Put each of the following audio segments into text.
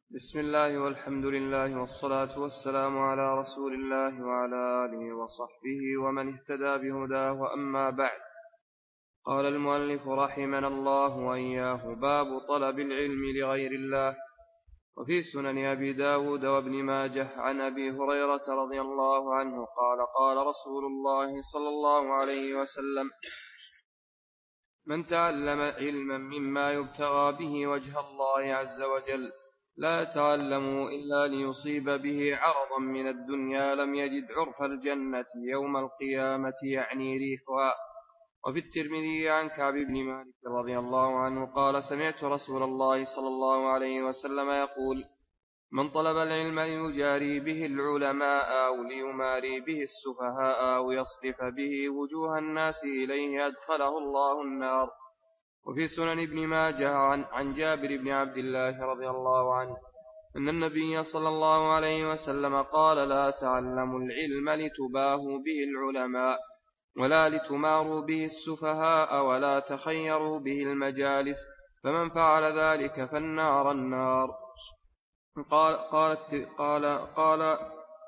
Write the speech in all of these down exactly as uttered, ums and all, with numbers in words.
بسم الله والحمد لله والصلاة والسلام على رسول الله وعلى آله وصحبه ومن اهتدى بهداه، وأما بعد. قال المؤلف رحمنا الله وإياه: باب طلب العلم لغير الله. وفي سنن أبي داود وابن ماجه عن أبي هريرة رضي الله عنه قال: قال رسول الله صلى الله عليه وسلم: من تعلم علما مما يبتغى به وجه الله عز وجل لا يتعلمه إلا ليصيب به عرضا من الدنيا لم يجد عرف الجنة يوم القيامة، يعني ريحها. وفي الترمذي عن كعب بن مالك رضي الله عنه قال: سمعت رسول الله صلى الله عليه وسلم يقول: من طلب العلم ليجاري به العلماء أو ليماري به السفهاء أو يصرف به وجوه الناس إليه أدخله الله النار. وفي سنن ابن ماجه عن, عن جابر بن عبد الله رضي الله عنه أن النبي صلى الله عليه وسلم قال: لا تعلموا العلم لتباهوا به العلماء ولا لتماروا به السفهاء ولا تخيروا به المجالس، فمن فعل ذلك فالنار النار. قال, قال, قال, قال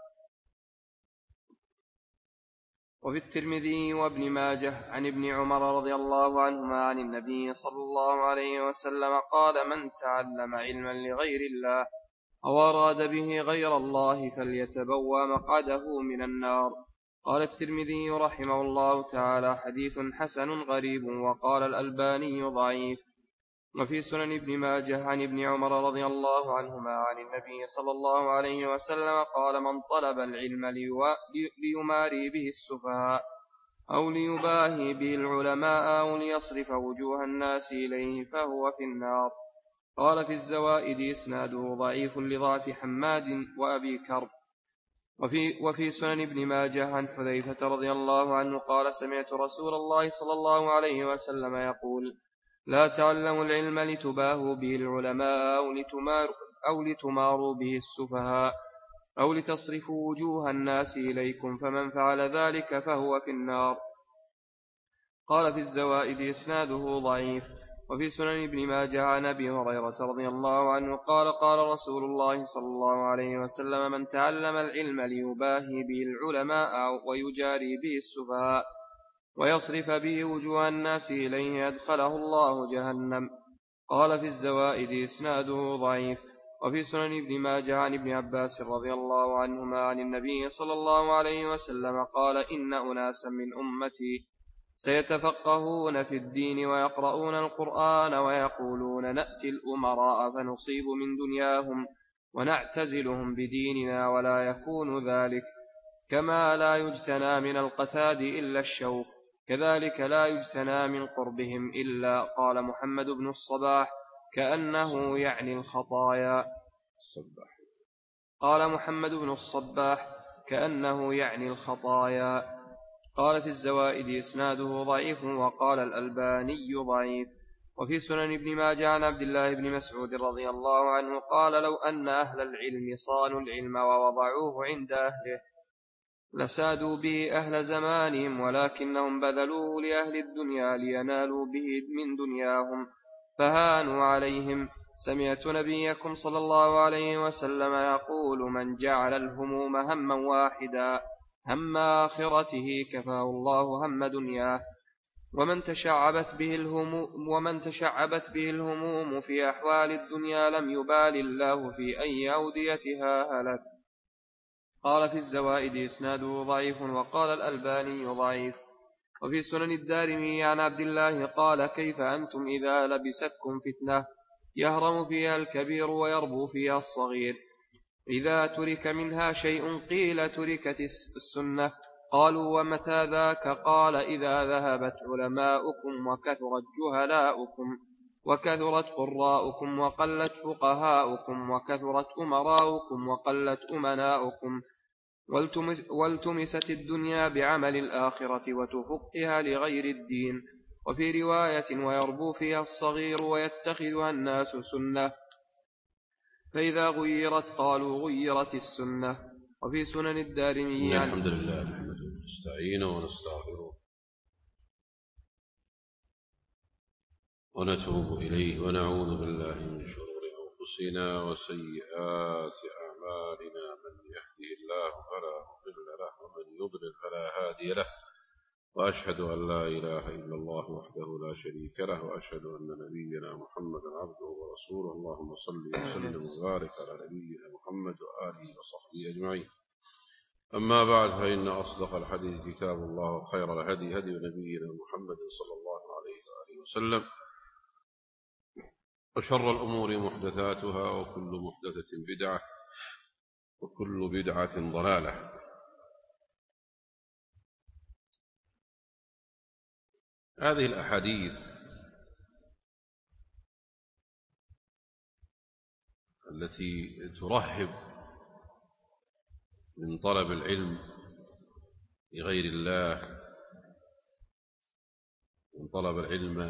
وفي الترمذي وابن ماجه عن ابن عمر رضي الله عنهما عن النبي صلى الله عليه وسلم قال: من تعلم علما لغير الله أو أراد به غير الله فليتبوأ مقعده من النار. قال الترمذي رحمه الله تعالى: حديث حسن غريب. وقال الألباني ضعيف. وفي سنن ابن ماجه عن ابن عمر رضي الله عنهما عن النبي صلى الله عليه وسلم قال: من طلب العلم ليماري به السفهاء أو ليباهي به العلماء أو ليصرف وجوه الناس إليه فهو في النار. قال في الزوائد: إسناده ضعيف لضعف حماد وأبي كرب. وفي, وفي سنن ابن ماجه عن حذيفة رضي الله عنه قال: سمعت رسول الله صلى الله عليه وسلم يقول: لا تعلموا العلم لتباهوا به العلماء أو, لتمار أو لتماروا به السفهاء أو لتصرفوا وجوه الناس إليكم، فمن فعل ذلك فهو في النار. قال في الزوائد: إسناده ضعيف. وفي سنن ابن ماجه عن أبي هريرة رضي الله عنه قال: قال رسول الله صلى الله عليه وسلم: من تعلم العلم ليباهي به العلماء ويجاري به السفهاء ويصرف به وجوه الناس إليه أدخله الله جهنم. قال في الزوائد: إسناده ضعيف. وفي سنن ابن ماجه عن ابن عباس رضي الله عنهما عن النبي صلى الله عليه وسلم قال: إن أناسا من أمتي سيتفقهون في الدين ويقرؤون القرآن ويقولون: نأتي الأمراء فنصيب من دنياهم ونعتزلهم بديننا، ولا يكون ذلك. كما لا يجتنى من القتاد إلا الشوك، كذلك لا يجتنى من قربهم إلا. قال محمد بن الصباح: كأنه يعني الخطايا. قال محمد بن الصباح: كأنه يعني الخطايا. قال في الزوائد: إسناده ضعيف. وقال الألباني ضعيف. وفي سنن ابن ماجه عن عبد الله بن مسعود رضي الله عنه قال: لو أن أهل العلم صانوا العلم ووضعوه عند أهله لسادوا به أهل زمانهم، ولكنهم بذلوه لأهل الدنيا لينالوا به من دنياهم فهانوا عليهم. سمعت نبيكم صلى الله عليه وسلم يقول: من جعل الهموم هما واحدا هم آخرته كفاه الله هم دنياه، ومن تشعبت به الهموم, ومن تشعبت به الهموم في أحوال الدنيا لم يبال الله في أي أوديتها هلك. قال في الزوائد: إسناده ضعيف. وقال الألباني ضعيف. وفي سنن الدارمي عن عبد الله قال: كيف أنتم إذا لبستكم فتنة يهرم فيها الكبير ويربو فيها الصغير، إذا ترك منها شيء قيل تركت السنة. قالوا: ومتى ذاك؟ قال: إذا ذهبت علماؤكم وكثرت جهلاؤكم وكثرت قراؤكم وقلت فقهاؤكم وكثرت أمراؤكم وقلت أمناؤكم، والتمست الدنيا بعمل الآخرة وتفقها لغير الدين. وفي رواية: ويربو فيها الصغير ويتخذها الناس سنة، فإذا غيرت قالوا غيرت السنة. وفي سنن الدارمي عن الحمد لله نحمده ونستعينه ونستغفره ونتوب إليه ونعوذ بالله من شرور أنفسنا وسيئات أعمالنا من يهده الله فلا مضل له ومن يضلل فلا هادي له وأشهد أن لا إله إلا الله وحده لا شريك له وأشهد أن نبينا محمدا عبده ورسوله اللهم صل وسلم وبارك على نبينا محمد وآله وصحبه أجمعين. أما بعد فإن أصدق الحديث كتاب الله وخير الهدي هدي نبينا محمد صلى الله عليه وآله وسلم وشر الأمور محدثاتها وكل محدثة بدعة وكل بدعة ضلالة. هذه الأحاديث التي ترهب من طلب العلم لغير الله، من طلب العلم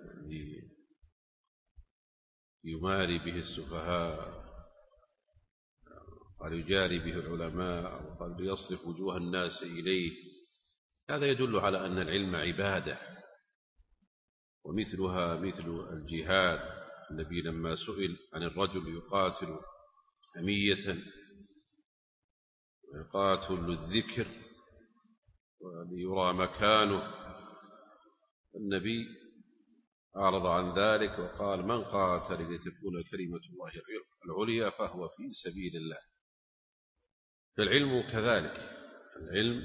ليماري به السفهاء، قال يجاري به العلماء، وقال ليصرف وجوه الناس إليه، هذا يدل على أن العلم عبادة، ومثلها مثل الجهاد. النبي لما سئل عن الرجل يقاتل حمية ويقاتل للذكر وليرى مكانه، النبي أعرض عن ذلك وقال من قاتل لتكون كلمة الله العليا فهو في سبيل الله. فالعلم كذلك، العلم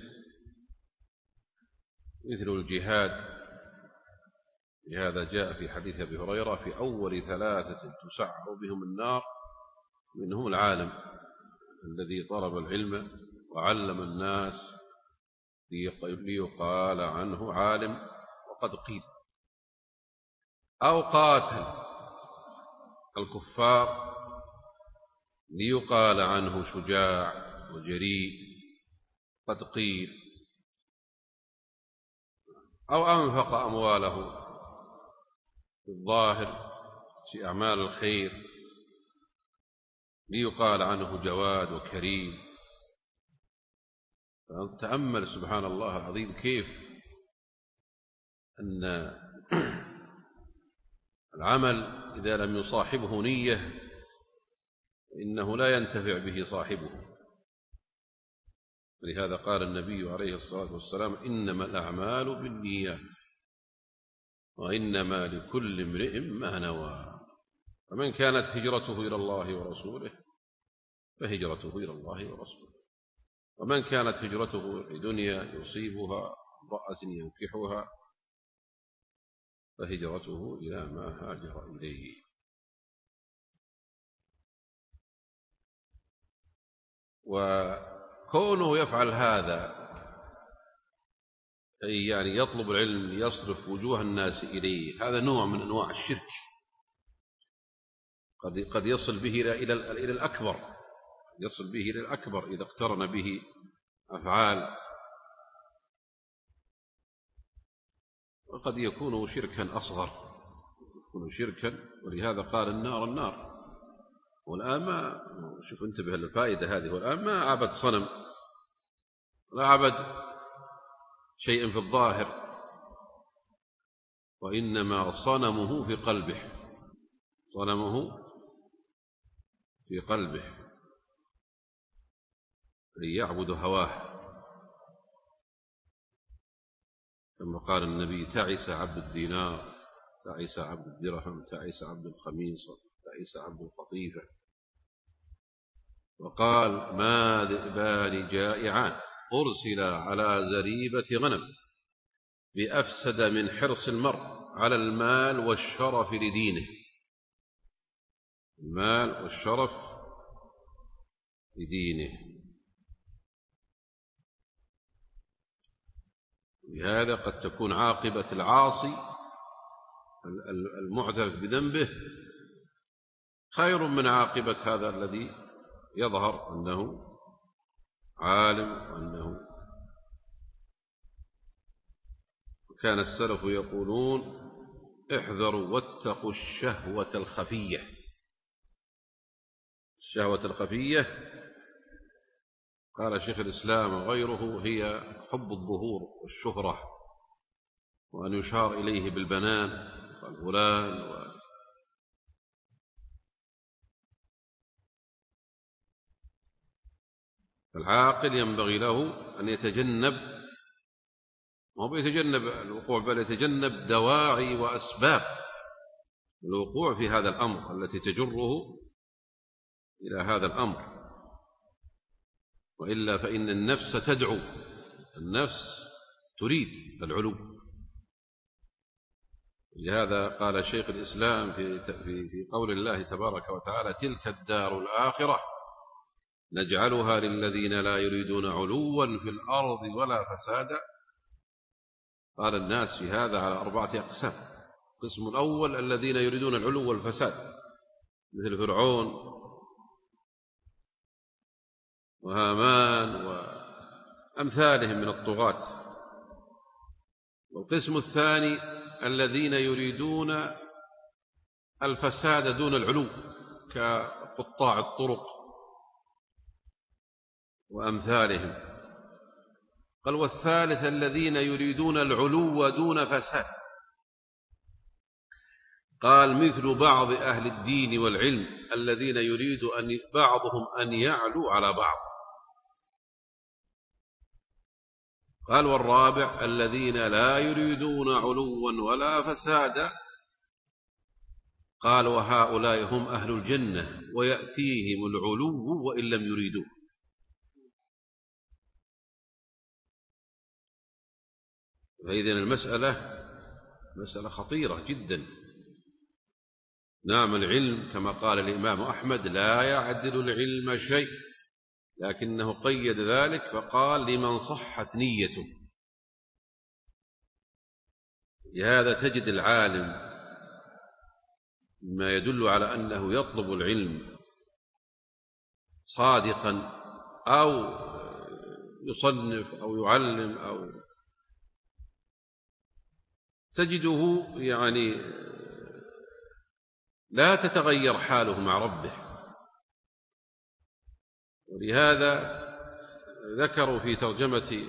مثل الجهاد. لهذا جاء في حديث أبي هريرة في أول ثلاثة تسعر بهم النار منهم العالم الذي طلب العلم وعلم الناس ليقال عنه عالم وقد قيل، أو قاتل الكفار ليقال عنه شجاع وجريء قد قيل، أو أنفق أمواله في الظاهر في أعمال الخير ليقال عنه جواد وكريم. تأمل سبحان الله العظيم كيف أن العمل إذا لم يصاحبه نية إنه لا ينتفع به صاحبه. لهذا قال النبي عليه الصلاة والسلام إنما الأعمال بالنيات وإنما لكل امرئ ما نوى، فمن كانت هجرته إلى الله ورسوله فهجرته إلى الله ورسوله، ومن كانت هجرته لدنيا يصيبها امرأة ينكحها فهجرته إلى ما هاجر إليه. وكونه يفعل هذا أي يعني يطلب العلم يصرف وجوه الناس إليه، هذا نوع من أنواع الشرك قد قد يصل به إلى إلى الأكبر، يصل به إلى الأكبر إذا اقترن به أفعال، وقد يكون شركا أصغر، يكون شركا. ولهذا قال النار النار. والآن ما شوف انتبه للفائدة هذه، والآن ما عبد صنم لا عبد شيء في الظاهر، وإنما صنمه في قلبه، صنمه في قلبه ليعبد هواه، كما قال النبي تعس عبد الدينار، تعس عبد الدرهم، تعس عبد الخميصة، تعس عبد القطيفة. وقال ما ذئبان جائعان أرسل على زريبة غنم بأفسد من حرص المرء على المال والشرف لدينه، المال والشرف لدينه. لهذا قد تكون عاقبة العاصي المعترف بذنبه خير من عاقبة هذا الذي يظهر أنه عالم وأنه. كان السلف يقولون احذروا واتقوا الشهوة الخفية. الشهوة الخفية قال شيخ الإسلام وغيره هي حب الظهور والشهرة، وأن يشار إليه بالبنان والفلان و... فالعاقل ينبغي له أن يتجنب، ما هو يتجنب الوقوع، بل يتجنب دواعي وأسباب الوقوع في هذا الأمر التي تجره إلى هذا الأمر، وإلا فإن النفس تدعو، النفس تريد العلو. لهذا قال شيخ الإسلام في في قول الله تبارك وتعالى: تلك الدار الآخرة نجعلها للذين لا يريدون علوا في الأرض ولا فسادا. قال الناس في هذا على أربعة أقسام: القسم الأول الذين يريدون العلو والفساد مثل فرعون وهامان وأمثالهم من الطغاة. والقسم الثاني الذين يريدون الفساد دون العلو كقطاع الطرق وأمثالهم. قال: والثالث الذين يريدون العلو دون فساد. قال: مثل بعض أهل الدين والعلم الذين يريد أن بعضهم أن يعلو على بعض. قال: والرابع الذين لا يريدون علوا ولا فسادا. قال: وهؤلاء هم أهل الجنة ويأتيهم العلو وإن لم يريدوه. فإذن المسألة مسألة خطيرة جدا. نعم، العلم كما قال الإمام أحمد لا يعدل العلم شيء، لكنه قيد ذلك فقال: لمن صحت نيته. لهذا تجد العالم ما يدل على أنه يطلب العلم صادقا، أو يصنف أو يعلم، أو تجده يعني لا تتغير حاله مع ربه. ولهذا ذكروا في ترجمة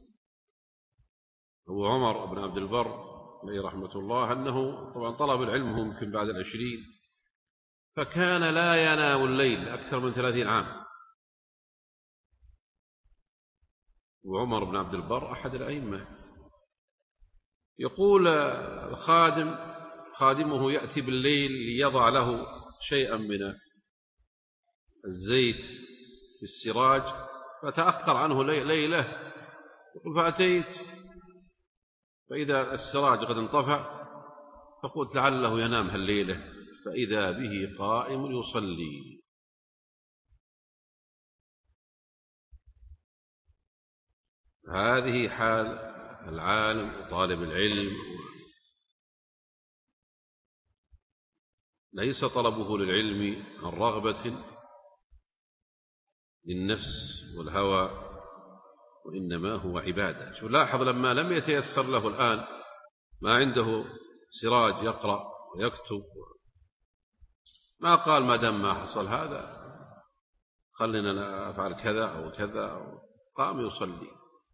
أبو عمر بن عبد البر عليه رحمة الله أنه طبعا طلب العلم يمكن بعد العشرين، فكان لا ينام الليل أكثر من ثلاثين عام. وعمر بن عبد البر أحد الأئمة. يقول الخادم خادمه يأتي بالليل ليضع له شيئا من الزيت في السراج، فتأخر عنه ليلة. يقول: فأتيت فإذا السراج قد انطفأ، فقلت لعله ينام هالليلة، فإذا به قائم يصلي. هذه حال العالم وطالب العلم، ليس طلبه للعلم عن رغبة للنفس والهوى، وإنما هو عبادة. شو لاحظ لما لم يتيسر له الآن، ما عنده سراج يقرأ ويكتب، ما قال ما دام ما حصل هذا خلنا أفعل كذا أو كذا، أو قام يصلي.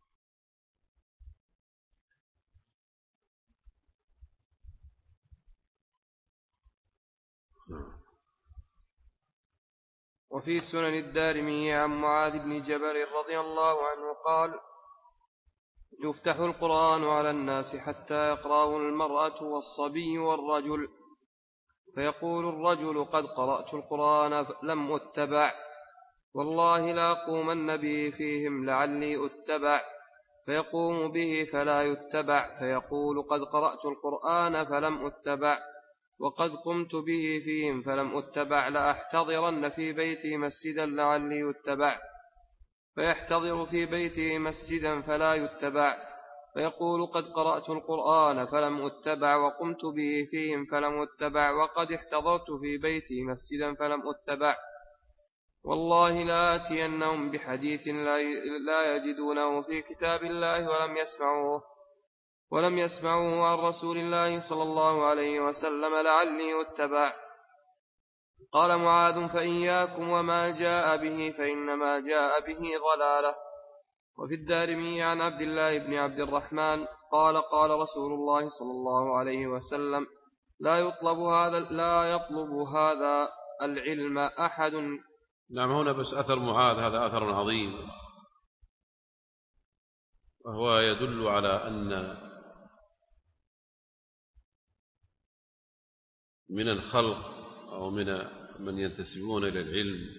وفي سنن الدارمي عن معاذ بن جبل رضي الله عنه قال: يفتح القرآن على الناس حتى يقرأه المرأة والصبي والرجل، فيقول الرجل: قد قرأت القرآن لم أتبع، والله لأقومن به فيهم لعلي أتبع. فيقوم به فلا يتبع، فيقول: قد قرأت القرآن فلم أتبع، وقد قمت به فيهم فلم أتبع، لأحتضرن في بيتي مسجدا لعلي أتبع. فيحتضر في بيته مسجدا فلا يتبع، فيقول: قد قرأت القرآن فلم أتبع، وقمت به فيهم فلم أتبع، وقد احتضرت في بيتي مسجدا فلم أتبع. والله لآتينهم بحديث لا يجدونه في كتاب الله ولم يسمعوه ولم يسمعوه عن رسول الله صلى الله عليه وسلم لعلي أتبع. قال معاذ: فإياكم وما جاء به، فإنما جاء به ضلالة. وفي الدارمي عن عبد الله بن عبد الرحمن قال: قال رسول الله صلى الله عليه وسلم: لا يطلب هذا لا يطلب هذا العلم أحد نعم. هنا بس أثر معاذ هذا أثر عظيم، وهو يدل على أن من الخلق أو من من ينتسبون إلى العلم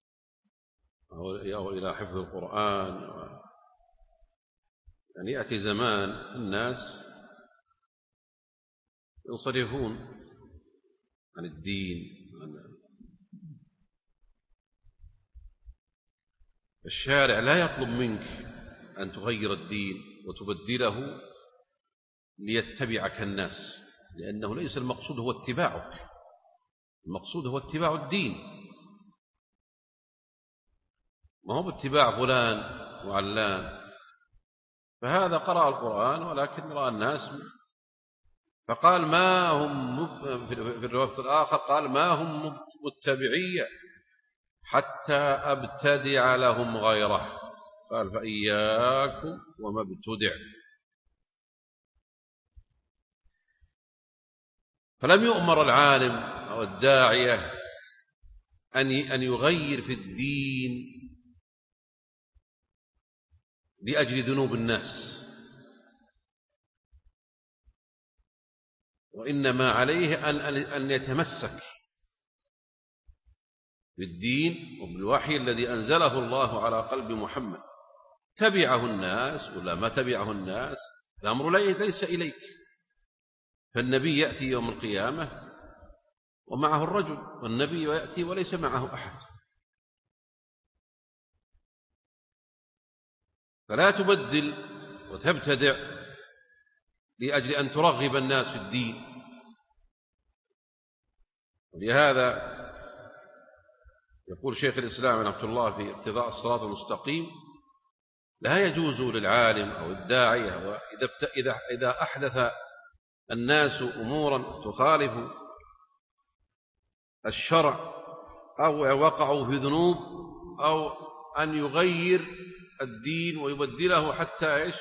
أو إلى حفظ القرآن، يعني يأتي زمان الناس ينصرفون عن الدين. الشارع لا يطلب منك أن تغير الدين وتبدله ليتبعك الناس، لأنه ليس المقصود هو اتباعك، المقصود هو اتباع الدين، ما هو باتباع فلان وعلان. فهذا قرأ القرآن ولكن رأى الناس، فقال ما هم في الوقت الآخر قال ما هم متبعية حتى أبتدع لهم غيره، قال فإياكم وما ابتدع. فلم يؤمر العالم أو الداعية أن يغير في الدين لأجل ذنوب الناس، وإنما عليه أن يتمسك بالدين وبالوحي الذي أنزله الله على قلب محمد. تبعه الناس ولا ما تبعه الناس الأمر ليس إليك. فالنبي يأتي يوم القيامة ومعه الرجل، والنبي يأتي وليس معه أحد. فلا تبدل وتبتدع لأجل أن ترغب الناس في الدين. ولهذا يقول شيخ الإسلام رحمه الله في اقتضاء الصراط المستقيم: لا يجوز للعالم أو الداعية وإذا إذا أحدث الناس أمورا تخالف الشرع أو وقعوا في ذنوب أو أن يغير الدين ويبدله حتى إيش.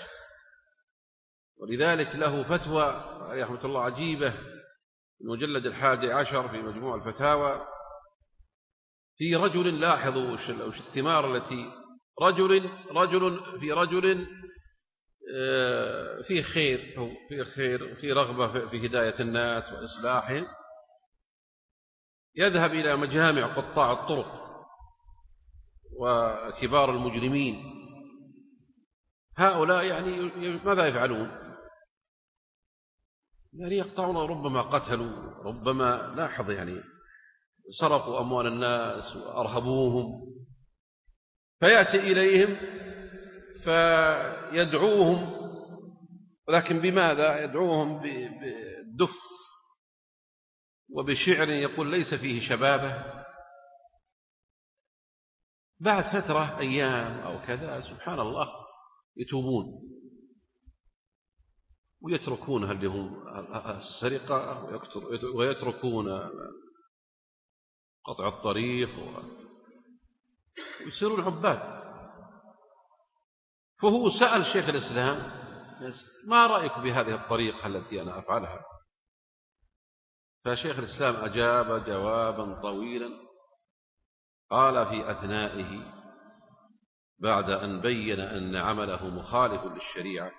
ولذلك له فتوى رحمة الله عجيبة في المجلد الحادي عشر في مجموع الفتاوى في رجل، لاحظوا وش الثمار التي رجل رجل في رجل في خير في خير في رغبة في هداية الناس وإصلاحهم، يذهب إلى مجامع قطاع الطرق وكبار المجرمين. هؤلاء يعني ماذا يفعلون؟ يعني يقطعون، ربما قتلوا، ربما لاحظ يعني سرقوا أموال الناس وأرهبوهم. فيأتي إليهم فيدعوهم، ولكن بماذا يدعوهم؟ بالدف وبشعر يقول ليس فيه شبابه. بعد فترة أيام أو كذا سبحان الله يتوبون ويتركون اللي هم السرقة ويتركون قطع الطريق ويصيرون عباد. فهو سأل شيخ الإسلام: ما رأيك بهذه الطريقة التي أنا أفعلها؟ فشيخ الإسلام أجاب جوابا طويلا، قال في أثنائه بعد أن بين أن عمله مخالف للشريعة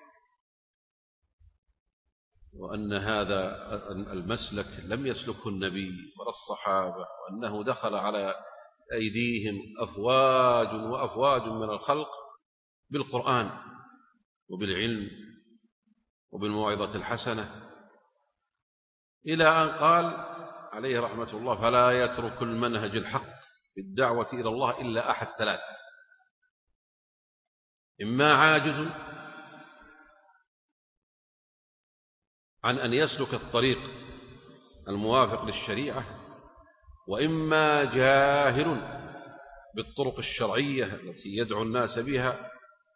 وأن هذا المسلك لم يسلكه النبي ولا الصحابة، وأنه دخل على أيديهم أفواج وأفواج من الخلق بالقرآن وبالعلم وبالموعظة الحسنة، إلى أن قال عليه رحمة الله: فلا يترك المنهج الحق في الدعوة إلى الله إلا أحد ثلاثة: إما عاجز عن أن يسلك الطريق الموافق للشريعة، وإما جاهل بالطرق الشرعية التي يدعو الناس بها،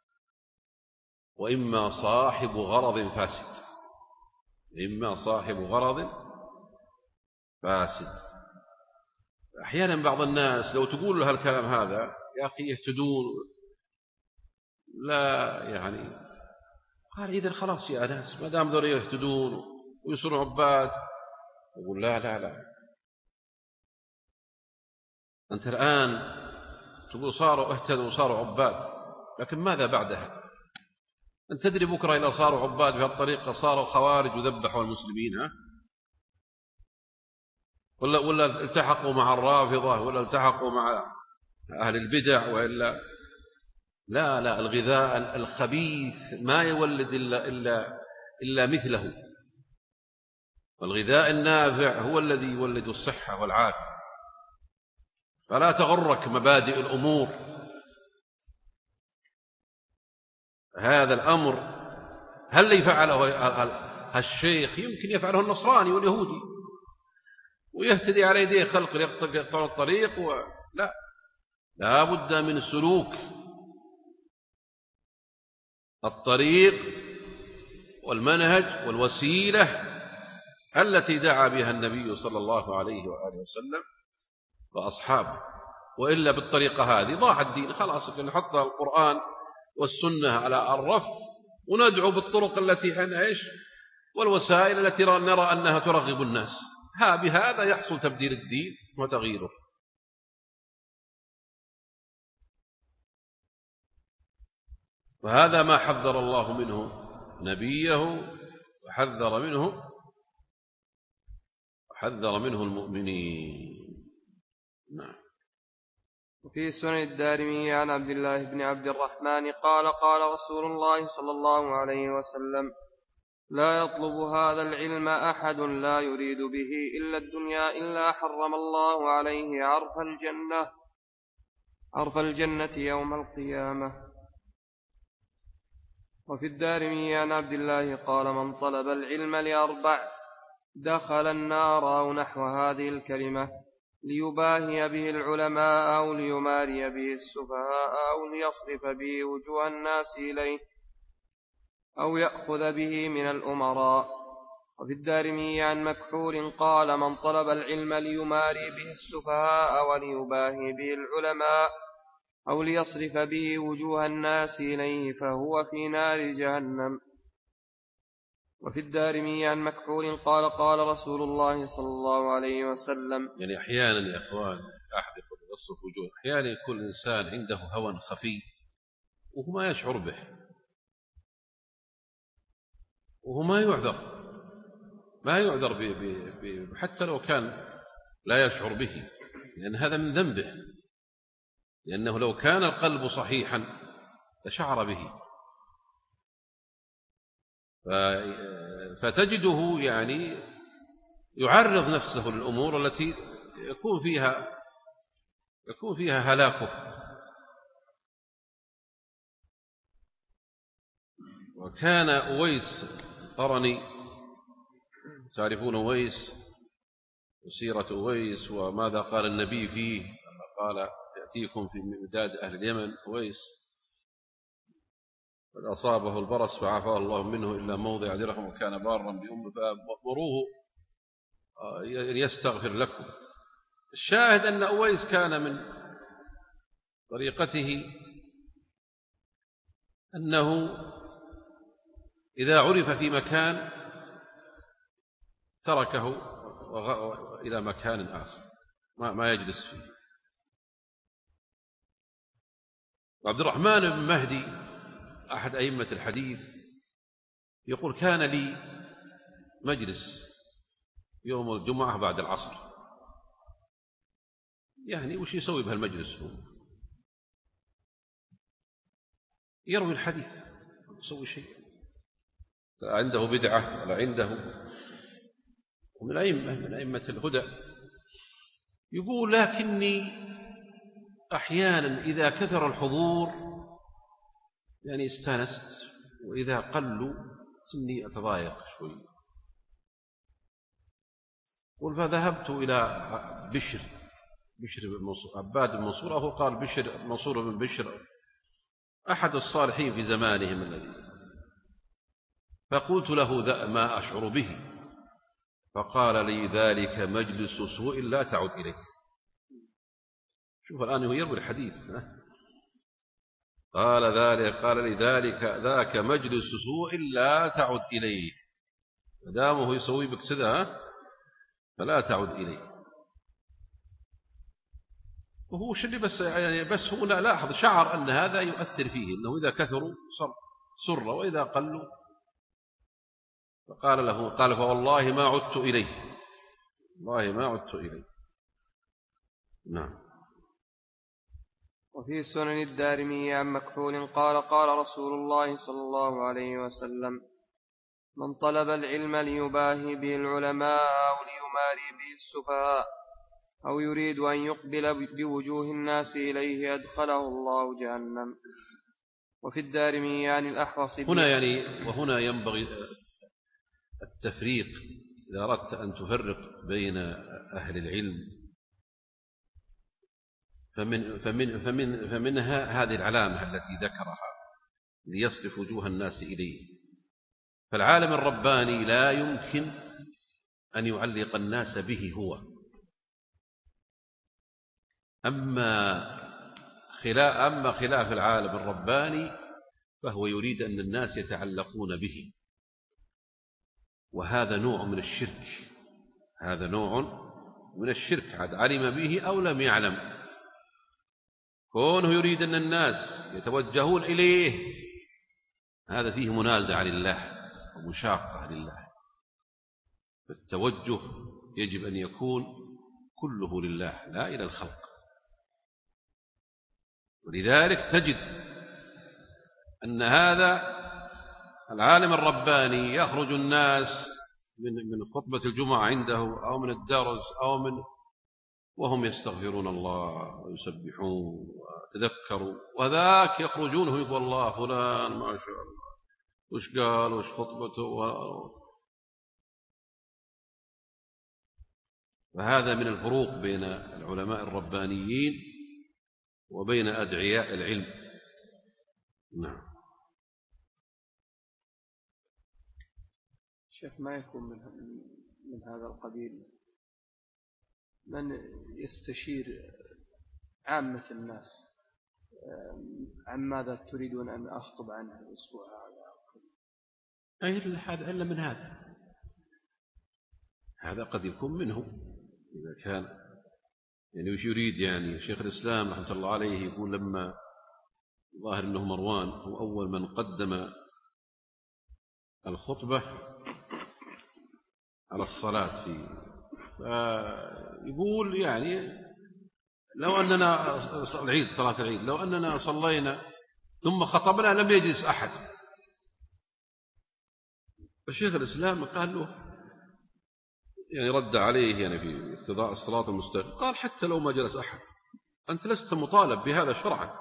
وإما صاحب غرض فاسد. إما صاحب غرض فاسد. أحيانا بعض الناس لو تقول له الكلام هذا: يا أخي يهتدون، لا يعني قال إذا خلاص يا ناس ما دام ذول يهتدون ويصيرون عباد. يقول لا لا لا، أنت الآن تقول صاروا اهتدوا وصاروا عباد، لكن ماذا بعدها؟ أن تدري بكرة إذا صاروا عباد بهذه الطريقة صاروا خوارج وذبحوا المسلمين، ها؟ ولا ولا التحقوا مع الرافضة، ولا التحقوا مع أهل البدع، وإلا لا لا الغذاء الخبيث ما يولد إلا إلا إلا مثله، والغذاء النافع هو الذي يولد الصحة والعافية. فلا تغرك مبادئ الأمور. هذا الأمر هل يفعله الشيخ؟ يمكن يفعله النصراني واليهودي ويهتدي على يديه خلق يقطع الطريق و... لا لا بد من سلوك الطريق والمنهج والوسيلة التي دعا بها النبي صلى الله عليه وآله وسلم وأصحابه، وإلا بالطريقة هذه ضاع الدين خلاص. نحط القرآن والسنة على الرف وندعو بالطرق التي احنا ايش والوسائل التي نرى أنها ترغب الناس، ها بهذا يحصل تبديل الدين وتغييره. وهذا ما حذر الله منه نبيه وحذر منه وحذر منه المؤمنين. نعم. وفي سنن الدارمي عن عبد الله بن عبد الرحمن قال قال رسول الله صلى الله عليه وسلم: لا يطلب هذا العلم أحد لا يريد به إلا الدنيا إلا حرم الله عليه عرف الجنة عرف الجنة يوم القيامة. وفي الدارمي عن عبد الله قال: من طلب العلم لأربع دخل النار، أو نحو هذه الكلمة: ليباهي به العلماء، أو ليماري به السفهاء، أو ليصرف به وجوه الناس إليه، أو يأخذ به من الأمراء. وفي الدارمي عن مكحول قال: من طلب العلم ليماري به السفهاء وليباهي به العلماء أو ليصرف به وجوه الناس إليه فهو في نار جهنم. وفي الدارمي عن مكحول قال: قال رسول الله صلى الله عليه وسلم. يعني أحيانا يا أخوان أحد يقول يصرف وجوه، أحيانا يكون الإنسان عنده هوى خفي وهو ما يشعر به، وهو ما يعذر ما يعذر ب ب حتى لو كان لا يشعر به، لأن هذا من ذنبه، لأنه لو كان القلب صحيحا لشعر به. فتجده يعني يعرض نفسه للأمور التي يكون فيها يكون فيها هلاكه. وكان أويس قرني، تعرفون أويس وسيرة أويس وماذا قال النبي فيه؟ قال: يأتيكم في مداد أهل اليمن أويس قد أصابه البرص فعافاه الله منه إلا موضع درهم وكان بارا بأمه فمروه يستغفر لكم. الشاهد أن أويس كان من طريقته أنه إذا عرف في مكان تركه إلى مكان آخر ما يجلس فيه. وعبد الرحمن بن مهدي أحد أئمة الحديث يقول: كان لي مجلس يوم الجمعة بعد العصر، يعني وش يسوي بهالمجلس؟ هو يروي الحديث، يسوي شيء، لا عنده بدعة ولا عنده، ومن أئمة من أئمة الهدى. يقول: لكني أحيانا إذا كثر الحضور يعني استانست، وإذا قلوا سني أتضايق شوي. قل: فذهبت إلى بشر بشر بن منصور عباد بن منصور، أو قال بشر منصور بن بشر أحد الصالحين في زمانهم الذي، فقلت له: ذا ما أشعر به. فقال لي: ذلك مجلس سوء لا تعد إليه. شوف الآن هو يروي الحديث، قال ذلك قال لي: ذلك ذاك مجلس سوء لا تعد إليه، مدامه يسوي بك سدها فلا تعد إليه. وهو شل بس يعني بس هو لاحظ شعر أن هذا يؤثر فيه، أنه إذا كثروا صر سر وإذا قلوا فقال له قال فوالله ما عدت إليه، والله ما عدت إليه. نعم. وفي سنن الدارمي عن مكحول قال قال رسول الله صلى الله عليه وسلم: من طلب العلم ليباهي به العلماء أو ليماري به السفهاء أو يريد أن يقبل بوجوه الناس إليه أدخله الله جهنم. وفي الدارمي عن الأحوص هنا يعني وهنا ينبغي التفريق إذا أردت أن تفرق بين أهل العلم فمن فمن فمن فمنها هذه العلامة التي ذكرها ليصرف وجوه الناس إليه. فالعالم الرباني لا يمكن أن يعلق الناس به هو، أما خلاف أما خلاف العالم الرباني فهو يريد أن الناس يتعلقون به، وهذا نوع من الشرك، هذا نوع من الشرك عاد علم به أو لم يعلم. كونه يريد أن الناس يتوجهون إليه هذا فيه منازعة لله ومشاقة لله، فالتوجه يجب أن يكون كله لله لا إلى الخلق. ولذلك تجد أن هذا العالم الرباني يخرج الناس من من خطبة الجمعة عنده أو من الدرس أو من وهم يستغفرون الله ويسبحون ويتذكروا، وذاك يخرجونه يقول الله فلان ما شاء الله وش قال وش خطبته. فهذا من الفروق بين العلماء الربانيين وبين أدعياء العلم. نعم. شيخ ما يكون من من هذا القبيل من يستشير عامة الناس عن ماذا تريدون أن أخطب عنه الأسبوع هذا؟ أي هذا إلا من هذا هذا قد يكون منه إذا كان يعني وش يريد. يعني شيخ الإسلام رحمة الله عليه يقول لما ظاهر أنه مروان هو أول من قدم الخطبة على الصلاة فيه، فيقول يعني لو أننا العيد صلاة العيد لو أننا صلينا ثم خطبنا لم يجلس أحد. فشيخ الإسلام قال له يعني رد عليه يعني في اقتضاء الصلاة المستقيم قال حتى لو ما جلس أحد أنت لست مطالب بهذا شرعا،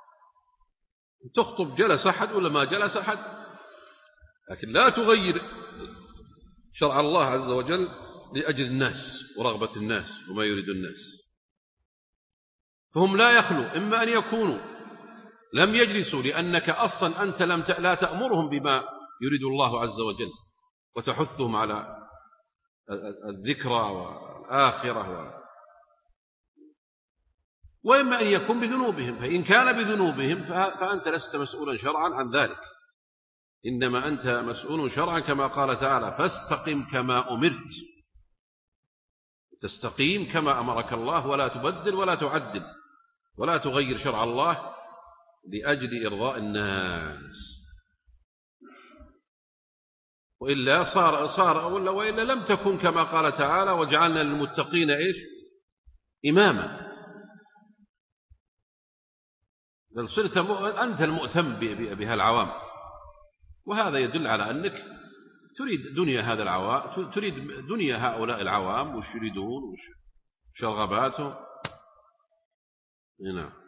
تخطب جلس أحد ولا ما جلس أحد، لكن لا تغير شرع الله عز وجل لأجل الناس ورغبة الناس وما يريد الناس. فهم لا يخلو إما أن يكونوا لم يجلسوا لأنك أصلا أنت لم لا تأمرهم بما يريد الله عز وجل وتحثهم على الذكرى والآخرة و... وإما أن يكون بذنوبهم، فإن كان بذنوبهم فأنت لست مسؤولا شرعا عن ذلك، إنما أنت مسؤول شرعا كما قال تعالى فاستقم كما أمرت، تستقيم كما أمرك الله ولا تبدل ولا تعدل ولا تغير شرع الله لأجل إرضاء الناس، وإلا صار صار ولا وإلا لم تكن كما قال تعالى وجعلنا للمتقين إيش إماما. بل صرت أنت المؤتم بها العوام، وهذا يدل على أنك تريد دنيا هذا العوام، تريد دنيا هؤلاء العوام وش يريدون وش رغباتهم. نعم.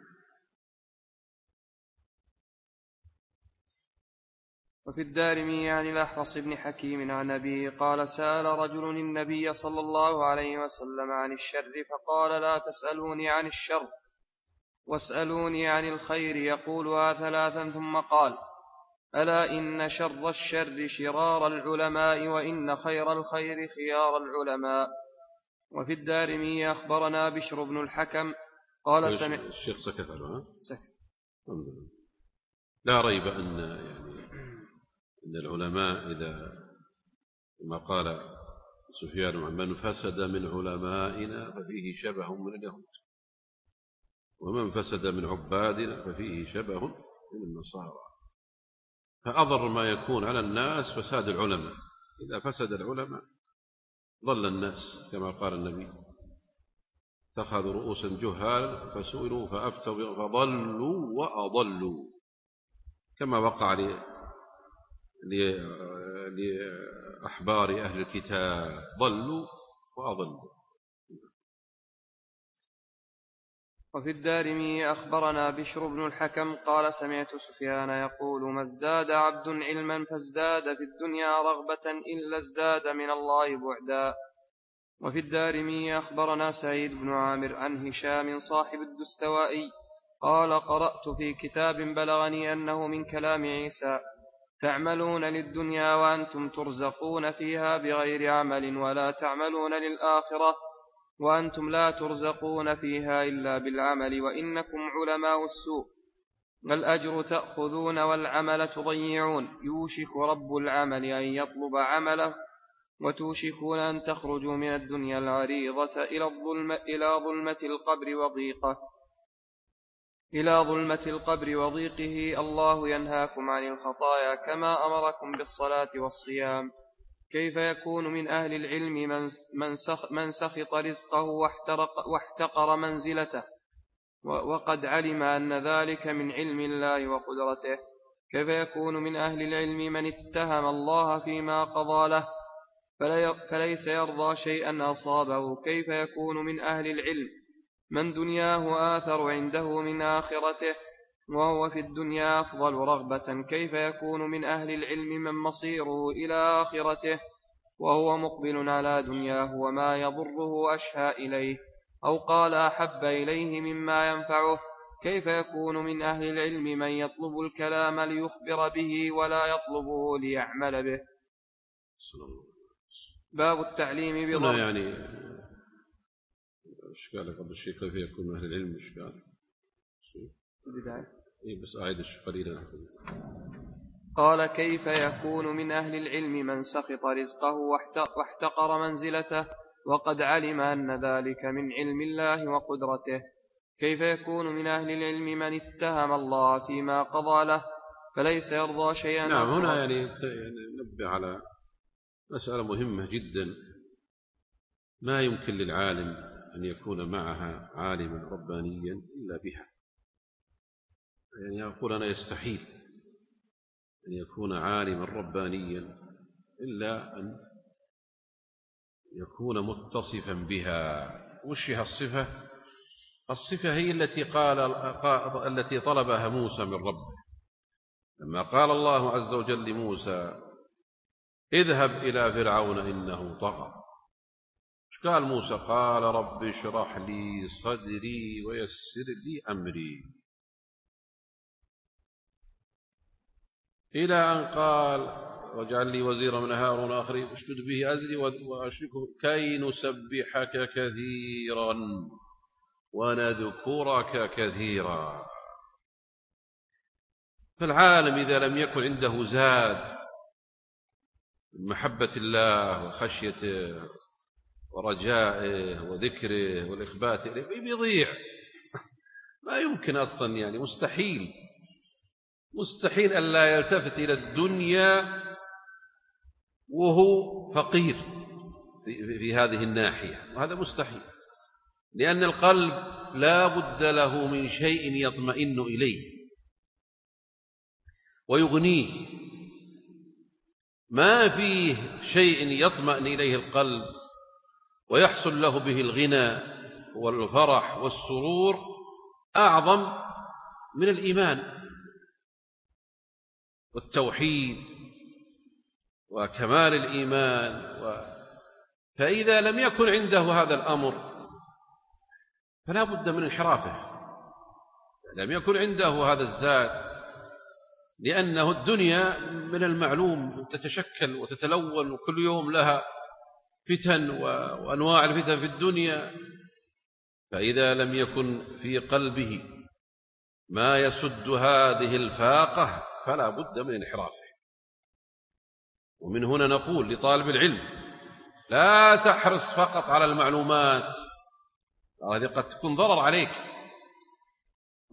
وفي الدارمي عن الأحوص بن حكيم عن أبيه قال سأل رجل النبي صلى الله عليه وسلم عن الشر فقال لا تسألوني عن الشر واسألوني عن الخير، يقولها ثلاثا ثم قال ألا إن شر الشر شرار العلماء وإن خير الخير خيار العلماء. وفي الدارمي أخبرنا بشر بن الحكم قال سمع الشيخ سكت عنه سكت. لا ريب أن يعني أن العلماء إذا ما قال سفيان من فسد من علمائنا ففيه شبه من اليهود، ومن فسد من عبادنا ففيه شبه من النصارى. فأضر ما يكون على الناس فساد العلماء. إذا فسد العلماء ضل الناس، كما قال النبي: اتخذوا رؤوسا جهالا فسئلوا فأفتوا فضلوا وأضلوا، كما وقع لأحبار أهل الكتاب، ضلوا وأضلوا. وفي الدارمي أخبرنا بشر بن الحكم قال: سمعت سفيان يقول: ما ازداد عبد علما فازداد في الدنيا رغبة إلا ازداد من الله بعدا. وفي الدارمي أخبرنا سعيد بن عامر عن هشام صاحب الدستوائي قال: قرأت في كتاب بلغني أنه من كلام عيسى: تعملون للدنيا وأنتم ترزقون فيها بغير عمل، ولا تعملون للآخرة وأنتم لا ترزقون فيها إلا بالعمل، وإنكم علماء السوء، والأجر تأخذون والعمل تضيعون، يوشك رب العمل أن يطلب عمله، وتوشكون أن تخرجوا من الدنيا العريضة إلى الظلمة إلى ظلمة القبر وضيقه إلى ظلمة القبر وضيقه. الله ينهاكم عن الخطايا كما أمركم بالصلاة والصيام. كيف يكون من أهل العلم من سخط رزقه واحترق واحتقر منزلته وقد علم أن ذلك من علم الله وقدرته؟ كيف يكون من أهل العلم من اتهم الله فيما قضى له فليس يرضى شيئا أصابه؟ كيف يكون من أهل العلم من دنياه آثر عنده من آخرته وهو في الدنيا أفضل رغبة؟ كيف يكون من أهل العلم من مصيره إلى آخرته وهو مقبل على دنياه وما يضره أشهى إليه، أو قال أحب إليه مما ينفعه؟ كيف يكون من أهل العلم من يطلب الكلام ليخبر به ولا يطلبه ليعمل به؟ باب التعليم بضرب. هنا يعني إشكال قبل الشيء: كيف يكون من أهل العلم؟ إشكال البداية. إيه بس أعيد قليلا. قال: كيف يكون من أهل العلم من سخط رزقه واحتقر منزلته وقد علم أن ذلك من علم الله وقدرته؟ كيف يكون من أهل العلم من اتهم الله فيما قضى له فليس يرضى شيئا؟ نعم، هنا يعني نبه على مسألة مهمة جدا. ما يمكن للعالم أن يكون معها عالما ربانيا إلا بها. يعني يقول: أنا يستحيل أن يكون عالما ربانيا إلا أن يكون متصفا بها. وش هي الصفة؟ الصفة هي التي قال التي طلبها موسى من ربه لما قال الله عز وجل لموسى: اذهب إلى فرعون إنه طغى. ايش قال موسى؟ قال: رب اشرح لي صدري ويسر لي أمري، إلى أن قال: واجعل لي وزيرا من هارون أخي اشدد به أزري وأشركه كي نسبحك كثيرا ونذكرك كثيرا. فالعالم إذا لم يكن عنده زاد من محبة الله وخشيته ورجائه وذكره والإخبات إليه بيضيع. ما يمكن أصلا، يعني مستحيل مستحيل أن لا يلتفت إلى الدنيا وهو فقير في, في هذه الناحية، وهذا مستحيل، لأن القلب لا بد له من شيء يطمئن إليه ويغنيه. ما فيه شيء يطمئن إليه القلب ويحصل له به الغنى والفرح والسرور أعظم من الإيمان والتوحيد وكمال الإيمان. و... فإذا لم يكن عنده هذا الأمر فلا بد من انحرافه. لم يكن عنده هذا الزاد، لأنه الدنيا من المعلوم تتشكل وتتلون، وكل يوم لها فتن وأنواع الفتن في الدنيا. فإذا لم يكن في قلبه ما يسد هذه الفاقة فلا بد من انحرافه. ومن هنا نقول لطالب العلم: لا تحرص فقط على المعلومات، هذه قد تكون ضرر عليك،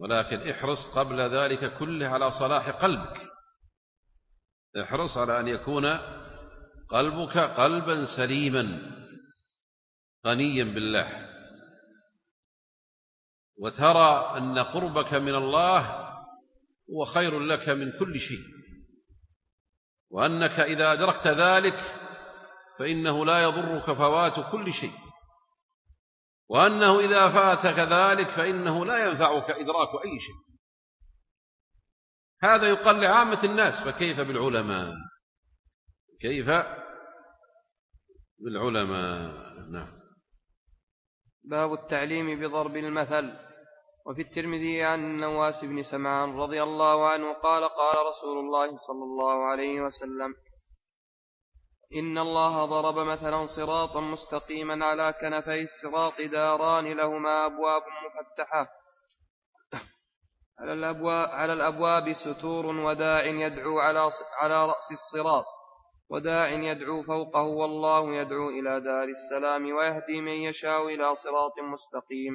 ولكن احرص قبل ذلك كله على صلاح قلبك، احرص على أن يكون قلبك قلبا سليما غنيا بالله، وترى أن قربك من الله هو خير لك من كل شيء، وأنك إذا أدركت ذلك فإنه لا يضرك فوات كل شيء، وأنه إذا فاتك ذلك فإنه لا ينفعك إدراك أي شيء. هذا يقال لعامة الناس، فكيف بالعلماء؟ كيف بالعلماء؟ نعم. باب التعليم بضرب المثل. وفي الترمذي عن النواس بن سمعان رضي الله عنه قال قال رسول الله صلى الله عليه وسلم: إن الله ضرب مثلا صراطا مستقيما على كنفي الصراط داران لهما أبواب مفتحة، على الأبواب, على الأبواب ستور وداع يدعو على, على رأس الصراط، وداع يدعو فوقه، والله يدعو إلى دار السلام ويهدي من يشاء إلى صراط مستقيم.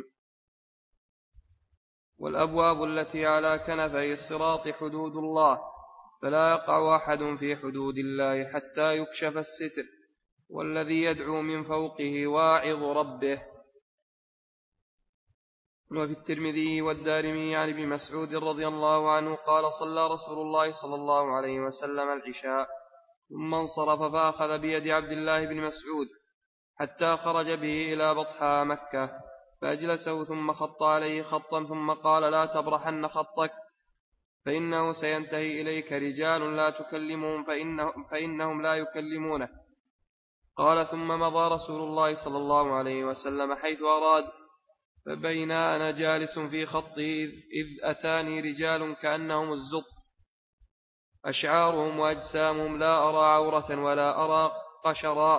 والأبواب التي على كنفي الصراط حدود الله، فلا يقع أحد في حدود الله حتى يكشف الستر، والذي يدعو من فوقه واعظ ربه. وفي الترمذي والدارمي عن ابن مسعود رضي الله عنه قال: صلى رسول الله صلى الله عليه وسلم العشاء ثم انصرف فأخذ بيد عبد الله بن مسعود حتى خرج به إلى بطحاء مكة، فأجلسه ثم خط عليه خطا ثم قال: لا تبرحن خطك، فإنه سينتهي إليك رجال لا تكلمهم فإنهم, فإنهم لا يكلمونه. قال: ثم مضى رسول الله صلى الله عليه وسلم حيث أراد، فبين أنا جالس في خطي إذ أتاني رجال كأنهم الزط، أشعارهم وأجسامهم لا أرى عورة ولا أرى قشرا،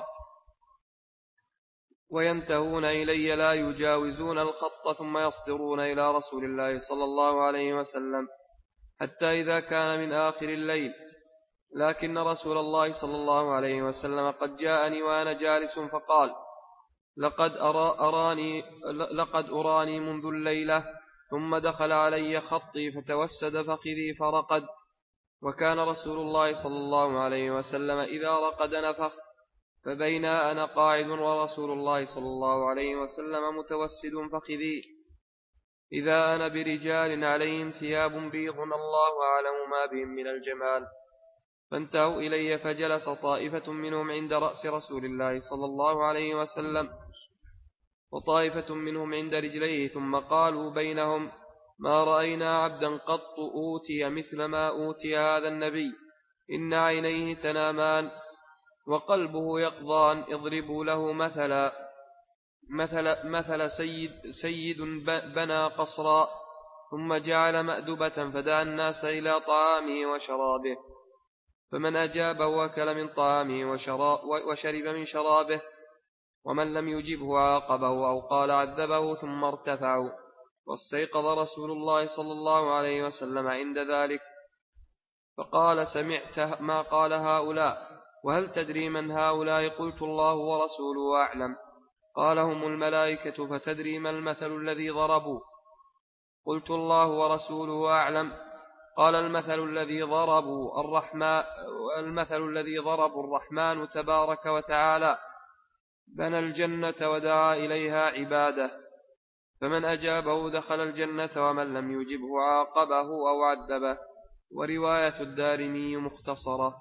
وينتهون إلي لا يجاوزون الخط، ثم يصدرون إلى رسول الله صلى الله عليه وسلم حتى إذا كان من آخر الليل، لكن رسول الله صلى الله عليه وسلم قد جاءني وأنا جالس فقال: لقد أرى أراني لقد أراني منذ الليلة. ثم دخل علي خطي فتوسد فخذي فرقد، وكان رسول الله صلى الله عليه وسلم إذا رقد نفخ، فبينا أنا قاعد ورسول الله صلى الله عليه وسلم متوسد فخذي، إذا أنا برجال عليهم ثياب بيض الله أعلم ما بهم من الجمال، فانتهوا إلي، فجلس طائفة منهم عند رأس رسول الله صلى الله عليه وسلم وطائفة منهم عند رجليه، ثم قالوا بينهم: ما رأينا عبدا قط أوتي مثل ما أوتي هذا النبي، إن عينيه تنامان وقلبه يقظان، اضربوا له مثلا مثل, مثل سيد, سيد بنى قصرا ثم جعل مأدبة فدعا الناس إلى طعامه وشرابه، فمن أجاب وأكل من طعامه وشرب من شرابه، ومن لم يجبه عاقبه أو قال عذبه، ثم ارتفعوا. واستيقظ رسول الله صلى الله عليه وسلم عند ذلك فقال: سمعت ما قال هؤلاء، وهل تدري من هؤلاء؟ قلت: الله ورسوله أعلم. قال: هم الملائكة، فتدري ما المثل الذي ضربوا؟ قلت: الله ورسوله أعلم. قال: المثل الذي ضربوا الرحمن المثل الذي ضربوا الرحمن تبارك وتعالى بنى الجنة ودعا إليها عباده، فمن أجابه دخل الجنة، ومن لم يجبه عاقبه أو عذبه. ورواية الدارمي مختصرة.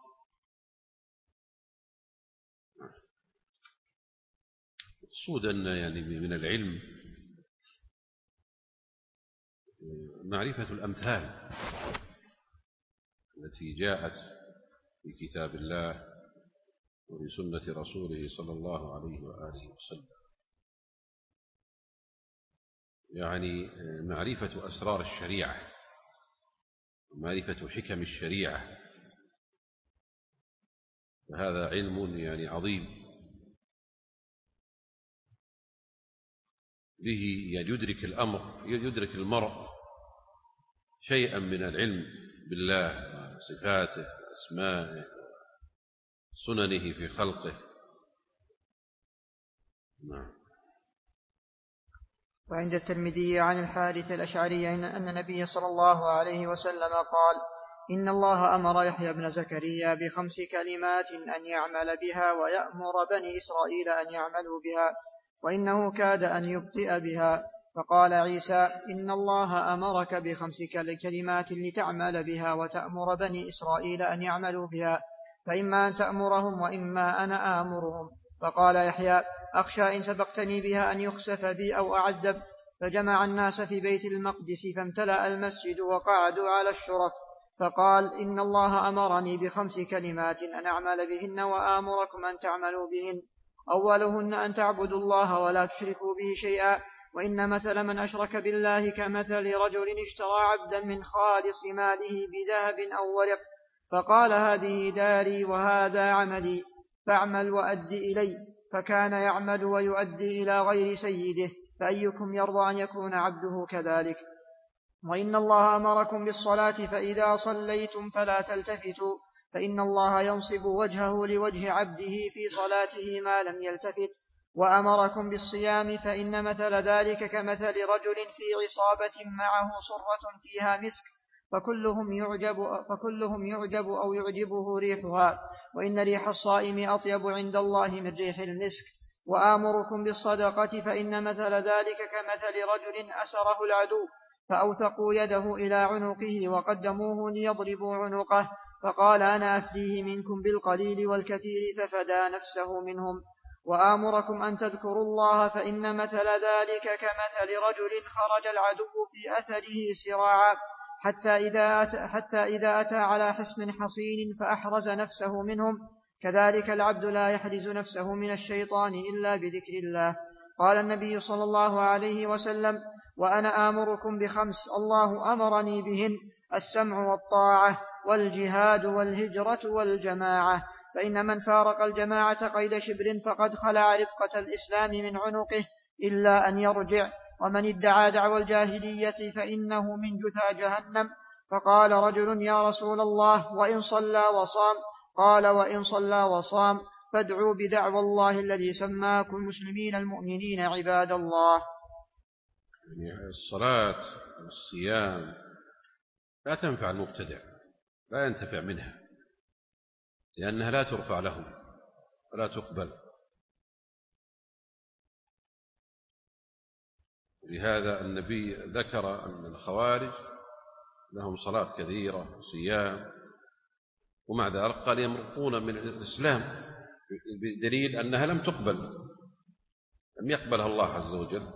مقصود أن يعني من العلم معرفة الأمثال التي جاءت في كتاب الله وفي سنة رسوله صلى الله عليه وآله وسلم، يعني معرفة أسرار الشريعة ومعرفة حكم الشريعة، فهذا علم يعني عظيم به يدرك الأمر يدرك المرء شيئا من العلم بالله وصفاته وأسمائه سننه في خلقه. نعم. وعند الترمذي عن الحارث الأشعري أن النبي صلى الله عليه وسلم قال: إن الله أمر يحيى بن زكريا بخمس كلمات أن يعمل بها ويأمر بني إسرائيل أن يعملوا بها، وإنه كاد أن يبطئ بها. فقال عيسى: إن الله أمرك بخمس كلمات لتعمل بها وتأمر بني إسرائيل أن يعملوا بها، فإما أن تأمرهم وإما أنا آمرهم. فقال يحيى: أخشى إن سبقتني بها أن يخسف بي أو أعذب. فجمع الناس في بيت المقدس فامتلأ المسجد وقعدوا على الشرف. فقال: إن الله أمرني بخمس كلمات أن أعمل بهن وآمركم أن تعملوا بهن. أولهن أن تعبدوا الله ولا تشركوا به شيئا، وإن مثل من أشرك بالله كمثل رجل اشترى عبدا من خالص ماله بذهب أو ورق، فقال: هذه داري وهذا عملي فاعمل وأد إلي. فكان يعمل ويؤدي إلى غير سيده، فأيكم يرضى أن يكون عبده كذلك؟ وإن الله أمركم بالصلاة فإذا صليتم فلا تلتفتوا، فإن الله ينصب وجهه لوجه عبده في صلاته ما لم يلتفت. وأمركم بالصيام فإن مثل ذلك كمثل رجل في عصابة معه صرة فيها مسك، فكلهم يعجب, فكلهم يعجب أو يعجبه ريحها، وإن ريح الصائم أطيب عند الله من ريح المسك. وآمركم بالصدقة فإن مثل ذلك كمثل رجل أسره العدو فأوثقوا يده إلى عنقه وقدموه ليضربوا عنقه، فقال: أنا أفديه منكم بالقليل والكثير، ففدى نفسه منهم. وآمركم أن تذكروا الله فإن مثل ذلك كمثل رجل خرج العدو في أثره سراعا حتى إذا أتى, حتى إذا أتى على حصن حصين فأحرز نفسه منهم. كذلك العبد لا يحرز نفسه من الشيطان إلا بذكر الله. قال النبي صلى الله عليه وسلم: وأنا آمركم بخمس الله أمرني بهن: السمع والطاعة والجهاد والهجرة والجماعة، فإن من فارق الجماعة قيد شبر فقد خلع رفقة الإسلام من عنقه إلا أن يرجع. ومن ادعى دعوى الجاهلية فإنه من جثى جهنم. فقال رجل: يا رسول الله، وإن صلى وصام؟ قال: وإن صلى وصام فادعوا بدعوى الله الذي سماكم المسلمين المؤمنين عباد الله. يعني الصلاة والصيام لا تنفع المبتدع، لا ينتفع منها، لأنها لا ترفع له ولا تقبل. لهذا النبي ذكر أن الخوارج لهم صلاة كثيرة وصيام، ومع ذلك قال يمرقون من الإسلام، بدليل أنها لم تقبل، لم يقبلها الله عز وجل.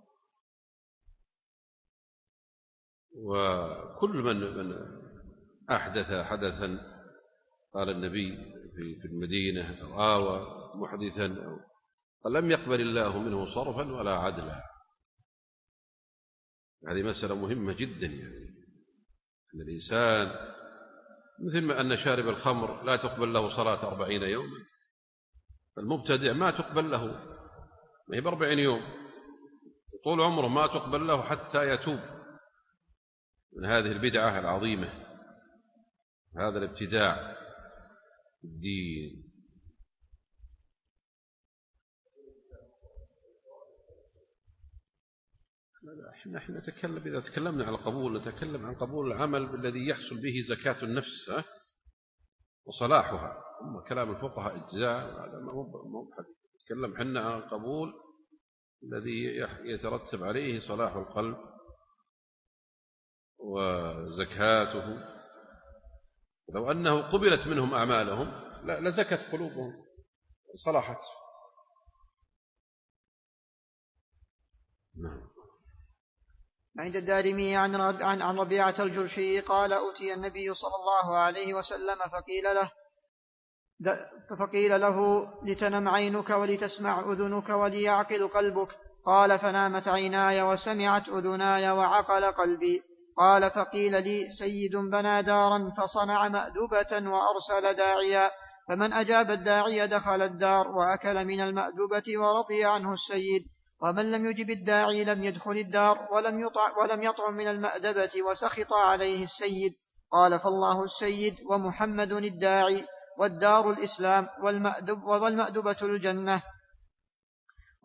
وكل من من أحدث حدثا قال النبي في المدينة أو آوى محدثا أو قال لم يقبل الله منه صرفا ولا عدلا. هذه مسألة مهمة جدا، يعني أن الإنسان مثل ما أن شارب الخمر لا تقبل له صلاة أربعين يوما، فالمبتدع ما تقبل له ما هي بأربعين يوم، طول عمره ما تقبل له حتى يتوب من هذه البدعة العظيمة، هذا الابتداع في الدين. احنا احنا نتكلم إذا تكلمنا عن القبول نتكلم عن قبول العمل الذي يحصل به زكاة النفس وصلاحها. أما كلام الفقهاء إجزاء هذا ما هو حديث. نتكلم حنا عن القبول الذي يترتب عليه صلاح القلب وزكاته. لو أنه قبلت منهم أعمالهم لزكت قلوبهم صلاحت. نعم. عند الدارمي عن عن ربيعة الجرشي قال: أتي النبي صلى الله عليه وسلم فقيل له فقيل له لتنم عينك ولتسمع أذنك وليعقل قلبك. قال: فنامت عيناي وسمعت أذناي وعقل قلبي. قال: فقيل لي: سيد بنى دارا فصنع مأدبة وأرسل داعيا، فمن أجاب الداعي دخل الدار وأكل من المأدبة ورضي عنه السيد، ومن لم يجب الداعي لم يدخل الدار ولم يطع ولم يطعم من المأدبة وسخط عليه السيد. قال: فالله السيد ومحمد الداعي، والدار الإسلام، والمأدب والمأدبة الجنة.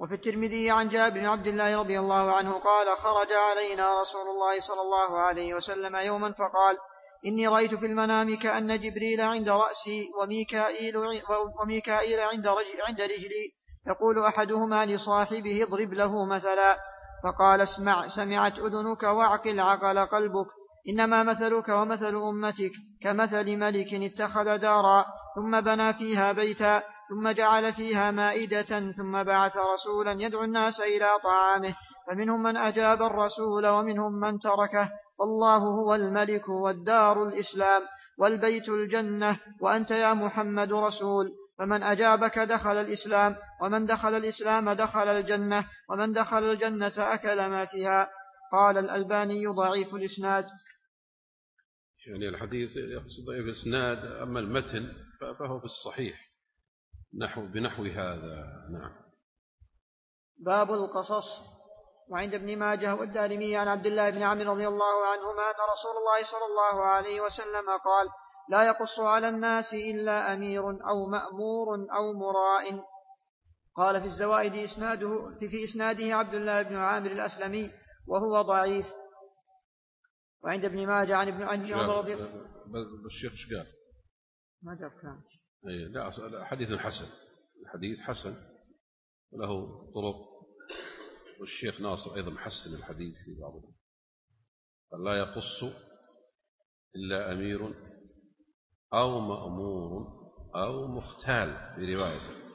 وفي الترمذي عن جابر بن عبد الله رضي الله عنه قال خرج علينا رسول الله صلى الله عليه وسلم يوما فقال إني رأيت في المنام كأن جبريل عند رأسي وميكائيل, وميكائيل عند, رجل عند رجلي يقول أحدهما لصاحبه اضرب له مثلا فقال اسمع سمعت أذنك واعقل عقل قلبك إنما مثلك ومثل أمتك كمثل ملك اتخذ دارا ثم بنى فيها بيتا ثم جعل فيها مائدة ثم بعث رسولا يدعو الناس إلى طعامه فمنهم من أجاب الرسول ومنهم من تركه والله هو الملك والدار الإسلام والبيت الجنة وأنت يا محمد رسول فمن أجابك دخل الإسلام ومن دخل الإسلام دخل الجنة ومن دخل الجنة أكل ما فيها. قال الألباني ضعيف الإسناد. يعني الحديث يقصد ضعيف الإسناد، أما المتن فهو في الصحيح نحو بنحو هذا. نعم. باب القصص. وعند ابن ماجه والدارمي عن عبد الله بن عمرو رضي الله عنهما أن رسول الله صلى الله عليه وسلم قال لا يقص على الناس إلا أمير أو مأمور أو مراء. قال في الزوائد إسناده في إسناده عبد الله بن عامر الأسلمي وهو ضعيف. وعند ابن ماجه عن ابن عمر رضي الله عنه الشيخ ايش قال؟ ما جاب كلام. اي لا، حديث حسن، الحديث حسن له طرق، والشيخ ناصر أيضا حسن الحديث في بعضه. قال لا يقص إلا أمير أو مأمور أو مختال برواية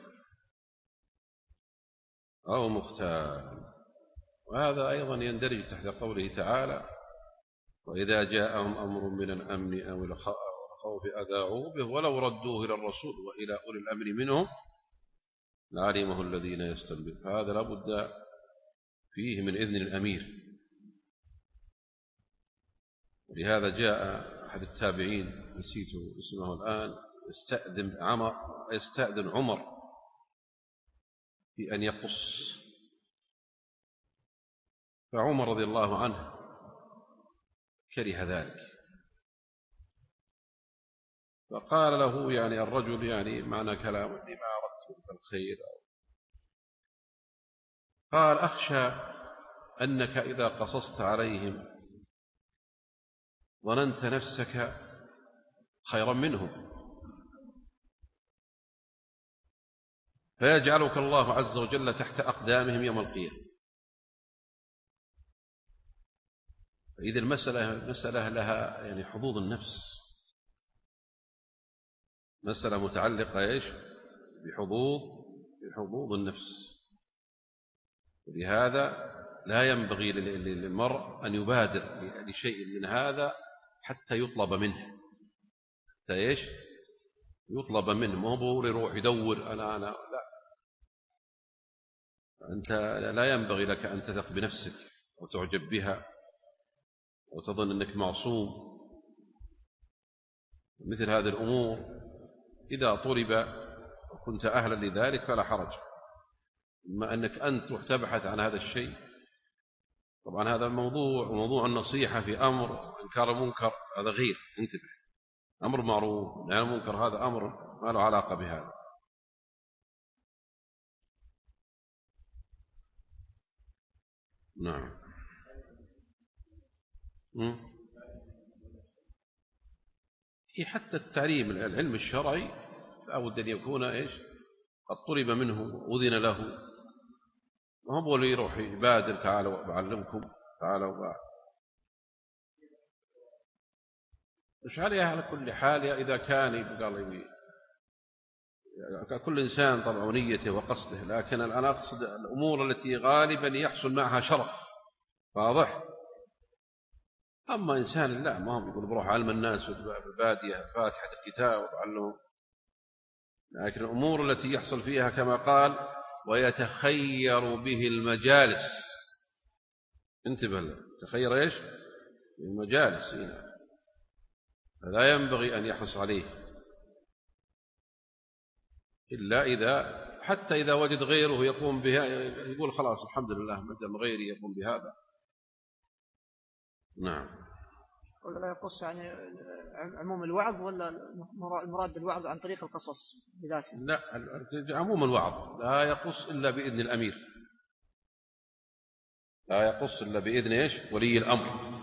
أو مختال. وهذا أيضا يندرج تحت قوله تعالى وإذا جاءهم أمر من الأمن أو الخوف أذاعوا به ولو ردوه إلى الرسول وإلى أولي الأمر منهم لعلمه الذين يستنبطون. فهذا لابد فيه من إذن الأمير. ولهذا جاء أحد التابعين نسيت اسمه الآن يستأذن عمر يستأذن عمر في أن يقص، فعمر رضي الله عنه كره ذلك، فقال له يعني الرجل يعني معنى كلامه لما أردت الخير، قال أخشى أنك إذا قصصت عليهم ظننت نفسك خيرا منهم فيجعلك الله عز وجل تحت أقدامهم يوم القيامة. فإذا المسألة مسألة لها يعني حظوظ النفس، مسألة متعلقة إيش بحظوظ بحظوظ النفس. ولهذا لا ينبغي للمرء أن يبادر لشيء من هذا حتى يطلب منه، حتى إيش يطلب منه، ما هو يروح يدور أنا أنا لا، أنت لا ينبغي لك أن تثق بنفسك وتعجب بها وتظن أنك معصوم. مثل هذه الأمور إذا طلب وكنت أهلا لذلك فلا حرج، إما أنك أنت تروح تبحث عن هذا الشيء. طبعا هذا الموضوع وموضوع النصيحة في أمر إنكار المنكر هذا غير، انتبه، أمر معروف يعني المنكر هذا أمر ما له علاقة بهذا. نعم. في حتى التعليم العلم الشرعي لا بد أن يكون إيش قد طلب منه وأذن له، ما هو اللي يروح يبادر تعالوا بعلمكم تعالوا بعد. مش عليها على كل حال إذا كان قال كل إنسان طبعا نيته وقصده، لكن أنا أقصد الأمور التي غالبا يحصل معها شرف واضح. أما إنسان لا ما هم يقول بروح علم الناس في البادية فاتحة الكتاب وتعلمهم، لكن الأمور التي يحصل فيها كما قال ويتخير به المجالس، انتبه له تخير إيش المجالس هنا، فلا ينبغي أن يحرص عليه إلا إذا حتى إذا وجد غيره يقوم بها يقول خلاص الحمد لله ما دام غيري يقوم بهذا. نعم. ولا يقص يعني عموم الوعظ ولا المراد الوعظ عن طريق القصص بذاته؟ لا، عموم الوعظ لا يقص إلا بإذن الأمير. لا يقص إلا بإذن إيش ولي الأمر.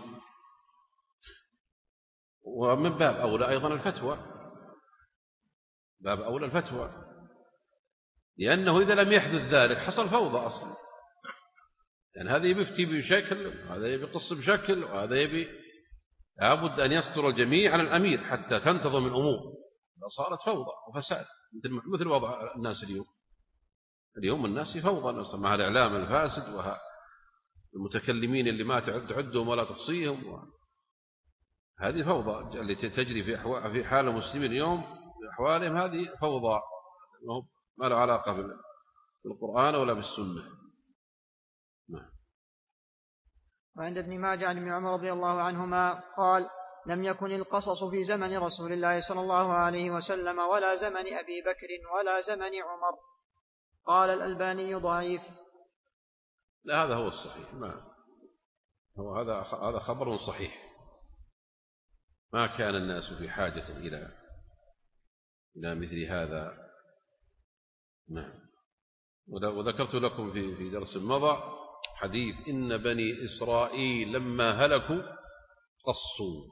ومن باب أولى أيضا الفتوى، باب أولى الفتوى، لأنه إذا لم يحدث ذلك حصل فوضى أصلا. يعني هذا يبي يفتي بشكل وهذا يبي يقص بشكل وهذا يبي، لابد أن يستر الجميع على الأمير حتى تنتظم الأمور. صارت فوضى وفساد مثل مثل وضع الناس اليوم. اليوم الناس في فوضى مع الإعلام الفاسد والمتكلمين اللي ما تعدهم ولا تحصيهم. هذه فوضى التي تجري في في حال المسلمين اليوم، في أحوالهم هذه فوضى ما له علاقة بالقرآن ولا بالسنة. نعم. وعند ابن ماجه عن ابن عمر رضي الله عنهما قال: لم يكن القصص في زمن رسول الله صلى الله عليه وسلم ولا زمن أبي بكر ولا زمن عمر. قال الألباني ضعيف. لا هذا هو الصحيح، ما هو هذا هذا خبر صحيح. ما كان الناس في حاجة إلى إلى مثل هذا. نعم. وذكرت لكم في في درس مضى حديث إن بني إسرائيل لما هلكوا قصوا.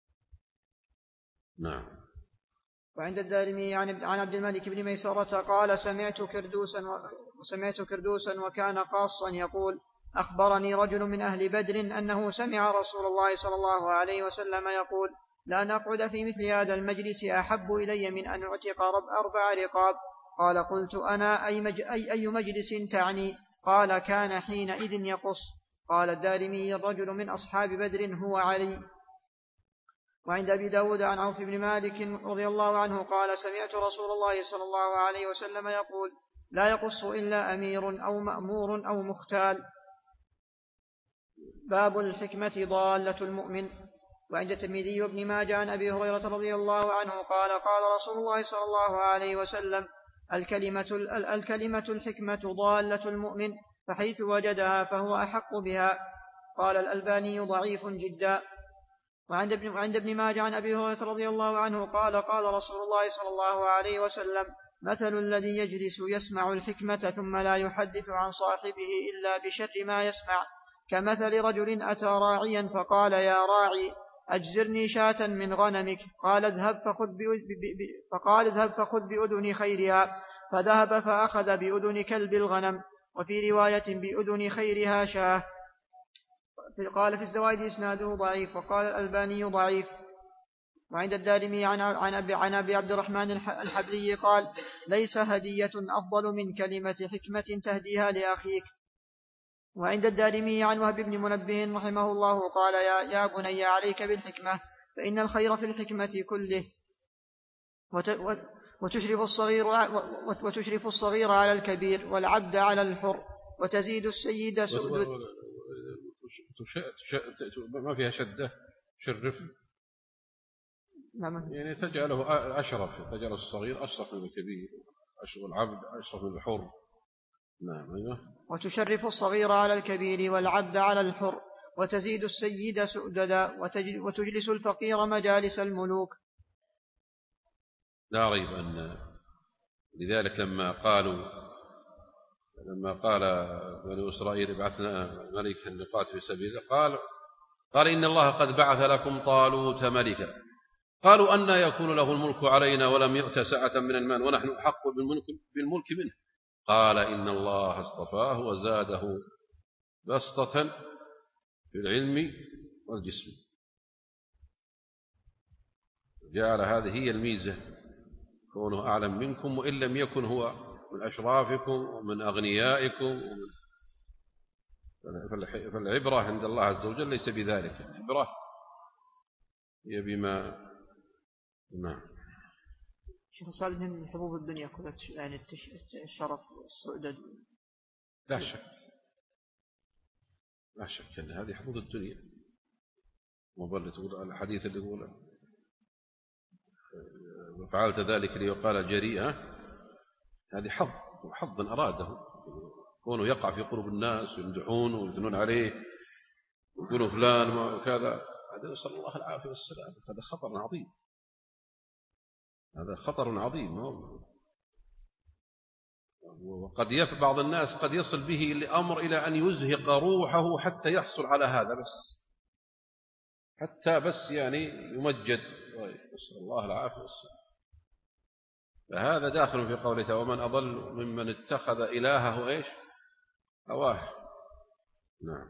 نعم. وعند الدارمي عن عبد الملك بن ميسرة قال: سمعت كردوسا وسمعت كردوسا وكان قاصا يقول: أخبرني رجل من أهل بدر أنه سمع رسول الله صلى الله عليه وسلم يقول: لا نقعد في مثل هذا المجلس أحب إلي من أن أعتق أربع رقاب. قال: قلت أنا أي, مج... أي, أي مجلس تعني؟ قال: كان حينئذ يقص. قال الدارمي: الرجل من أصحاب بدر هو علي. وعند أبي داود عن عوف بن مالك رضي الله عنه قال: سمعت رسول الله صلى الله عليه وسلم يقول: لا يقص إلا أمير أو مأمور أو مختال. باب الحكمة ضالة المؤمن. وعند الترمذي وابن ماجه عن أبي هريرة رضي الله عنه قال: قال رسول الله صلى الله عليه وسلم: الكلمة, الكلمة الحكمة ضالة المؤمن، فحيث وجدها فهو أحق بها. قال الألباني ضعيف جدا. وعند ابن, وعند ابن ماجه عن أبي هريرة رضي الله عنه قال: قال رسول الله صلى الله عليه وسلم: مثل الذي يجلس يسمع الحكمة ثم لا يحدث عن صاحبه إلا بشر ما يسمع، كمثل رجل أتى راعيا فقال: يا راعي أجزرني شاة من غنمك. قال: اذهب فخذ فقال اذهب فخذ بأذن خيرها، فذهب فأخذ بأذن كلب الغنم، وفي رواية بأذن خيرها شاه. قال في الزوائد إسناده ضعيف. وقال الألباني ضعيف. وعند الدارمي عن, عن, أبي, عن أبي عبد الرحمن الحبلي قال: ليس هدية أفضل من كلمة حكمة تهديها لأخيك. وعند الدارمي عن وهب بن منبه رحمه الله قال: يا, يا بني عليك بالحكمة، فإن الخير في الحكمة كله، وتشرف الصغير, وتشرف الصغير على الكبير والعبد على الحر، وتزيد السيد سؤدد. ما فيها شدة شرف، يعني تجعله أشرف، تجعل الصغير أشرف من الكبير، والعبد أشرف من الحر. نعم. أيوه. وتشرف الصغير على الكبير والعبد على الحر، وتزيد السيد سؤددا، وتجلس الفقير مجالس الملوك. لا ريب أن لذلك لما قالوا لما قال بني إسرائيل: ابعثنا ملكا نقاتل في سبيل الله، قال قال إن الله قد بعث لكم طالوت ملكا. قالوا: أنى يكون له الملك علينا ولم يؤت سعة من المال ونحن أحق بالملك, بالملك منه؟ قال: إن الله اصطفاه وزاده بسطة في العلم والجسم. جعل هذه هي الميزة، كونه أعلم منكم، وإن لم يكن هو من أشرافكم ومن أغنيائكم. فالعبرة عند الله عز وجل ليس بذلك، العبرة هي بما. نعم. شيخ صالح من حظوظ الدنيا كلها، يعني الشرف والسؤدد. لا شك لا شك أن هذه حظوظ الدنيا. مظلة تقول الحديث اللي يقول: وفعلت ذلك ليقال جريئة. هذه حظ وحظ أراده، كونه يقع في قلوب الناس ويمدحون ويثنون عليه ويقولوا فلان وكذا. هذا نسأل الله العافية والسلام. هذا خطر عظيم، هذا خطر عظيم. وقد يف بعض الناس قد يصل به الأمر إلى أن يزهق روحه حتى يحصل على هذا، بس حتى بس يعني يمجد، نسأل الله العافية والسلام. فهذا داخل في قوله: ومن أضل ممن اتخذ إلهه إيش هواه. نعم.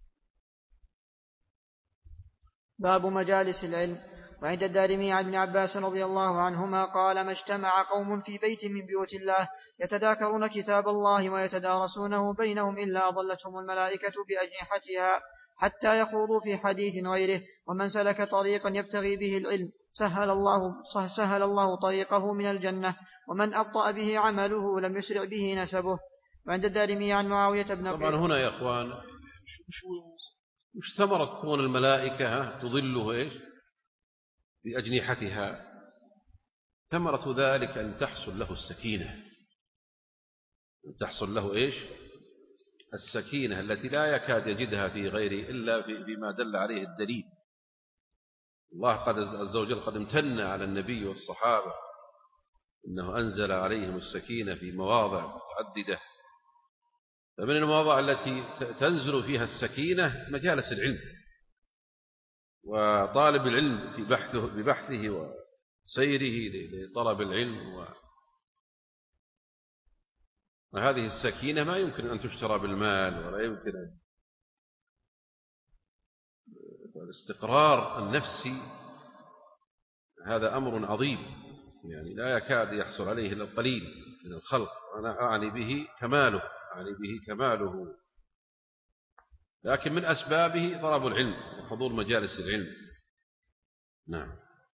باب مجالس العلم. وعند الدارمي عن ابن عباس رضي الله عنهما قال: ما اجتمع قوم في بيت من بيوت الله يتذاكرون كتاب الله ويتدارسونه بينهم إلا أضلتهم الملائكة بأجنحتها حتى يخوضوا في حديث غيره. ومن سلك طريقا يبتغي به العلم سهل الله, سهل الله طريقه من الجنة، ومن أبطأ به عمله لم يسرع به نسبه. وعند الدارمي عن معاوية بن طبعا هنا يا إخوان وش ثمرة كون الملائكة تظله إيش بأجنحتها؟ ثمرة ذلك أن تحصل له السكينة، أن تحصل له إيش السكينة التي لا يكاد يجدها في غيره إلا بما دل عليه الدليل. الله قد عز وجل قد امتن على النبي والصحابة إنه أنزل عليهم السكينة في مواضع متعددة، فمن المواضع التي تنزل فيها السكينة مجالس العلم، وطالب العلم في بحثه ببحثه وسيره لطلب العلم. و... وهذه السكينة ما يمكن أن تشترى بالمال، ولا يمكن أن... الاستقرار النفسي هذا أمر عظيم، يعني لا يكاد يحصل عليه إلا القليل من الخلق. أنا أعني به كماله، أعني به كماله، لكن من أسبابه طلب العلم وحضور مجالس العلم. نعم.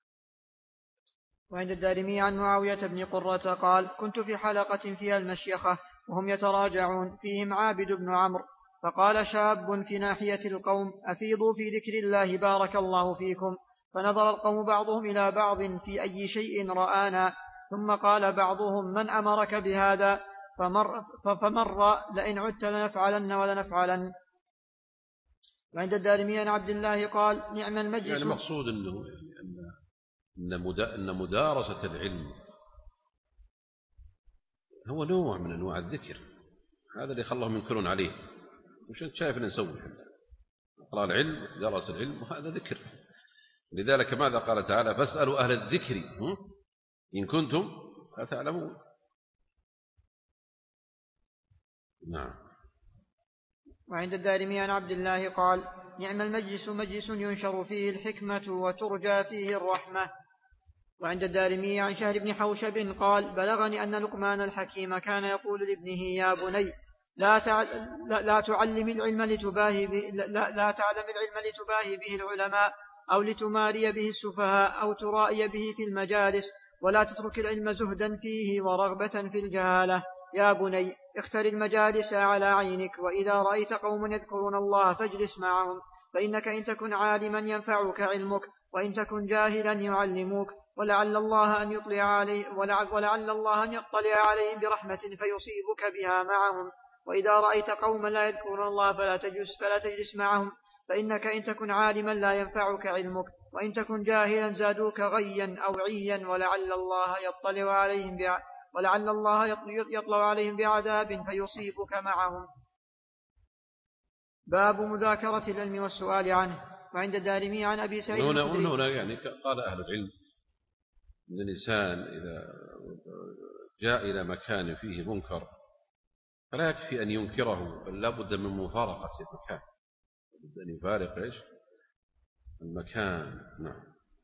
وعند الدارمي عن معاوية بن قرة قال: كنت في حلقة فيها المشيخة وهم يتراجعون، فيهم عابد بن عمرو، فقال شاب في ناحية القوم: أفيضوا في ذكر الله بارك الله فيكم. فنظر القوم بعضهم إلى بعض في أي شيء رآنا، ثم قال بعضهم: من أمرك بهذا؟ فمر, فمر لئن عدت لنفعلن ولنفعلن. وعند الدارمي عن عبد الله قال: نعم المجلس. يعني مقصود أنه أن مدارسة العلم هو نوع من أنواع الذكر، هذا اللي خلهم ينكرون عليه. وش أنت شايف أن نسوي؟ اقرأ العلم، درس العلم، وهذا ذكر. لذلك ماذا قال تعالى: فاسألوا أهل الذكر إن كنتم لا تعلمون. نعم. وعند الدارمي عن عبد الله قال: نعم المجلس مجلس ينشر فيه الحكمة وترجى فيه الرحمة. وعند الدارمي عن شهر بن حوشب قال: بلغني أن لقمان الحكيم كان يقول لابنه: يا بني لا, تع... لا... لا تعلم العلم لتباهي به... لا... لا تعلم العلم لتباهي به العلماء أو لتماري به السفهاء أو ترائي به في المجالس، ولا تترك العلم زهدا فيه ورغبة في الجهالة. يا بني اختر المجالس على عينك، وإذا رأيت قوم يذكرون الله فاجلس معهم، فإنك إن تكن عالما ينفعك علمك، وإن تكن جاهلا يعلموك، ولعل الله أن يطلع عليه ولعل, ولعل الله أن يطلع عليهم برحمة فيصيبك بها معهم. وإذا رأيت قوما لا يذكرون الله فلا تجلس, فلا تجلس معهم، فإنك إن تكن عالما لا ينفعك علمك، وإن تكن جاهلا زادوك غيا أو عيا، ولعل الله يطلع عليهم بع... ولعل الله يطلع عليهم بعذاب فيصيبك معهم. باب مذاكرة العلم والسؤال عنه. وعند الدارمي عن أبي سعيد هنا, هنا يعني قال أهل العلم أن الإنسان إذا جاء إلى مكان فيه منكر فلا يكفي أن ينكره، بل لا بد من مفارقة المكان، بد أن يفارق إيش المكان. نعم.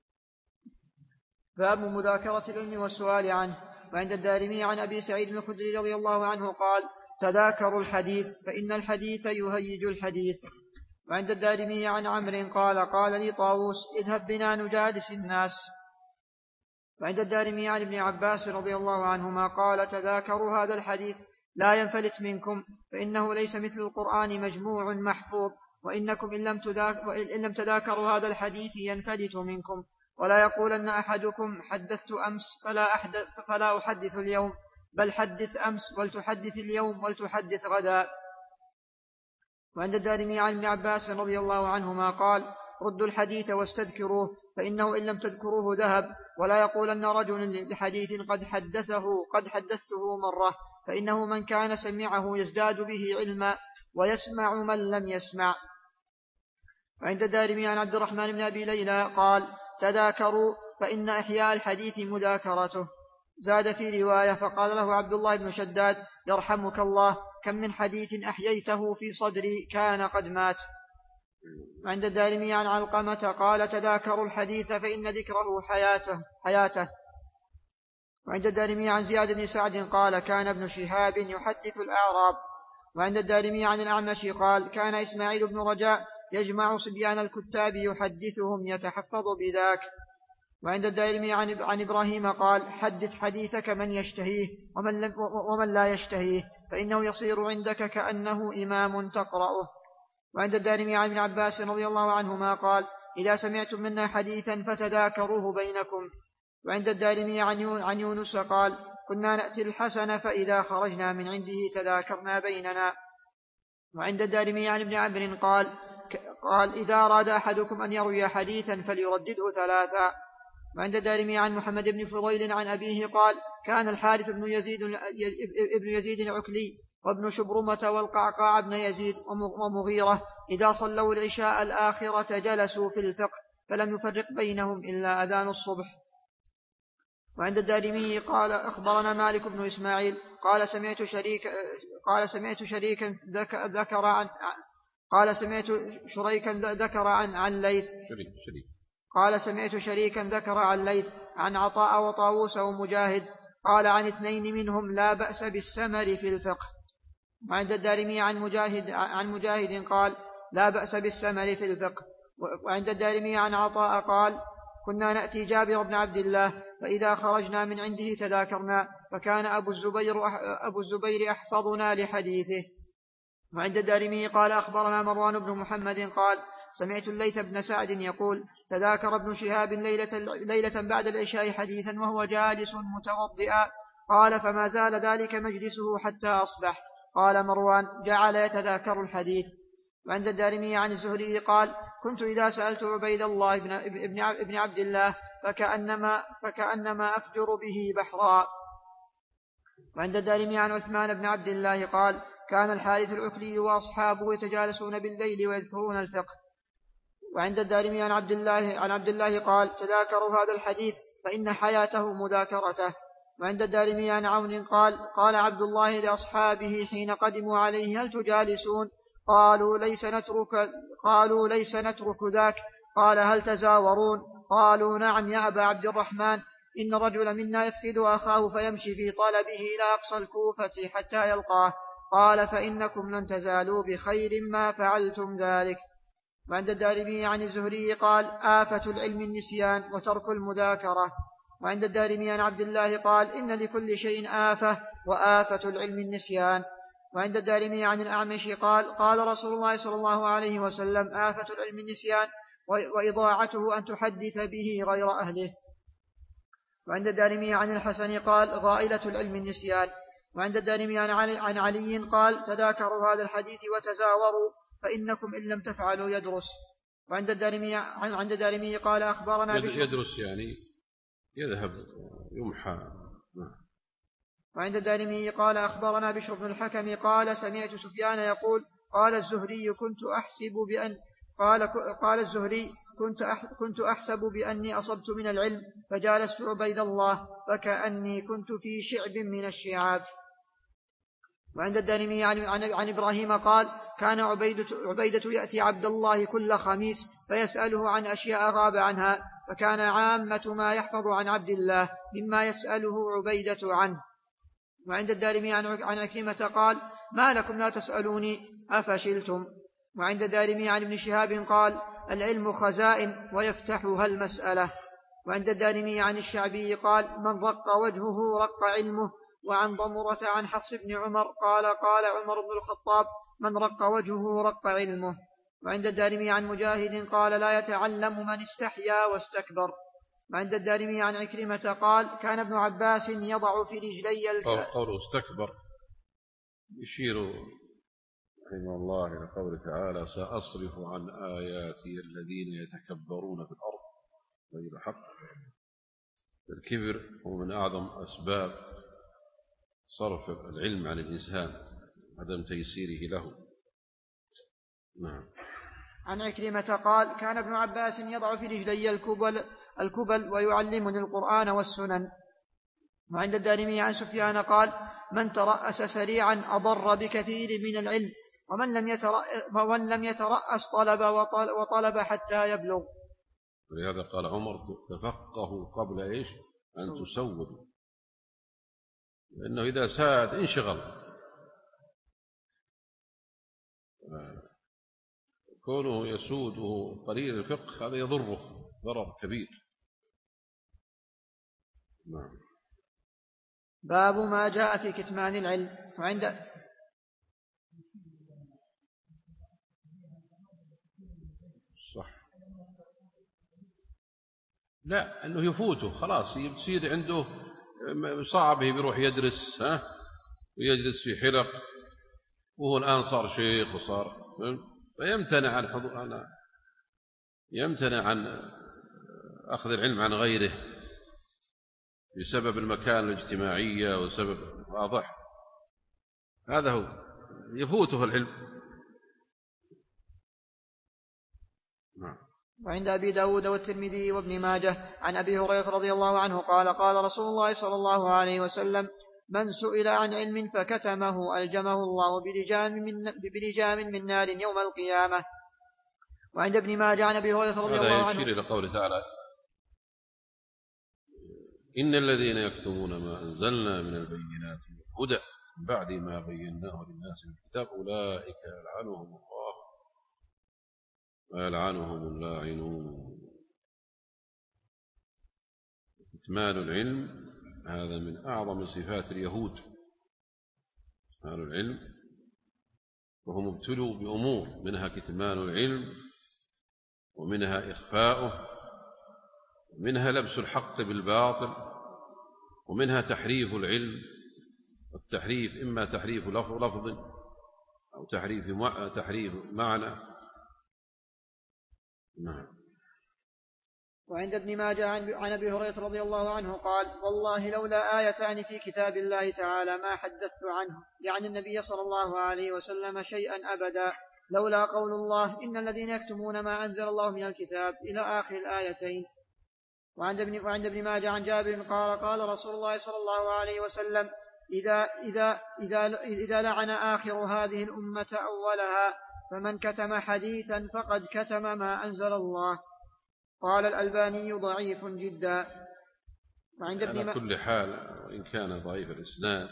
باب مذاكرة العلم والسؤال عنه. وعند الدارمي عن أبي سعيد الخدري رضي الله عنه قال: تذاكروا الحديث فإن الحديث يهيج الحديث. وعند الدارمي عن عمرو قال: قال لي طاووس: اذهب بنا نجالس الناس. وعند الدارمي عن ابن عباس رضي الله عنهما قال: تذاكروا هذا الحديث لا ينفلت منكم، فإنه ليس مثل القرآن مجموع محفوظ، وإنكم إن لم, تذاك وإن لم تذاكروا هذا الحديث ينفلت منكم. ولا يقولن أحدكم حدثت أمس فلا, أحدث فلا أحدث اليوم، بل حدث أمس ولتحدث اليوم ولتحدث غدا. وعند الدارمي عن ابن عباس رضي الله عنهما قال: ردوا الحديث واستذكروه، فإنه إن لم تذكروه ذهب. ولا يقولن رجل لحديث قد حدثه قد حدثته مرة، فإنه من كان سمعه يزداد به علما ويسمع من لم يسمع. وعند الدارمي عن عبد الرحمن بن أبي ليلى قال تذاكروا فإن إحياء الحديث مذاكرته. زاد في رواية فقال له عبد الله بن شداد يرحمك الله كم من حديث أحييته في صدري كان قد مات. وعند الدارمي عن علقمة قال تذاكروا الحديث فإن ذكره حياته, حياته. وعند الدارمي عن زياد بن سعد قال كان ابن شهاب يحدث الأعراب. وعند الدارمي عن الأعمش قال كان إسماعيل بن رجاء يجمع صبيان الكتاب يحدثهم يتحفظ بذاك. وعند الدارمي عن, عن إبراهيم قال حدث حديثك من يشتهيه ومن, لم ومن لا يشتهيه فإنه يصير عندك كأنه إمام تقرأه. وعند الدارمي عن ابن عباس رضي الله عنهما قال إذا سمعتم منا حديثا فتذاكروه بينكم. وعند الدارمي عن يونس قال كنا نأتي الحسن فإذا خرجنا من عنده تذاكرنا بيننا. وعند الدارمي عن ابن عمرو قال قال إذا أراد أحدكم أن يروي حديثا فليردده ثلاثا. وعند الدارمي عن محمد بن فضيل عن أبيه قال كان الحارث بن يزيد, ابن يزيد العكلي وابن شبرمة والقعقاع بن يزيد ومغيرة إذا صلوا العشاء الآخرة جلسوا في الفقه فلم يفرق بينهم إلا أذان الصبح. وعند الدارمي قال أخبرنا مالك بن إسماعيل قال سمعت شريك قال سمعت شريكا ذكر عن قال سمعت شريكا ذكر عن عن ليث قال سمعت شريكا ذكر عن ليث عن عطاء وطاووس ومجاهد قال عن اثنين منهم لا بأس بالسمر في الفقه. وعند الدارمي عن مجاهد عن مجاهد قال لا بأس بالسمر في الفقه. وعند الدارمي عن عطاء قال كنا نأتي جابر بن عبد الله فإذا خرجنا من عنده تذاكرنا فكان أبو الزبير, أبو الزبير أحفظنا لحديثه. وعند الدارمي قال أخبرنا مروان بن محمد قال سمعت الليث بن سعد يقول تذاكر ابن شهاب ليلة, ليلة بعد العشاء حديثا وهو جالس متوضئا قال فما زال ذلك مجلسه حتى أصبح. قال مروان جعل يتذاكر الحديث. وعند الدارمي عن الزهري قال كنت إذا سألت عبيد الله بن, ابن, ابن عبد الله فكأنما, فكأنما أفجر به بحرا. وعند الدارمي عن عثمان بن عبد الله قال كان الحارث العكلي وأصحابه يتجالسون بالليل ويذكرون الفقه. وعند الدارمي عن عبد الله, عن عبد الله قال تذاكروا هذا الحديث فإن حياته مذاكرته. وعند الدارمي عن عون قال قال عبد الله لأصحابه حين قدموا عليه هل تجالسون؟ قالوا ليس نترك, قالوا ليس نترك ذاك. قال هل تزاورون؟ قالوا نعم يا أبا عبد الرحمن إن رجل منا يفقد أخاه فيمشي في طلبه إلى أقصى الكوفة حتى يلقاه. قال فإنكم لن تزالوا بخير ما فعلتم ذلك. وعند الدارمي عن الزهري قال آفة العلم النسيان وترك المذاكرة. وعند الدارمي عن عبد الله قال إن لكل شيء آفة وآفة العلم النسيان. وعند الدارمي عن الأعمش قال قال رسول الله صلى الله عليه وسلم آفة العلم النسيان وإضاعته أن تحدث به غير أهله. وعند الدارمي عن الحسن قال غائلة العلم النسيان. وعند الدارمي عن علي, عن علي قال تذاكروا هذا الحديث وتزاوروا فإنكم إن لم تفعلوا يدرس. وعند الدارمي عند الدارمي قال أخبرنا يدرس يعني يذهب يمحى. وعند الدارمي قال أخبرنا بشر بن الحكم قال سمعت سفيان يقول قال الزهري كنت أحسب بأن قال قال الزهري كنت كنت أحسب بأني أصبت من العلم فجالست عبيد الله فكأني كنت في شعب من الشعاب. وعند الدارمي عن, عن, عن إبراهيم قال كان عبيدة, عبيدة يأتي عبد الله كل خميس فيسأله عن أشياء غاب عنها فكان عامة ما يحفظ عن عبد الله مما يسأله عبيدة عنه. وعند الدارمي عن, عن عكرمة قال ما لكم لا تسألوني أفشلتم. وعند الدارمي عن ابن شهاب قال العلم خزائن ويفتحها المسألة. وعند الدارمي عن الشعبي قال من رق وجهه رق علمه. وعن ضمرة عن حفص بن عمر قال قال عمر بن الخطاب من رق وجهه رق علمه. وعند الدارمي عن مجاهد قال لا يتعلم من استحيا واستكبر. وعند الدارمي عن عكرمة قال كان ابن عباس يضع في رجلي الكعبة قوله استكبر يشير رحمه الله إلى قوله تعالى سأصرف عن آياتي الذين يتكبرون في الأرض غير حق. الكبر هو من أعظم أسباب صرف العلم عن الإنسان، عدم تيسيره له. نعم. عن عكرمة قال: كان ابن عباس يضع في رجلي الكبل, الكبل ويعلمني القرآن والسنن. وعند الدارمي عن سفيان قال: من ترأس سريعا أضر بكثير من العلم، ومن لم يترأس, ومن لم يترأس طلب وطلب حتى يبلغ. ولهذا قال عمر: تفقهوا قبل إيش أن تسودوا، لأنه إذا ساد انشغل. كونه يسود قليل الفقه هذا يضره ضرر كبير. نعم. باب ما جاء في كتمان العلم. وعند صح، لا أنه يفوته خلاص، يصير عنده صعب بيروح يدرس، ها ويجلس في حلق، وهو الآن صار شيخ وصار، فيمتنع عن حضور، يمتنع عن أخذ العلم عن غيره بسبب المكان الاجتماعية وسبب واضح، هذا هو يفوته العلم. نعم. وعند أبي داود والترمذي وابن ماجه عن أبي هريرة رضي الله عنه قال: قال رسول الله صلى الله عليه وسلم: من سئل عن علم فكتمه ألجمه الله بلجام من, بلجام من نار يوم القيامة. وعند ابن ماجه عن أبي هريرة رضي الله عنه. هذا يشير إلى قوله تعالى: إن الذين يكتمون ما أنزلنا من البينات والهدى بعد ما بيناه للناس في الكتاب أولئك يلعنهم الله ويلعنهم اللاعنون. كتمان العلم هذا من أعظم صفات اليهود، كتمان العلم، وهم ابتلوا بأمور، منها كتمان العلم، ومنها إخفاؤه، ومنها لبس الحق بالباطل، ومنها تحريف العلم. والتحريف إما تحريف لفظ أو تحريف تحريف معنى. نعم. وعند ابن ماجه عن أبي هريرة رضي الله عنه قال: والله لولا آيتان في كتاب الله تعالى ما حدثت عنه، يعني النبي صلى الله عليه وسلم، شيئا أبدا، لولا قول الله: إن الذين يكتمون ما أنزل الله من الكتاب إلى آخر الآيتين. وعند ابن, وعند ابن ماجه عن جابر قال: قال رسول الله صلى الله عليه وسلم: إذا, إذا, إذا, إذا لعن آخر هذه الأمة أولها، فمن كتم حديثا فقد كتم ما أنزل الله. قال الألباني: ضعيف جدا. وعند ابن على كل حال، وإن كان ضعيف الإسناد،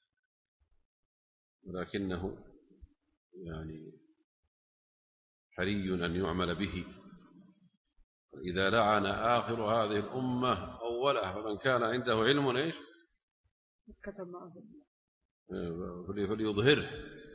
ولكنه يعني حري أن يعمل به. إذا لعن آخر هذه الأمة أولها، فمن كان عنده علم إيش كتب ما أنزل الله فليظهره.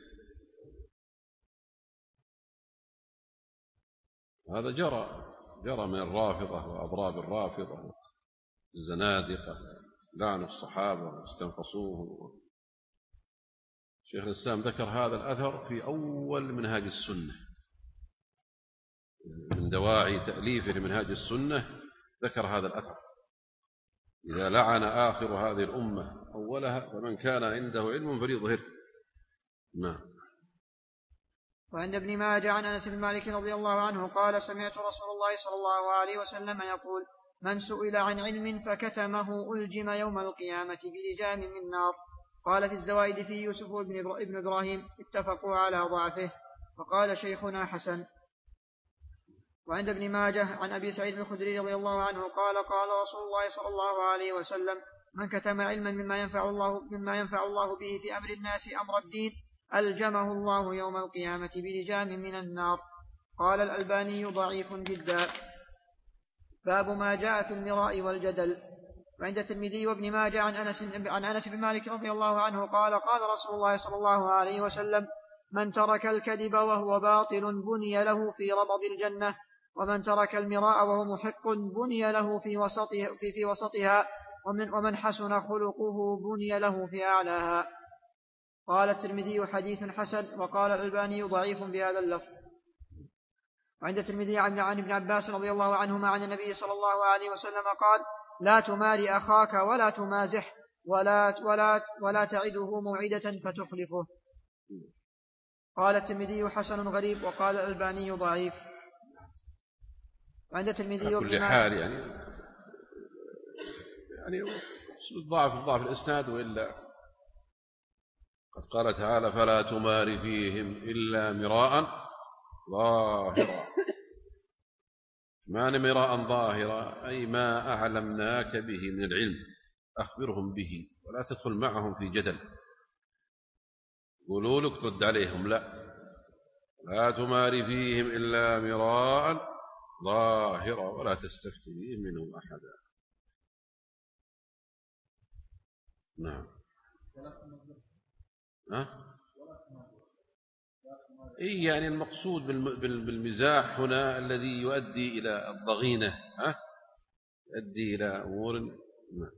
هذا جرى جرى من الرافضة وأضراب الرافضة الزنادقة، لعنوا الصحابة واستنقصوهم. شيخ الإسلام ذكر هذا الأثر في أول منهاج السنة، من دواعي تأليفه لمنهاج السنة ذكر هذا الأثر: إذا لعن آخر هذه الأمة أولها، فمن كان عنده علم فليظهره. نعم. وعند ابن ماجه عن أنس بن مالك رضي الله عنه قال: سمعت رسول الله صلى الله عليه وسلم يقول: من سئل عن علم فكتمه ألجم يوم القيامة بلجام من نار. قال في الزوائد في يوسف بن إبراهيم: اتفقوا على ضعفه، وقال شيخنا حسن. وعند ابن ماجه عن أبي سعيد الخدري رضي الله عنه قال: قال رسول الله صلى الله عليه وسلم: من كتم علما مما ينفع الله, مما ينفع الله به في أمر الناس أمر الدين ألجمه الله يوم القيامة بلجام من النار. قال الألباني: ضعيف جدا. باب ما جاء في المراء والجدل. وعند الترمذي وابن ماجه عن أنس, عن أنس بن مالك رضي الله عنه قال: قال رسول الله صلى الله عليه وسلم: من ترك الكذب وهو باطل بني له في ربض الجنة، ومن ترك المراء وهو محق بني له في وسطها, في في وسطها ومن, ومن حسن خلقه بني له في أعلاها. قال الترمذي: حديث حسن. وقال الألباني: ضعيف بهذا اللفظ. وعند الترمذي عن ابن عباس رضي الله عنهما عن النبي صلى الله عليه وسلم قال: لا تماري أخاك ولا تمازح، ولا, ولا, ولا تعده موعدة فتخلفه. قال الترمذي حسن غريب، وقال الألباني ضعيف. وعند الترمذي على كل حال يعني يعني ضعف ضعف الإسناد، وإلا قد قال تعالى فلا تمار فيهم إلا مراء ظاهرا. معنى مراء ظاهرا أي ما أعلمناك به من العلم أخبرهم به، ولا تدخل معهم في جدل. قولوا لك ترد عليهم، لا لا تمار فيهم إلا مراء ظاهرا ولا تستفت فيهم منهم أحدا. نعم. ها؟ إيه يعني المقصود بالمزاح هنا الذي يؤدي إلى الضغينة، ها؟ يؤدي إلى أمور. نعم.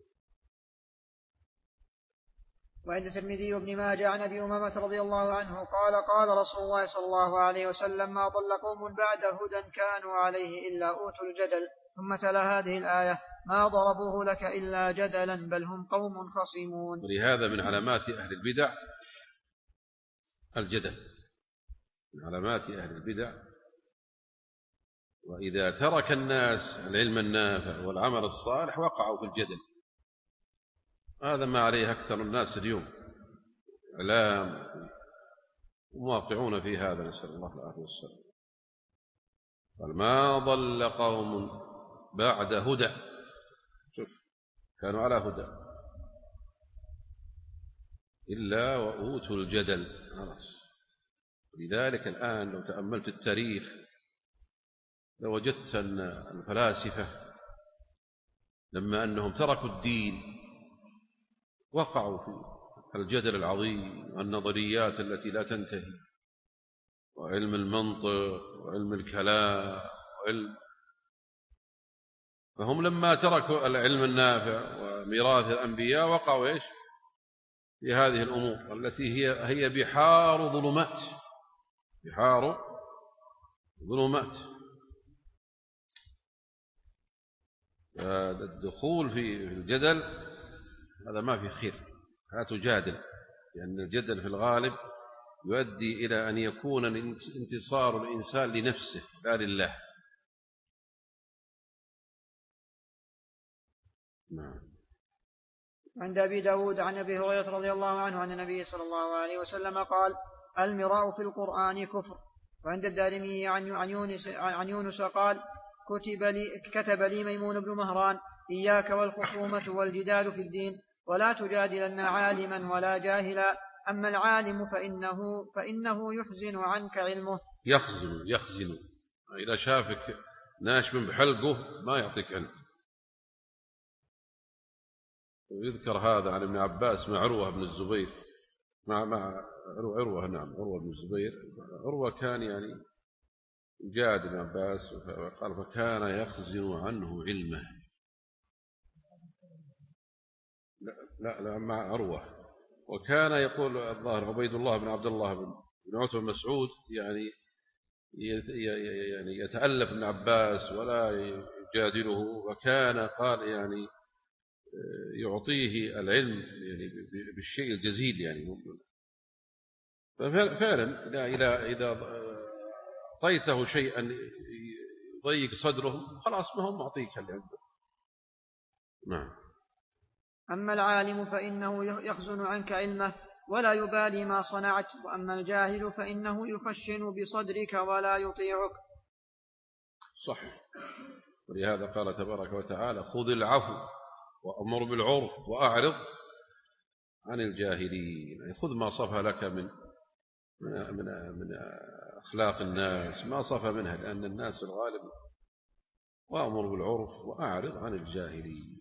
وعند الترمذي وابن ماجه عن أبي أمامة رضي الله عنه قال قال رسول الله صلى الله عليه وسلم ما ضل قوم بعد هدى كانوا عليه إلا أوتوا الجدل، ثم تلا هذه الآية ما ضربوه لك إلا جدلا بل هم قوم خصمون. ولهذا من علامات أهل البدع الجدل، من علامات أهل البدع. وإذا ترك الناس العلم النافع والعمل الصالح وقعوا في الجدل. هذا ما عليه أكثر الناس اليوم، إعلام مواقعون في هذا، نسأل الله العافية والسلام. قال ما ضل قوم بعد هدى، شوف كانوا على هدى إلا وأوتوا الجدل. لذلك الآن لو تأملت التاريخ لوجدت أن الفلاسفة لما أنهم تركوا الدين وقعوا في الجدل العظيم والنظريات التي لا تنتهي، وعلم المنطق وعلم الكلام وعلم. فهم لما تركوا العلم النافع وميراث الأنبياء وقعوا إيش في هذه الأمور التي هي هي بحار ظلمات، بحار ظلمات. الدخول في الجدل هذا ما في خير، لا تجادل، لأن الجدل في الغالب يؤدي إلى أن يكون انتصار الإنسان لنفسه لا لله. نعم. عند أبي داود عن أبي هريرة رضي الله عنه عن النبي صلى الله عليه وسلم قال المراء في القرآن كفر. وعند الدارمي عن يونس, عن يونس قال كتب لي, كتب لي ميمون بن مهران إياك والخصومة والجدال في الدين، ولا تجادلن عالما ولا جاهلا، أما العالم فإنه, فإنه يحزن عنك علمه. يخزن يخزن إذا شافك ناشم بحلقه ما يعطيك علم. ويذكر هذا عن ابن عباس مع عروة بن الزبير، مع مع عروة نعم عروة بن الزبير. عروة كان يعني جاد ابن عباس قال فكان يخزن عنه علمه. لا لا, لا مع عروة. وكان يقول الظاهر عبيد الله بن عبد الله بن عتبة بن مسعود يعني يعني يتألف ابن عباس ولا يجادله، وكان قال يعني يعطيه العلم يعني بالشيء الجزيل يعني. ففعلا إذا إذا أعطيته شيئا يضيق صدره خلاص ما هم معطيك اللي عنده. نعم. أما العالم فإنه يخزن عنك علمه ولا يبالي ما صنعت، وأما الجاهل فإنه يخشن بصدرك ولا يطيعك. صح. ولهذا قال تبارك وتعالى خذ العفو وأمر بالعرف وأعرض عن الجاهلين، يعني خذ ما صفى لك من من من أخلاق الناس، ما صفى منها، لأن الناس الغالب. وأمر بالعرف وأعرض عن الجاهلين.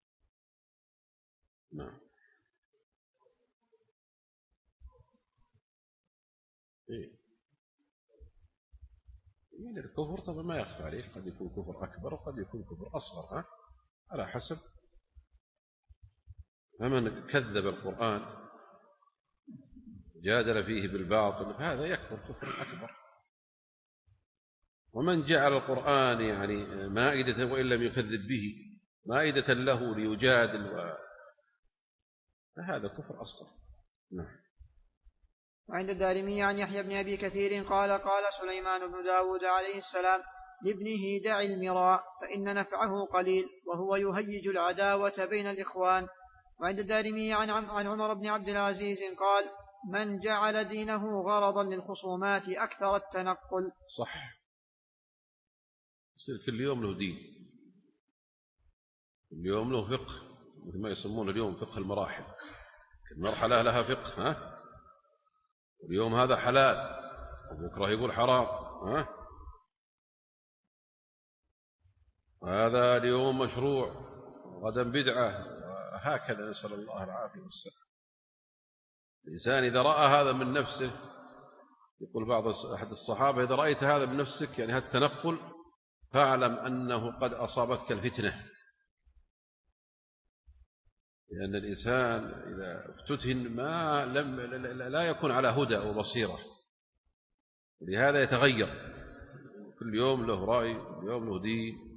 نعم. إيه. يعني الكفر طبعا ما يخفى عليه، قد يكون كفر أكبر وقد يكون كفر أصغر، ها؟ على حسب. فمن كذب القرآن جادل فيه بالباطل فهذا يكفر كفر أكبر. ومن جعل القرآن يعني مائدة وإن لم يكذب به، مائدة له ليجادل هذا كفر أصغر. نعم. وعند الدارمي عن يحيى بن أبي كثير قال قال سليمان بن داود عليه السلام لابنه دع المراء فإن نفعه قليل وهو يهيج العداوة بين الإخوان. وعند الدارمي عن, عن عمر بن عبد العزيز قال من جعل دينه غرضا للخصومات أكثر التنقل. صح، يصير كل يوم له دين، كل يوم له فقه، مثل ما يسمونه اليوم فقه المراحل، كل مرحلة لها فقه. ها؟ اليوم هذا حلال وبكرة يقول حرام. ها؟ هذا اليوم مشروع وغدا بدعة، هكذا نسأل الله العافية والسلام. الإنسان إذا رأى هذا من نفسه، يقول بعض أحد الصحابة إذا رأيت هذا من نفسك يعني هذا التنقل فاعلم أنه قد أصابتك الفتنة، لأن الإنسان إذا افتتن ما لم لا يكون على هدى وبصيرة، ولهذا يتغير كل يوم له رأي، كل يوم له دين.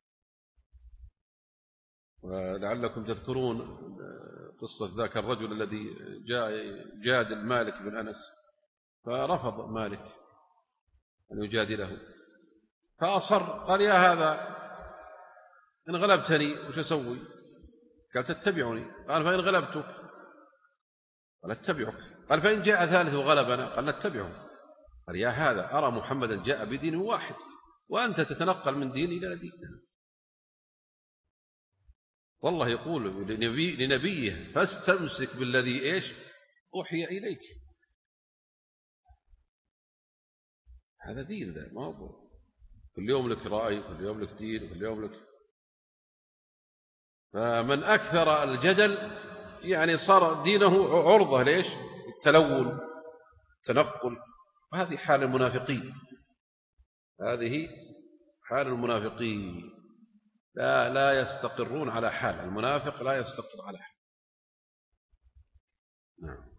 ولعلكم تذكرون قصة ذاك الرجل الذي جاء جادل مالك بن أنس، فرفض مالك أن يجادله، فأصر قال يا هذا إن غلبتني وش أسوي؟ قال تتبعني. قال فإن غلبتك؟ قال اتبعك. قال فإن جاء ثالث وغلبنا؟ قال نتبعه. قال يا هذا أرى محمدا جاء بدين واحد وأنت تتنقل من دين إلى دين. والله يقول لنبي لنبيه فاستمسك بالذي إيش أوحي إليك. هذا دين، ذا ما هو كل يوم لك رأي، كل يوم لك دين، كل يوم لك. فمن أكثر الجدل يعني صار دينه عرضة ليش؟ التلون، التنقل. وهذه حال المنافقين، هذه حال المنافقين، لا لا يستقرون على حال. المنافق لا يستقر على حال. نعم.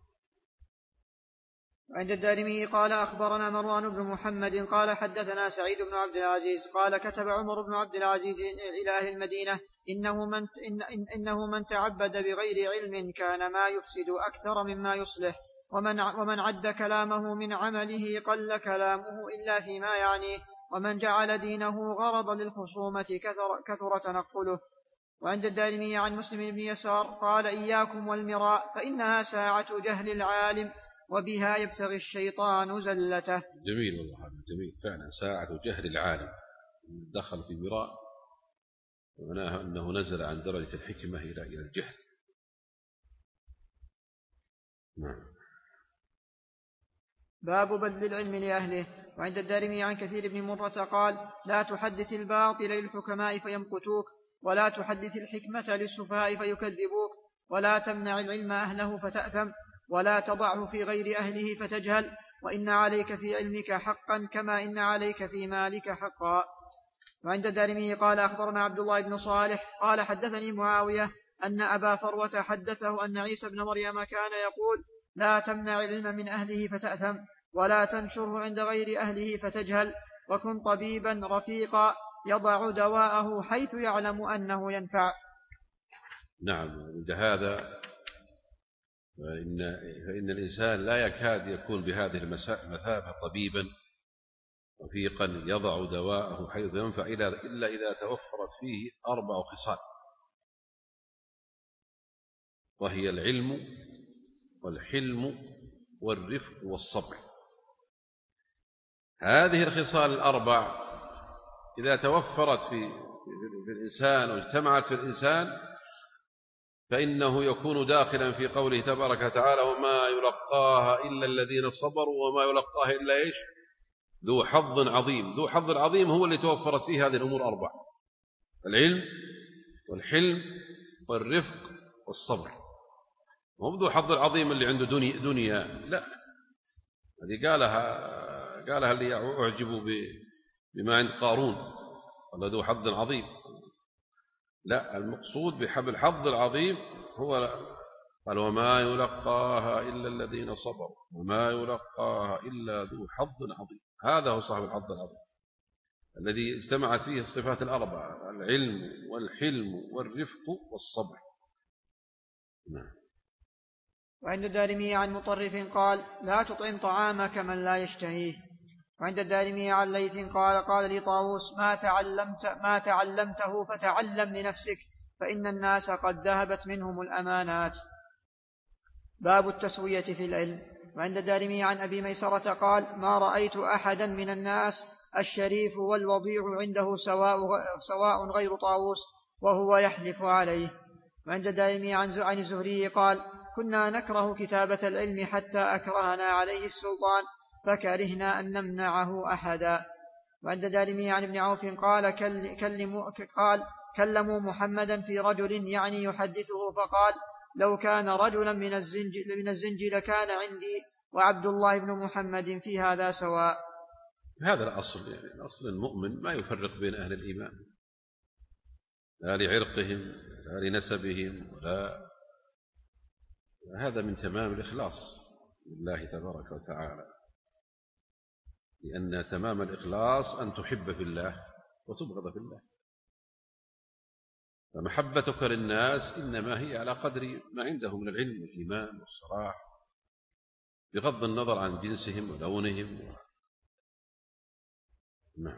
عند الدارمي قال أخبرنا مروان بن محمد قال حدثنا سعيد بن عبد العزيز قال كتب عمر بن عبد العزيز إلى أهل المدينة إنه من, إن إن إنه من تعبد بغير علم كان ما يفسد أكثر مما يصلح، ومن, ومن عد كلامه من عمله قل كلامه إلا فيما يعنيه، ومن جعل دينه غرضا للخصومة كثر, كثر تنقله. وعند الدارمي عن مسلم بن يسار قال إياكم والمراء فإنها ساعة جهل العالم وبها يبتغي الشيطان زلته. جميل والله، هذا جميل فعلا، ساعة جهل العالم. دخل في مراء معناها أنه نزل عن درجة الحكمة إلى إلى الجهل. نعم. باب بذل العلم لأهله. وعند الدارمي عن كثير بن مرة قال لا تحدث الباطل للحكماء فيمقتوك، ولا تحدث الحكمة للسفهاء فيكذبوك، ولا تمنع العلم أهله فتأثم، ولا تضعه في غير أهله فتجهل، وإن عليك في علمك حقا كما إن عليك في مالك حقا. وعند الدارمي قال أخبرنا عبد الله بن صالح قال حدثني معاوية أن أبا فروة حدثه أن عيسى بن مريم كان يقول لا تمنع العلم من أهله فتأثم، ولا تنشره عند غير أهله فتجهل، وكن طبيبا رفيقا يضع دواءه حيث يعلم أنه ينفع. نعم. عند هذا فإن, فإن الإنسان لا يكاد يكون بهذه المثابة طبيبا رفيقا يضع دواءه حيث ينفع إلا إذا توفرت فيه أربع خصال، وهي العلم والحلم والرفق والصبر. هذه الخصال الأربع إذا توفرت في, في الإنسان واجتمعت في الإنسان فإنه يكون داخلا في قوله تبارك وتعالى وما يلقاها إلا الذين صبروا وما يلقاها إلا إيش ذو حظ عظيم. ذو حظ عظيم هو اللي توفرت فيه هذه الأمور أربع: العلم والحلم والرفق والصبر. هم ذو حظ العظيم اللي عنده دنيا, دنيا. لا، هذه قالها قالها اللي أعجبوا بما عند قارون، قال ذو حظ عظيم. لا، المقصود بحب الحظ العظيم هو قال وما يلقاها إلا الذين صبروا وما يلقاها إلا ذو حظ عظيم. هذا هو صاحب الحظ العظيم الذي اجتمعت فيه الصفات الأربعة: العلم والحلم والرفق والصبر. نعم. وعند الدارمي عن مطرف قال لا تطعم طعامك من لا يشتهيه. وعند الدارمي عن ليث قال قال لي طاووس ما تعلمت ما تعلمته فتعلم لنفسك فإن الناس قد ذهبت منهم الأمانات. باب التسوية في العلم. وعند الدارمي عن أبي ميسرة قال ما رأيت أحدا من الناس الشريف والوضيع عنده سواء, سواء غير طاووس وهو يحلف عليه. وعند الدارمي عن الزهري قال كنا نكره كتابة العلم حتى أكرهنا عليه السلطان فكرهنا أن نمنعه أحدا. وعند الدارمي عن ابن عوف قال, كلموا قال كلموا محمدا في رجل يعني يحدثه فقال لو كان رجلا من الزنج, من الزنج لكان عندي وعبد الله بن محمد في هذا سواء. هذا الأصل، يعني الأصل المؤمن ما يفرق بين أهل الإيمان لا لعرقهم لا لنسبهم ولا، هذا من تمام الإخلاص لله تبارك وتعالى، لأن تمام الإخلاص أن تحب في الله وتبغض في الله. فمحبتك للناس إنما هي على قدر ما عنده من العلم والإيمان والصلاح بغض النظر عن جنسهم ولونهم. نعم.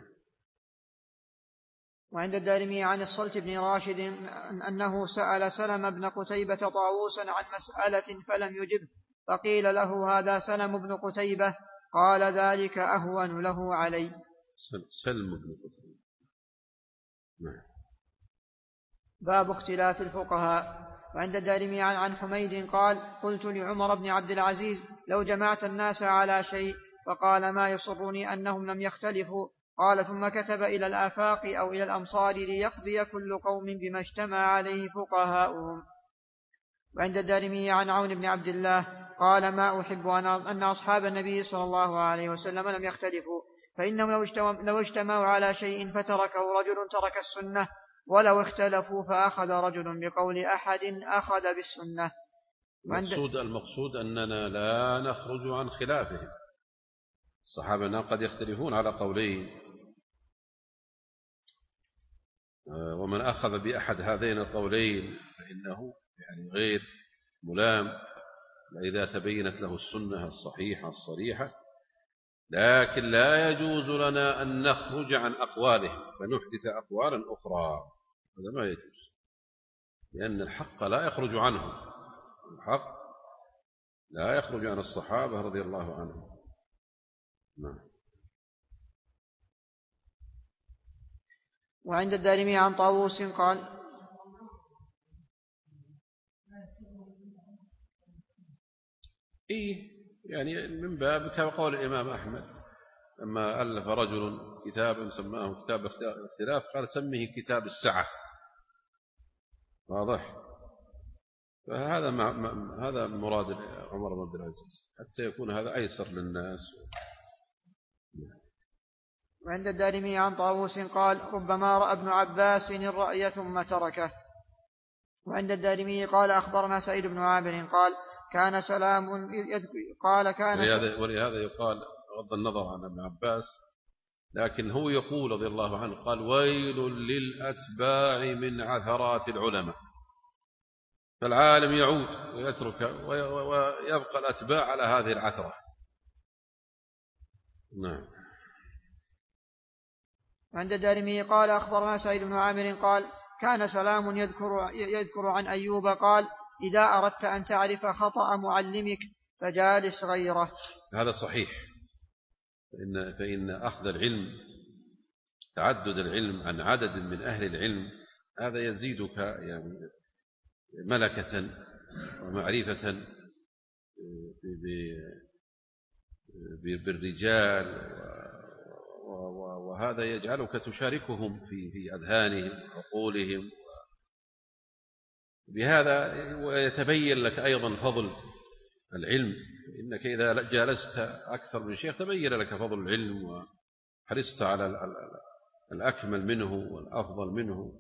وعند الدارمي عن الصلت بن راشد أنه سأل سلم بن قتيبة طاووسا عن مسألة فلم يجب، فقيل له هذا سلم بن قتيبة، قال ذلك أهون له علي. سلم بن قتيبة. نعم. باب اختلاف الفقهاء. وعند الدارمي عن حميد قال قلت لعمر بن عبد العزيز لو جمعت الناس على شيء، فقال ما يسرني أنهم لم يختلفوا، قال ثم كتب إلى الآفاق أو إلى الأمصار ليقضي كل قوم بما اجتمع عليه فقهاؤهم. وعند الدارمي عن عون بن عبد الله قال ما أحب أن أصحاب النبي صلى الله عليه وسلم لم يختلفوا، فإنهم لو اجتمعوا على شيء فتركه رجل ترك السنة، ولو اختلفوا فأخذ رجل بقول أحد أخذ بالسنة. المقصود, المقصود أننا لا نخرج عن خلافهم. الصحابة قد يختلفون على قولين، ومن أخذ بأحد هذين القولين فإنه يعني غير ملام إذا تبينت له السنة الصحيحة الصريحة، لكن لا يجوز لنا أن نخرج عن أقوالهم فنحدث أقوالا أخرى، هذا ما يجوز، لأن الحق لا يخرج عنه، الحق لا يخرج عن الصحابة رضي الله عنهم. نعم. وعند الدارمي عن طاووس قال إيه يعني من باب كقول الإمام أحمد لما ألف رجل كتابا سماه كتاب الاختلاف قال سميه كتاب السعة، واضح؟ فهذا ما هذا مراد عمر بن عبد العزيز حتى يكون هذا أيسر للناس. وعند الدارمي عن طاووس قال ربما رأى ابن عباس الرأي ثم تركه. وعند الدارمي قال أخبرنا سعيد بن عامر قال كان سلام قال كان ولهذا, ولهذا يقال بغض النظر عن ابن عباس، لكن هو يقول رضي الله عنه قال ويل للأتباع من عثرات العلماء، فالعالم يعود ويترك ويبقى الأتباع على هذه العثرة. نعم. عند الدارمي قال أخبرنا سعيد بن عامر قال كان سلام يذكر, يذكر عن أيوب قال إذا أردت أن تعرف خطأ معلمك فجالس غيره. هذا صحيح، فإن, فإن أخذ العلم تعدد العلم عن عدد من أهل العلم هذا يزيدك يعني ملكة ومعرفة بالرجال، وهذا يجعلك تشاركهم في في أذهانهم وعقولهم، بهذا ويتبين لك أيضا فضل العلم، إنك إذا جالست أكثر من شيخ تبين لك فضل العلم وحرصت على الأكمل منه والأفضل منه.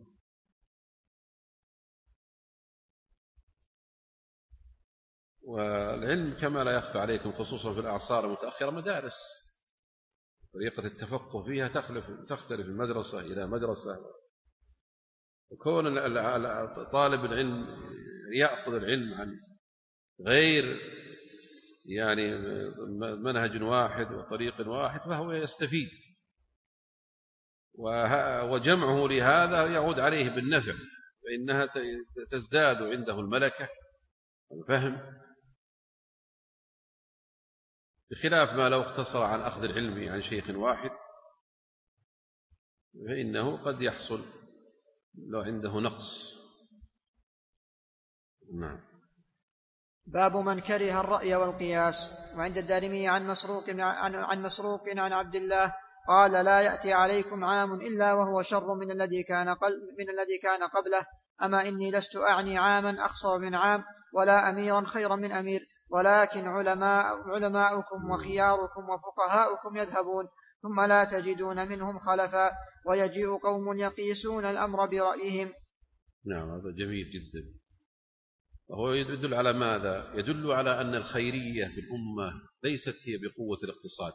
والعلم كما لا يخفى عليكم خصوصا في الأعصار المتأخرة مدارس، طريقة التفقه فيها تختلف تختلف من مدرسة إلى مدرسة، وكون طالب العلم يأخذ العلم عن غير يعني منهج واحد وطريق واحد فهو يستفيد، وجمعه لهذا يعود عليه بالنفع، فإنها تزداد عنده الملكة والفهم، بخلاف ما لو اقتصر عن أخذ العلم عن شيخ واحد فإنه قد يحصل لو عنده نقص. نعم. باب من كره الرأي والقياس. وعند الدارمي عن مسروق عن, عن مسروق عن عبد الله قال لا يأتي عليكم عام إلا وهو شر من الذي كان من الذي كان قبله، أما إني لست أعني عاما أخصر من عام ولا أميرا خيرا من أمير، ولكن علماء علماؤكم وخياركم وفقهاؤكم يذهبون ثم لا تجدون منهم خلفا، ويجيء قوم يقيسون الأمر برأيهم. نعم هذا جميل جدا. وهو يدل على ماذا؟ يدل على أن الخيرية في الأمة ليست هي بقوة الاقتصاد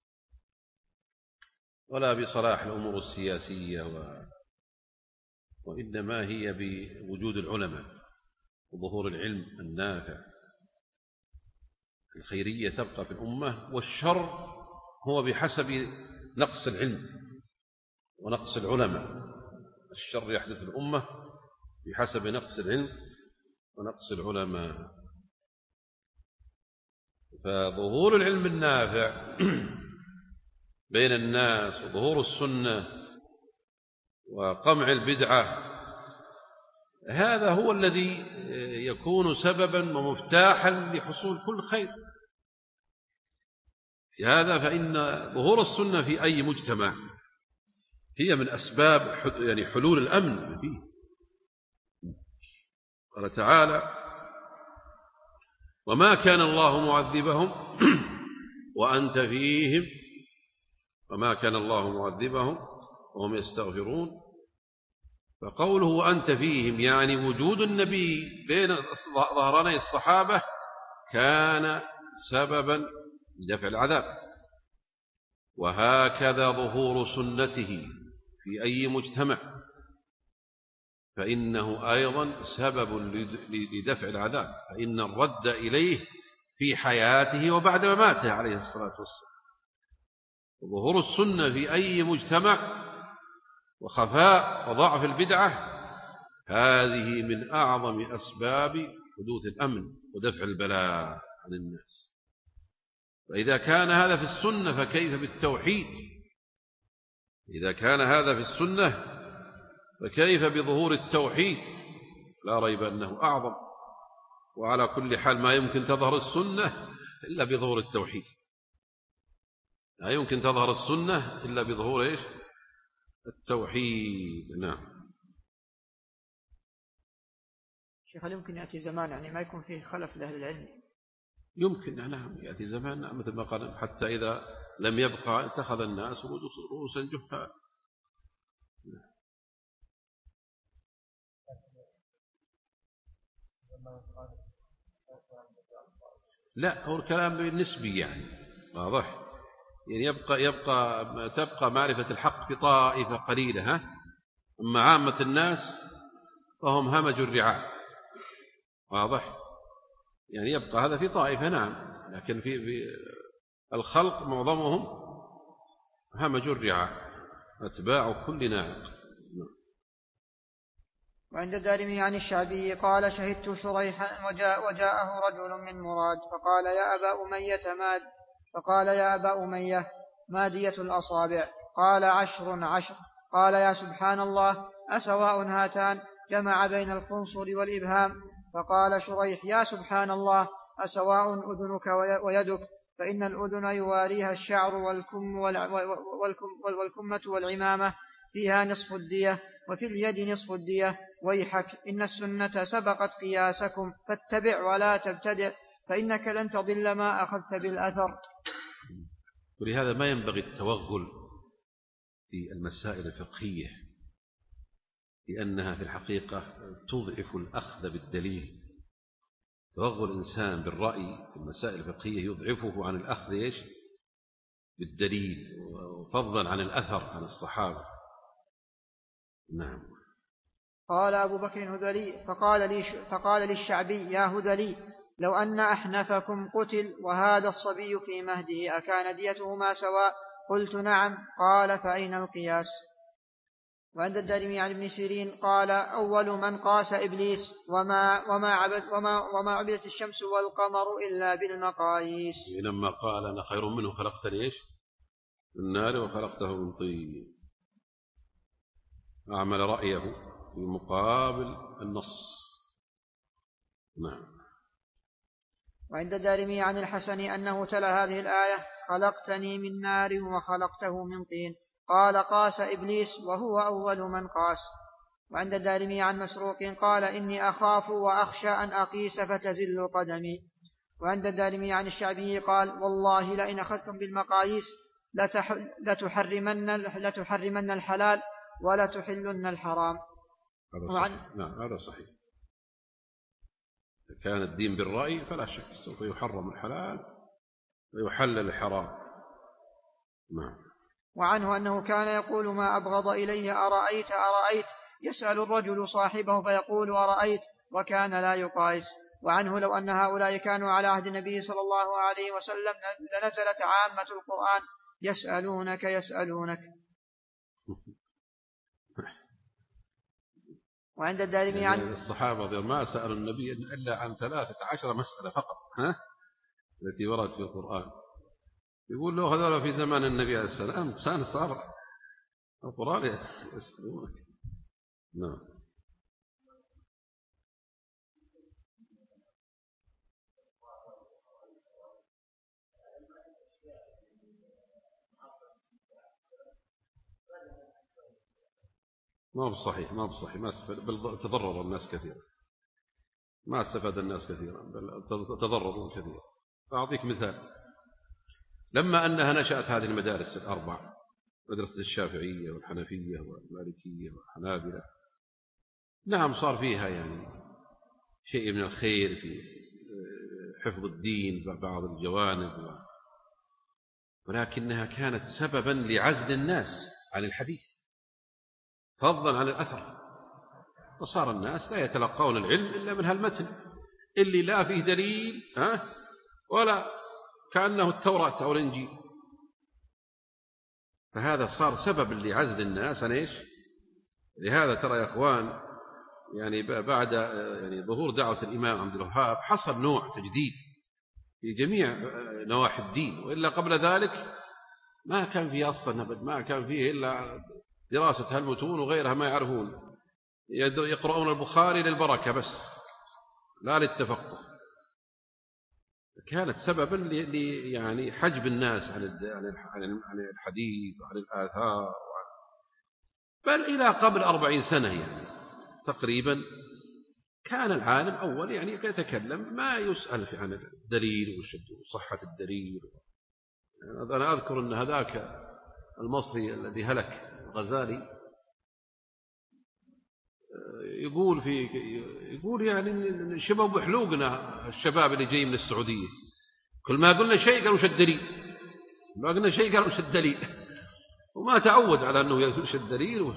ولا بصلاح الأمور السياسية و... وإنما هي بوجود العلماء وظهور العلم النافع. الخيرية تبقى في الأمة، والشر هو بحسب نقص العلم ونقص العلماء. الشر يحدث في الأمة بحسب نقص العلم ونقص العلماء. فظهور العلم النافع بين الناس وظهور السنة وقمع البدعة هذا هو الذي يكون سببا ومفتاحا لحصول كل خير. في هذا فإن ظهور السنة في أي مجتمع هي من أسباب يعني حلول الأمن فيه. قال تعالى وما كان الله معذبهم وأنت فيهم، وما كان الله معذبهم وهم يستغفرون. فقوله وأنت فيهم يعني وجود النبي بين ظهراني الصحابة كان سببا لدفع العذاب، وهكذا ظهور سنته في أي مجتمع فإنه أيضا سبب لدفع العذاب، فإن الرد إليه في حياته وبعد مماته عليه الصلاة والسلام. وظهور السنة في أي مجتمع وخفاء وضعف البدعة هذه من أعظم أسباب حدوث الأمن ودفع البلاء عن الناس. فإذا كان هذا في السنة فكيف بالتوحيد؟ إذا كان هذا في السنة فكيف بظهور التوحيد؟ لا ريب أنه أعظم. وعلى كل حال ما يمكن تظهر السنة إلا بظهور التوحيد، لا يمكن تظهر السنة إلا بظهور إيش؟ التوحيد. نعم. شيخ هل يمكن يأتي زمان يعني ما يكون فيه خلف لأهل العلم؟ يمكن. نعم يأتي زمان مثل ما قال حتى إذا لم يبقى اتخذ الناس رؤوسا جهال. لا هو الكلام بالنسبي يعني واضح، يعني يبقى يبقى تبقى معرفة الحق في طائفة قليلة، ها أما عامة الناس فهم همج الرعاع. واضح، يعني يبقى هذا في طائفة نعم، لكن في, في الخلق معظمهم همج الرعاع أتباع كل ناعق. وعند الدارمي عن الشعبي قال شهدت شريحا وجاء وجاءه رجل من مراد فقال يا أبا أمية ماد فقال يا أبا أمية ما دية الأصابع؟ قال عشر عشر. قال يا سبحان الله أسواء هاتان؟ جمع بين القنصل والإبهام. فقال شريح يا سبحان الله أسواء أذنك ويدك؟ فإن الأذن يواريها الشعر والكم والكم والكمة والعمامة فيها نصف الدية، وفي اليد نصف الدية. ويحك إن السنة سبقت قياسكم فاتبع ولا تبتدع، فإنك لن تضل ما أخذت بالأثر. ولهذا ما ينبغي التوغل في المسائل الفقهية، لأنها في الحقيقة تضعف الأخذ بالدليل. توغل الإنسان بالرأي في المسائل الفقهية يضعفه عن الأخذ إيش؟ بالدليل، وفضلا عن الأثر عن الصحابة. نعم. قال أبو بكر هذلي فقال, لي فقال للشعبي يا هذلي لو أن أحنفكم قتل وهذا الصبي في مهده أكان ديتهما سواء؟ قلت نعم. قال فأين القياس؟ وعند الدارمي عن ابن سيرين قال أول من قاس إبليس وما, وما, عبد وما, وما عبدت الشمس والقمر إلا بالمقاييس. لما قال أنا خير منه خلقتني إيش من نار وخلقته من طين، أعمل رأيه في مقابل النص. نعم. وعند الدارمي عن الحسن أنه تلا هذه الآية خلقتني من نار وخلقته من طين، قال قاس إبليس وهو أول من قاس. وعند الدارمي عن مسروق قال إني أخاف وأخشى أن أقيس فتزل قدمي. وعند الدارمي عن الشعبي قال والله لئن أخذتم بالمقاييس لتحرمن, لتحرمن الحلال ولتحلن الحرام. هذا صحيح. نعم هذا صحيح. كان الدين بالرأي فلا شك سوف يحرم الحلال ويحلل الحرام. نعم. وعنه أنه كان يقول ما أبغض إليه أرأيت أرأيت، يسأل الرجل صاحبه فيقول أرأيت، وكان لا يقايس. وعنه لو أن هؤلاء كانوا على عهد النبي صلى الله عليه وسلم لنزلت عامة القرآن يسألونك يسألونك. وعند الدارمي عن يعني الصحابة ما سألوا النبي إلا عن ثلاثة عشر مسألة فقط ها؟ التي وردت في القرآن. يقول له هذا في زمان النبي عليه السلام إنسان صار القرآن يسألونك. نعم. ما هو صحيح ما هو صحيح ما استفاد، بل تضرر الناس كثيرا، ما استفاد الناس كثيرا بل تضرروا كثيرا. أعطيك مثال. لما أنها نشأت هذه المدارس الأربع، مدرسة الشافعية والحنفية والمالكية والحنابلة، نعم صار فيها يعني شيء من الخير في حفظ الدين بعض الجوانب، ولكنها كانت سببا لعزل الناس عن الحديث فضلا عن الأثر، وصار الناس لا يتلقون العلم إلا من هالمتن اللي لا فيه دليل ها ولا كأنه التوراة أو الإنجيل. فهذا صار سبب لعزل الناس عن إيش؟ لهذا ترى يا أخوان يعني بعد يعني ظهور دعوة الإمام عبد الوهاب حصل نوع تجديد في جميع نواحي الدين، وإلا قبل ذلك ما كان فيه أصلا أبد، ما كان فيه إلا دراسة هالمتون وغيرها ما يعرفون، يقرؤون البخاري للبركة بس لا للتفقه. كانت سببا ل يعني حجب الناس عن عن الحديث وعن الآثار، بل إلى قبل أربعين سنة يعني تقريبا كان العالم أول يعني يتكلم ما يسأل عن الدليل وصحة الدليل. يعني أنا أذكر أن هذاك المصري الذي هلك الغزالي يقول في يقول يعني شبه بحلوقنا الشباب اللي جاي من السعودية، كل ما قلنا شيء قالوا وش الدليل، ما قلنا شيء قالوا وش الدليل، وما تعود على أنه يقول وش الدليل.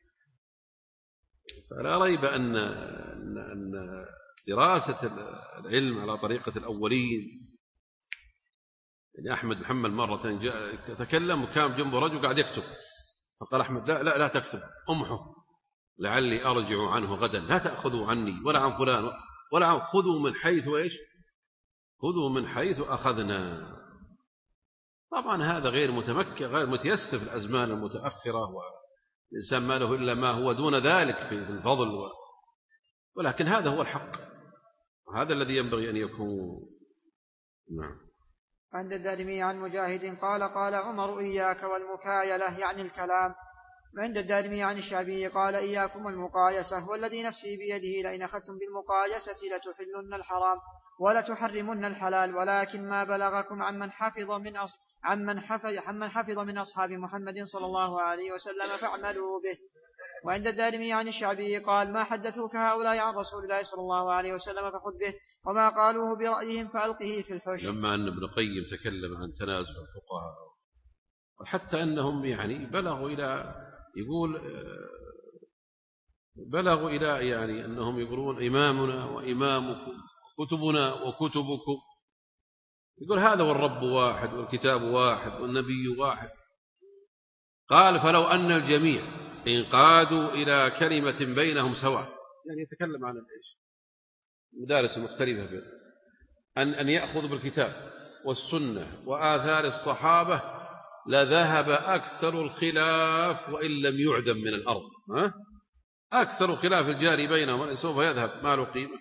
فلا ريب أن أن دراسة العلم على طريقة الأولين. يعني أحمد محمد مرة جاء تكلم وكان جنبه رجل قاعد يكتب، فقال أحمد لا لا لا تكتب أمحه لعلي أرجع عنه غدا، لا تأخذوا عني ولا عن فلان ولا عن، خذوا من حيث إيش خذوا من حيث أخذنا. طبعا هذا غير متمكن غير متيسر في الأزمان المتأخرة، والإنسان ما له إلا ما هو دون ذلك في الفضل و... ولكن هذا هو الحق وهذا الذي ينبغي أن يكون. نعم. عند الدارمي عن مجاهد قال قال عمر إياك والمكايلة يعني الكلام. وعند الدارمي عن الشعبي قال إياكم المقايسة والذي نفسي بيده لئن أخذتم بالمقايسة لتحلن الحرام ولتحرمن الحلال، ولكن ما بلغكم عمن حفظ من أص... عمن حفظ عمن حفظ من أصحاب محمد صلى الله عليه وسلم فاعملوا به. وعند الدارمي عن الشعبي قال ما حدثوك هؤلاء عن رسول الله صلى الله عليه وسلم فخذ به، وما قالوه برأيهم فألقه في الحش. لما أن ابن القيم تكلم عن تنازع الفقهاء وحتى أنهم يعني بلغوا إلى يقول بلغوا إلى يعني أنهم يقولون إمامنا وإمامكم كتبنا وكتبكم، يقول هذا والرب واحد والكتاب واحد والنبي واحد. قال فلو أن الجميع انقادوا إلى كلمة بينهم سواء، يعني يتكلم عن الإيش المدارس المختلفة في أن أن يأخذوا بالكتاب والسنة وآثار الصحابة لذهب أكثر الخلاف وإن لم يعدم من الأرض. ها؟ أكثر الخلاف الجاري بينهم سوف يذهب ما له قيمة،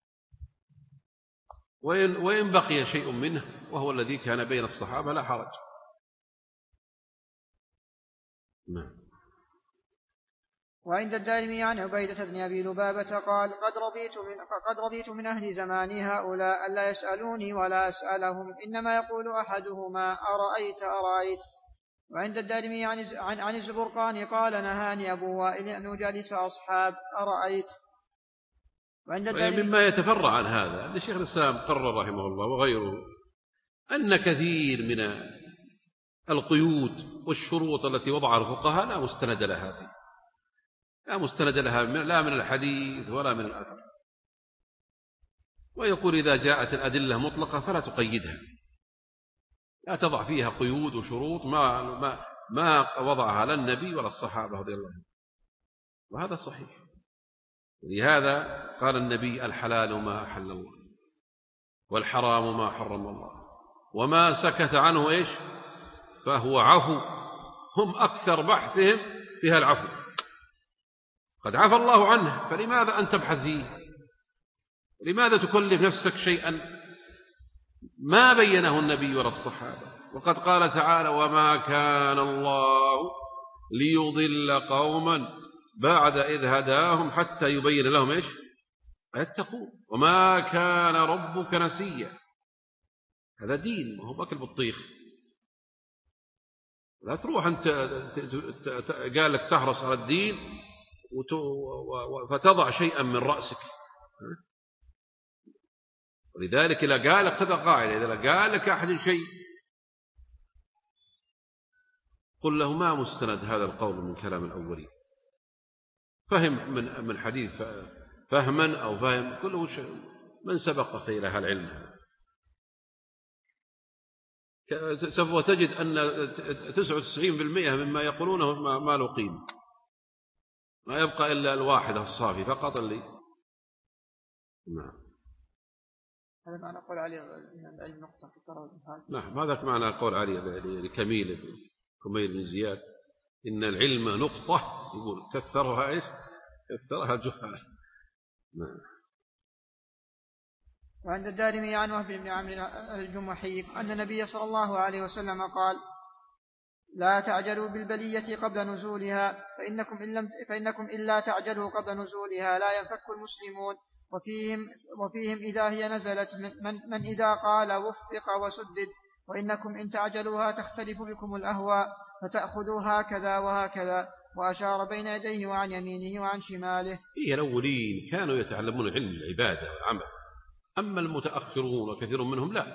وإن, وإن بقي شيء منه وهو الذي كان بين الصحابة لا حرج. نعم. وعند الدارمي عن عبيدة بن أبي لبابة قال قد رضيت من, قد رضيت من أهل زماني هؤلاء ألا يسألوني ولا أسألهم، إنما يقول أحدهما أرأيت أرأيت. وعند الدارمي عن, عن, عن الزبرقاني قال نهاني أبو وائل أن أجالس أصحاب أرأيت. وعند الدارمي مما يتفرع عن هذا أن شيخ الإسلام قرر رحمه الله وغيره أن كثير من القيود والشروط التي وضعها الفقهاء لا مستند لها، لا مستند لها لا من الحديث ولا من الأثر. ويقول إذا جاءت الأدلة مطلقة فلا تقيدها، لا تضع فيها قيود وشروط ما, ما, ما وضعها لا النبي ولا الصحابة رضي الله عنهم، وهذا صحيح. لهذا قال النبي الحلال ما أحل الله والحرام ما حرم الله، وما سكت عنه إيش فهو عفو. هم أكثر بحثهم فيها العفو، قد عفى الله عنه فلماذا أن تبحث فيه؟ لماذا تكلف نفسك شيئا ما بينه النبي ولا الصحابة؟ وقد قال تعالى وما كان الله ليضل قوما بعد إذ هداهم حتى يبين لهم إيش يتقون وما كان ربك نسيا. هذا دين ما هو باكل بطيخ. لا تروح أنت قال لك تحرص على الدين فتضع شيئا من رأسك. ولذلك إذا قال لك خذ قاعدة، إذا قال لك أحد شيء قل له ما مستند هذا القول من كلام الأولين، فهم من من حديث فهما أو فهم كله من سبقك إلى هالعلم. سوف تجد أن تسعة وتسعين بالمئة مما يقولونه ما له قيمة، ما يبقى إلا الواحدة الصافي فقط اللي نعم. هذا معنى قول علي من العلم نقطة في القرار. نعم هذا معنى قول علي لكميل كميل بن زياد إن العلم نقطة يقول كثرها إيش كثرها الجهال. نعم. وعند الدارمي عن وهب بن عمرو الجمحي أن النبي صلى الله عليه وسلم قال لا تعجلوا بالبلية قبل نزولها فإنكم, إن لم فإنكم إلا تعجلوا قبل نزولها لا ينفك المسلمون. وفيهم, وفيهم إذا هي نزلت من, من إذا قال وفق وسدد وإنكم إن تعجلوها تختلف بكم الأهواء فتأخذوا هكذا وهكذا. وأشار بين يديه وعن يمينه وعن شماله. هي الأولين كانوا يتعلمون علم العبادة والعمل، أما المتأخرون وكثير منهم لا،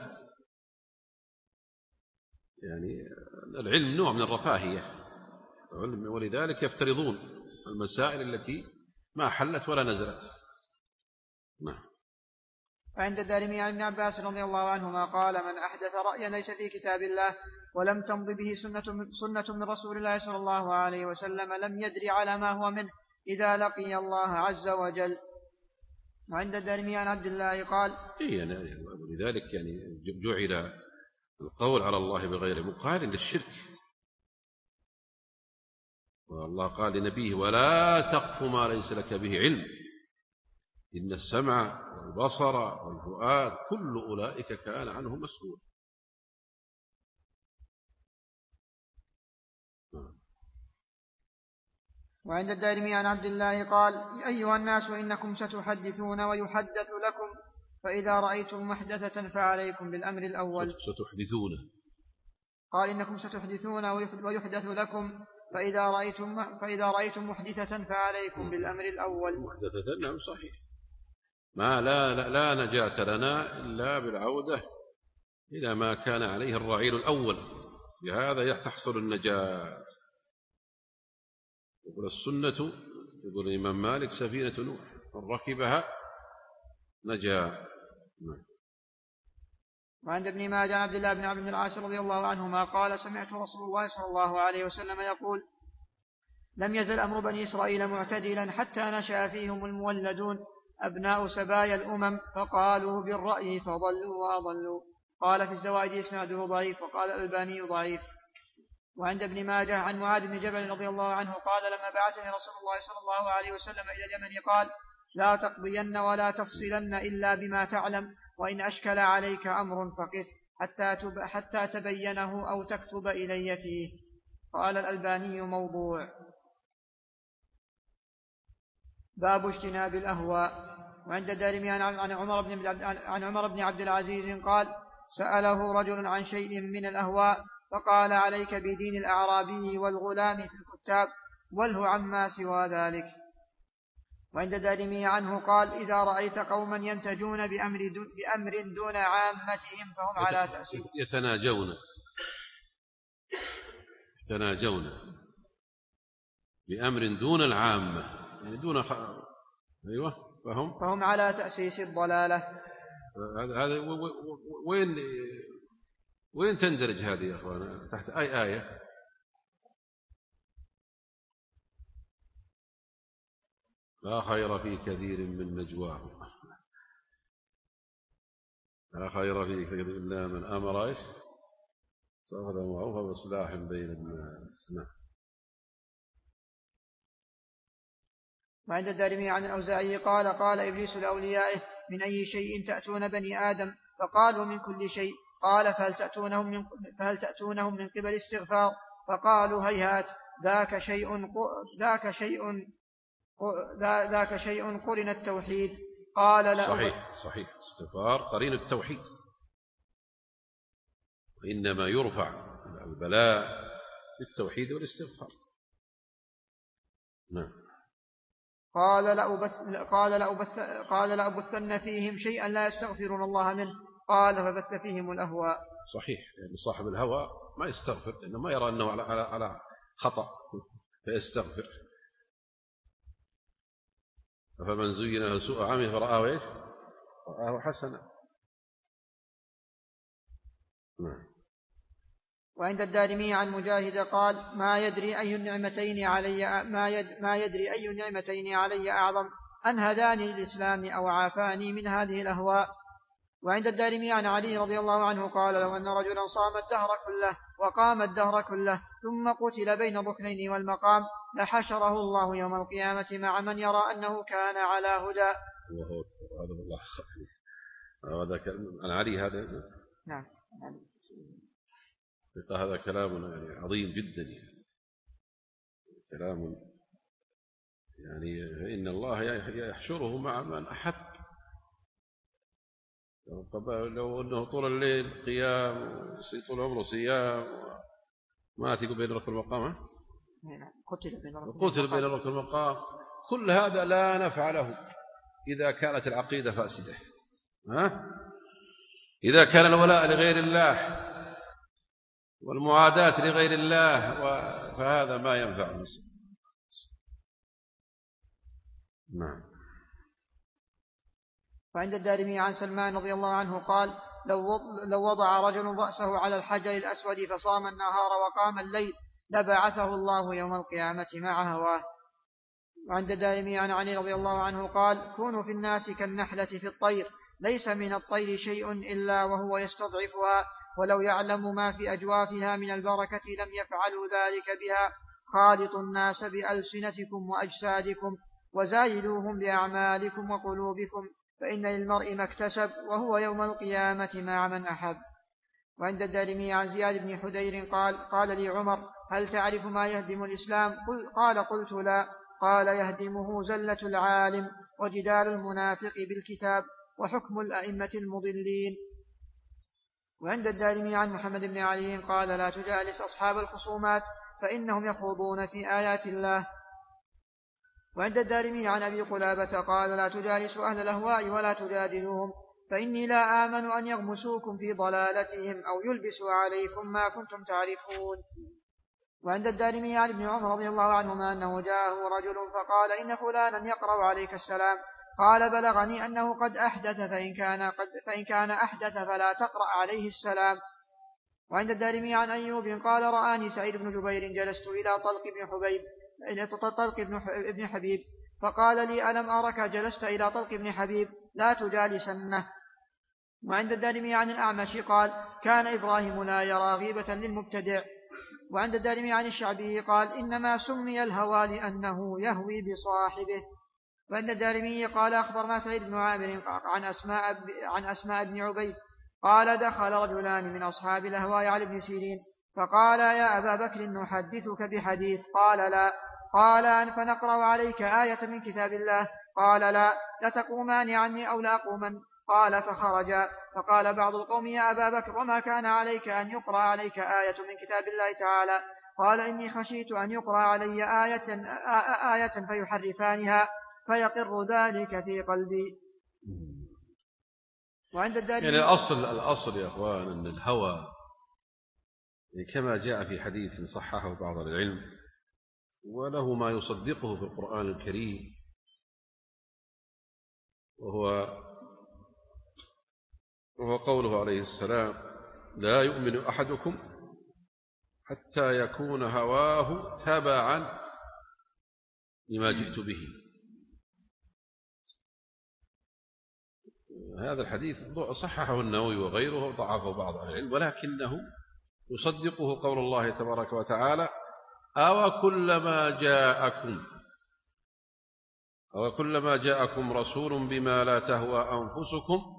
يعني العلم نوع من الرفاهية ولذلك يفترضون المسائل التي ما حلت ولا نزلت. نعم. وعند الدارمي عن ابن عباس رضي الله عنهما قال من أحدث رأيا ليس في كتاب الله ولم تمض به سنة, سنة من رسول الله صلى الله عليه وسلم لم يدري على ما هو منه إذا لقي الله عز وجل. وعند الدارمي عن عبد الله قال إيه يعني ولذلك يعني جعل القول على الله بغير مقارن للشرك. والله قال لنبيه ولا تقف ما ليس لك به علم إن السمع والبصر والفؤاد كل أولئك كان عنه مسؤول. وعند الدارمي عن عبد الله قال أيها الناس إنكم ستحدثون ويحدث لكم فإذا رأيتم محدثة فعليكم بالأمر الأول. ستحدثون قال إنكم ستحدثون ويحدث لكم فإذا رأيتم, فإذا رأيتم محدثة فعليكم بالأمر الأول. محدثة نعم صحيح. ما لا, لا, لا نجاة لنا إلا بالعودة إلى ما كان عليه الرعيل الأول، بهذا تحصل النجاة. يقول السنة يقول الإمام مالك سفينة نوح من ركبها نجا وعند ابن ماجه عن عبد الله بن عمرو بن العاص رضي الله عنهما قال سمعت رسول الله صلى الله عليه وسلم يقول لم يزل أمر بني إسرائيل معتدلا حتى نشأ فيهم المولدون أبناء سبايا الأمم فقالوا بالرأي فضلوا وأضلوا. قال في الزوائد إسناده ضعيف وقال الألباني ضعيف. وعند ابن ماجه عن معاذ بن جبل رضي الله عنه قال لما بعثني رسول الله صلى الله عليه وسلم إلى اليمن قال لا تقضين ولا تفصلن إلا بما تعلم وإن أشكل عليك أمر فقه حتى, تب حتى تبينه أو تكتب إلي فيه. قال الألباني موضوع. باب اجتناب الأهواء. وعند الدارمي عن عمر بن عن عمر بن عبد العزيز قال سأله رجل عن شيء من الأهواء فقال عليك بدين الأعرابي والغلام في الكتاب وله عما سوى ذلك. وعند الدارمي عنه قال إذا رأيت قوما ينتجون بأمر دون, بأمر دون عامتهم فهم على تأسيس يتناجون يتناجون بأمر دون العامة يعني دون خ... أيوة فهم فهم على تأسيس الضلالة. هذا هذا وين وين تندرج هذه يا أخوانا تحت أي آية؟ لا خير في كثير من نجواهم لا خير في كثير إلا من أمر إيش صفر معروف وإصلاح بين الناس. وعند الدارمي عن الأوزاعي قال قال إبليس لأوليائه من أي شيء تأتون بني آدم فقالوا من كل شيء قال فهل تأتونهم من, فهل تأتونهم من قبل استغفار فقالوا هيهات ذاك شيء ذاك شيء ذاك شيء قرن التوحيد. قال لا صحيح صحيح استغفار قرين التوحيد وإنما يرفع البلاء بالتوحيد والاستغفار. نعم. قال لأبث قال لأبث قال لأبثن فيهم شيئا لا يستغفرون الله منه قال فبث فيهم الأهواء. صحيح يعني صاحب الهوى ما يستغفر لأنه ما يرى أنه على على على خطأ فيستغفر. فمن زين له سوء عمله فرآه ايش؟ رآه حسنا. نعم. وعند الدارمي عن مجاهد قال ما يدري أي النعمتين علي ما, يد ما يدري أي النعمتين علي أعظم أن هداني للإسلام أو عافاني من هذه الأهواء. وعند الدارمي عن علي رضي الله عنه قال لو أن رجلا صام الدهر كله وقام الدهر كله ثم قتل بين الركنين والمقام لحشره الله يوم القيامة مع من يرى أنه كان على هدى. الله أكبر. هذا الله هذا عن علي هذا. نعم. هذا كلام يعني عظيم جدا يعني. كلام يعني فإن الله يحشره مع من أحب. لو أنه طول الليل قيام طول عمره صيام ما تقول بين الركن والمقام قتل بين الركن والمقام كل هذا لا نفع له إذا كانت العقيدة فاسدة. ها؟ إذا كان الولاء لغير الله والمعاداة لغير الله فهذا ما ينفع المسلم. نعم. وعند الدارمي عن سلمان رضي الله عنه قال لو وضع رجل رأسه على الحجر الأسود فصام النهار وقام الليل لبعثه الله يوم القيامة مع هواه. وعند الدارمي عن علي رضي الله عنه قال كونوا في الناس كالنحلة في الطير ليس من الطير شيء إلا وهو يستضعفها ولو يعلم ما في أجوافها من البركة لم يفعلوا ذلك بها. خالطوا الناس بألسنتكم وأجسادكم وزايلوهم بأعمالكم وقلوبكم فإن للمرء ما اكتسب وهو يوم القيامة مع من أحب. وعند الدارمي عن زياد بن حدير قال قال لي عمر هل تعرف ما يهدم الإسلام؟ قال قلت لا. قال يهدمه زلة العالم وجدال المنافق بالكتاب وحكم الأئمة المضلين. وعند الدارمي عن محمد بن علي قال لا تجالس أصحاب الخصومات فإنهم يخوضون في آيات الله. وعند الدارمي عن أبي قلابة قال لا تجالسوا أهل الأهواء ولا تجادلوهم فإني لا آمن أن يغمسوكم في ضلالتهم أو يلبسوا عليكم ما كنتم تعرفون. وعند الدارمي عن ابن عمر رضي الله عنهما أنه جاءه رجل فقال إن فلانا يقرأ عليك السلام قال بلغني أنه قد أحدث فإن كان, قد فإن كان أحدث فلا تقرأ عليه السلام. وعند الدارمي عن أيوب قال رآني سعيد بن جبير جلست إلى طلق بن حبيب إلى طلق بن حبيب فقال لي ألم أرك جلست إلى طلق بن حبيب لا تجالسنه. وعند الدارمي عن الأعمش قال كان إبراهيم لا يرى غيبة للمبتدع. وعند الدارمي عن الشعبي قال إنما سمي الهوى لأنه يهوي بصاحبه. وعند الدارمي قال أخبرنا سعيد بن عامر عن أسماء, عن أسماء بن عبيد قال دخل رجلان من أصحاب الأهواء على ابن سيرين فقال يا أبا بكر نحدثك بحديث قال لا. قال فنقرأ عليك آية من كتاب الله قال لا لتقومان عني أو لأقومن. قال فخرجا. فقال بعض القوم يا أبا بكر وما كان عليك أن يقرأ عليك آية من كتاب الله تعالى؟ قال إني خشيت أن يقرأ علي آية, آية فيحرفانها فيقر ذلك في قلبي. وعند الدارمي يعني الأصل, الأصل يا أخوان أن الهوى كما جاء في حديث صححه بعض العلم وله ما يصدقه في القرآن الكريم وهو وهو قوله عليه السلام لا يؤمن أحدكم حتى يكون هواه تبعا لما جئت به. هذا الحديث صححه النووي وغيره وضعفه بعض أهل العلم ولكنه يصدقه قول الله تبارك وتعالى أو كلما جاءكم أو كلما جاءكم رسول بما لا تهوى أنفسكم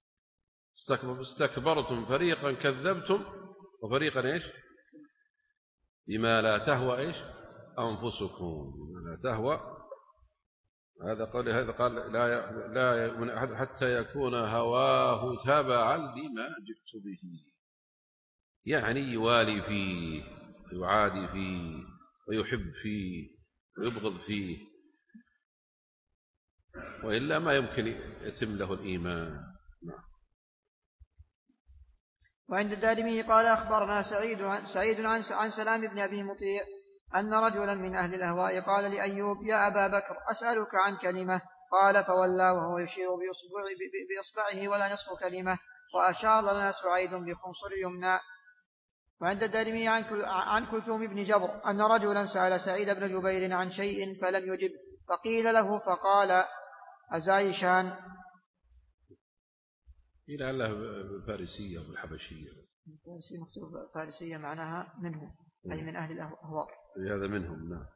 استكبرتم فريقا كذبتم وفريقا إيش بما لا تهوى إيش أنفسكم بما لا تهوى. هذا قال هذا قال لا لا يؤمن أحد حتى يكون هواه تابعا لما جئت به يعني يوالي فيه ويعادي فيه ويحب فيه ويبغض فيه وإلا ما يمكن يتم له الإيمان. وعند الدارمي قال أخبرنا سعيد عن, سعيد عن سلام بن أبي مطيع أن رجلا من أهل الأهواء قال لأيوب يا أبا بكر أسألك عن كلمة. قال فولى وهو يشير بإصبعه ولا نصف كلمة وأشار لنا سعيد بخنصر يمنى. وعند الدارمي عن كلثوم بن جبر أن رجلا سأل سعيد بن جبير عن شيء فلم يجب فقيل له فقال أزايشان إلى الله الفارسية والحبشية. الفارسية مكتوب فارسية معناها منهم أي من أهل الأهواء هذا منهم. نعم.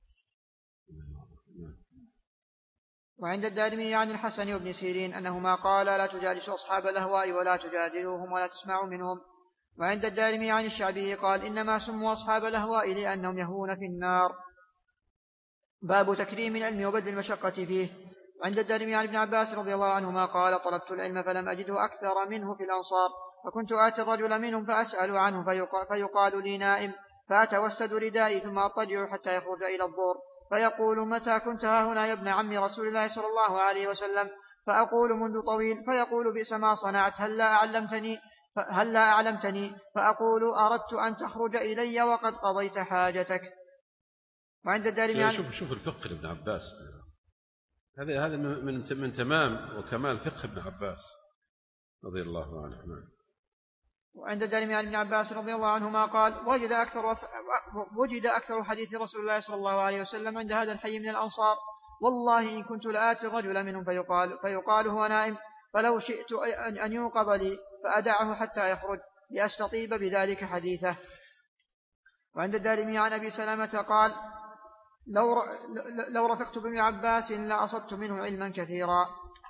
وعند الدارمي عن الحسن بن سيرين أنهما قال لا تجالسوا أصحاب الأهواء ولا تجادلوهم ولا تسمعوا منهم. وعند الدارمي عن الشعبي قال إنما سموا أصحاب الأهواء لأنهم يهوون في النار. باب تكريم العلم وبذل المشقة فيه. وعند الدارمي عن ابن عباس رضي الله عنهما قال طلبت العلم فلم أجده أكثر منه في الأنصار فكنت آتي الرجل منهم فأسأل عنه فيقال لي نائم فأتوسد ردائي ثم أضطجع حتى يخرج إلى الظهر فيقول متى كنت ها هنا يا ابن عم رسول الله صلى الله عليه وسلم فأقول منذ طويل فيقول بئس ما صنعت هل لا أعلمتني هل لا أعلمتني فأقول أردت أن تخرج إلي وقد قضيت حاجتك. وعند الدارمي عن شوف شوف الفقه لابن عباس هذا هذا من من تمام وكمال فقه ابن عباس رضي الله عنه. وعند الدارمي عن ابن عباس رضي الله عنهما قال وجد أكثر وجد أكثر حديث رسول الله صلى الله عليه وسلم عند هذا الحي من الأنصار والله إن كنت لآتي الرجل منهم فيقال, فيقال هو نائم فلو شئت أن يوقظ لي فأدعه حتى يخرج لأستطيب بذلك حديثه. وعند الدارمي عن أبي سلامة قال لو, لو رفقت بابن عباس لأصبت منه علما كثيرا.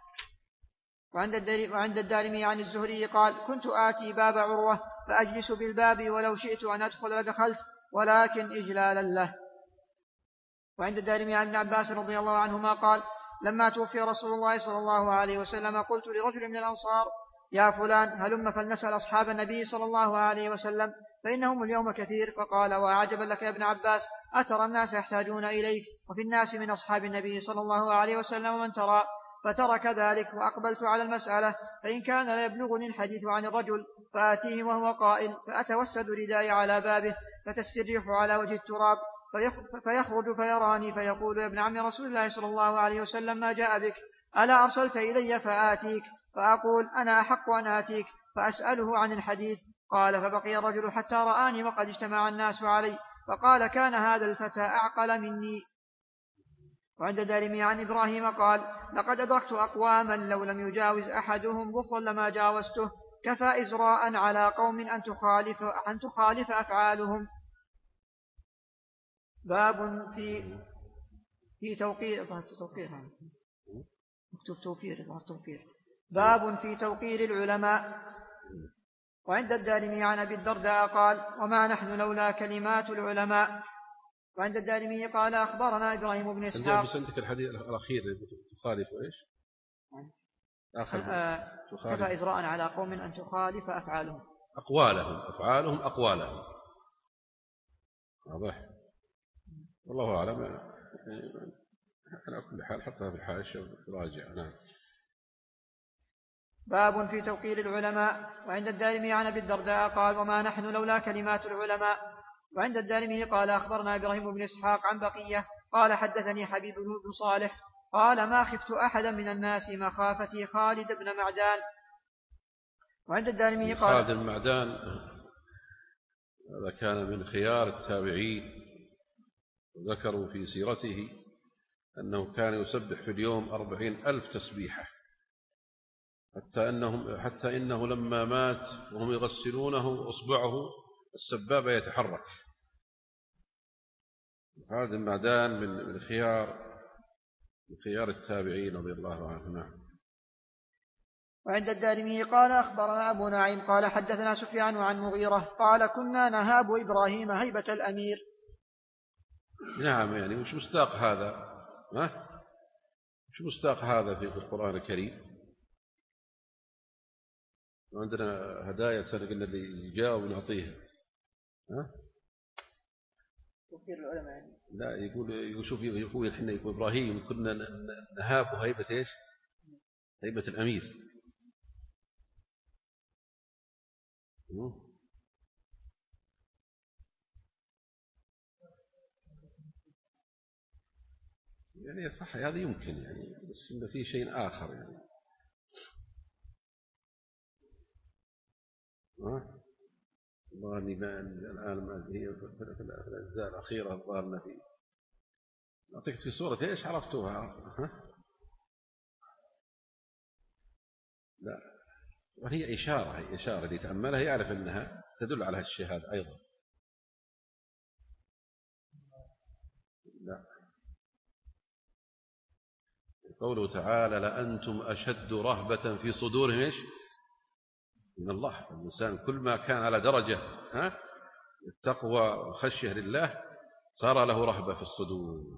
وعند الدارمي عن الزهري قال كنت آتي باب عروة فأجلس بالباب ولو شئت أن أدخل لدخلت ولكن إجلالا له. وعند الدارمي عن ابن عباس رضي الله عنهما قال لما توفي رسول الله صلى الله عليه وسلم قلت لرجل من الأنصار يا فلان هلم فلنسأل أصحاب النبي صلى الله عليه وسلم فإنهم اليوم كثير. فقال وعجبا لك يا ابن عباس أترى الناس يحتاجون إليك وفي الناس من أصحاب النبي صلى الله عليه وسلم من ترى. فترك ذلك وأقبلت على المسألة فإن كان لا يبلغني الحديث عن الرجل فآتيه وهو قائل فأتوسد رداي على بابه فتستريح على وجه التراب فيخرج فيراني فيقول يا ابن عم رسول الله صلى الله عليه وسلم ما جاء بك ألا أرسلت إلي فآتيك؟ فأقول أنا أحق أن آتيك فأسأله عن الحديث. قال فبقي الرجل حتى رآني وقد اجتمع الناس علي، فقال كان هذا الفتى أعقل مني. وعند الدارمي عن إبراهيم قال لقد أدركت أقواما لو لم يجاوز أحدهم ظفرا لما جاوزته، كفى إزراء على قوم أن تخالف, أن تخالف أفعالهم. باب في في توقير توقير مكتوب توفير توفير باب في توقير العلماء. وعند الدارمي عن أبي الدرداء قال وما نحن لولا كلمات العلماء. وعند الدارمي قال أخبرنا إبراهيم بن إسحاق. بس أنت الحديث الأخير تخالف إيش؟ آخر كفى إزراء على قوم أن تخالف أفعالهم أقوالهم أفعالهم أقوالهم. واضح. والله أعلم. على كل حال حطها في الحاشية وراجع. نعم. باب في توقير العلماء. وعند الدارمي عن أبي الدرداء قال وما نحن لولا كلمات العلماء. وعند الدارمي قال أخبرنا إبراهيم بن إسحاق عن بقية قال حدثني حبيب بن صالح قال ما خفت أحدا من الناس مخافتي خالد بن معدان. وعند الدارمي قال خالد بن معدان هذا كان من خيار التابعين، وذكروا في سيرته أنه كان يسبح في اليوم أربعين ألف تسبيحة، حتى, أنهم حتى إنه لما مات وهم يغسلونه أصبعه السبابة يتحرك. خالد بن معدان من خيار من خيار التابعين رضي الله عنهم. وعند الدارمي قال أخبرنا أبو نعيم قال حدثنا سفيان عن مغيرة قال كنا نهاب إبراهيم هيبة الأمير. نعم، يعني مش مستاق هذا؟ ها؟ مش مستاق هذا في القرآن الكريم؟ عندنا هدايا سنة قلنا اللي جاء ونعطيها. ها؟ توفير العلماء يعني. لا، يقول يقول شوف يقول احنا يقول إبراهيم كنا نهاب هيبة ايش؟ هيبة الأمير. يعني صح، هذا يمكن يعني، بس إن في شيء آخر يعني. ها؟ والله إني الآن ما هي في الأجزاء الأخيرة الظاهرنا في أعطيك في صورة إيش عرفتوها؟ ها؟ لا، وهي إشارة، هي إشارة اللي يتأملها يعرف أنها تدل على هالشيء هذا أيضا. لا، قوله تعالى لأنتم أشد رهبة في صدورهم إيش؟ من الله. الإنسان كل ما كان على درجة ها التقوى وخشية لله صار له رهبة في الصدور.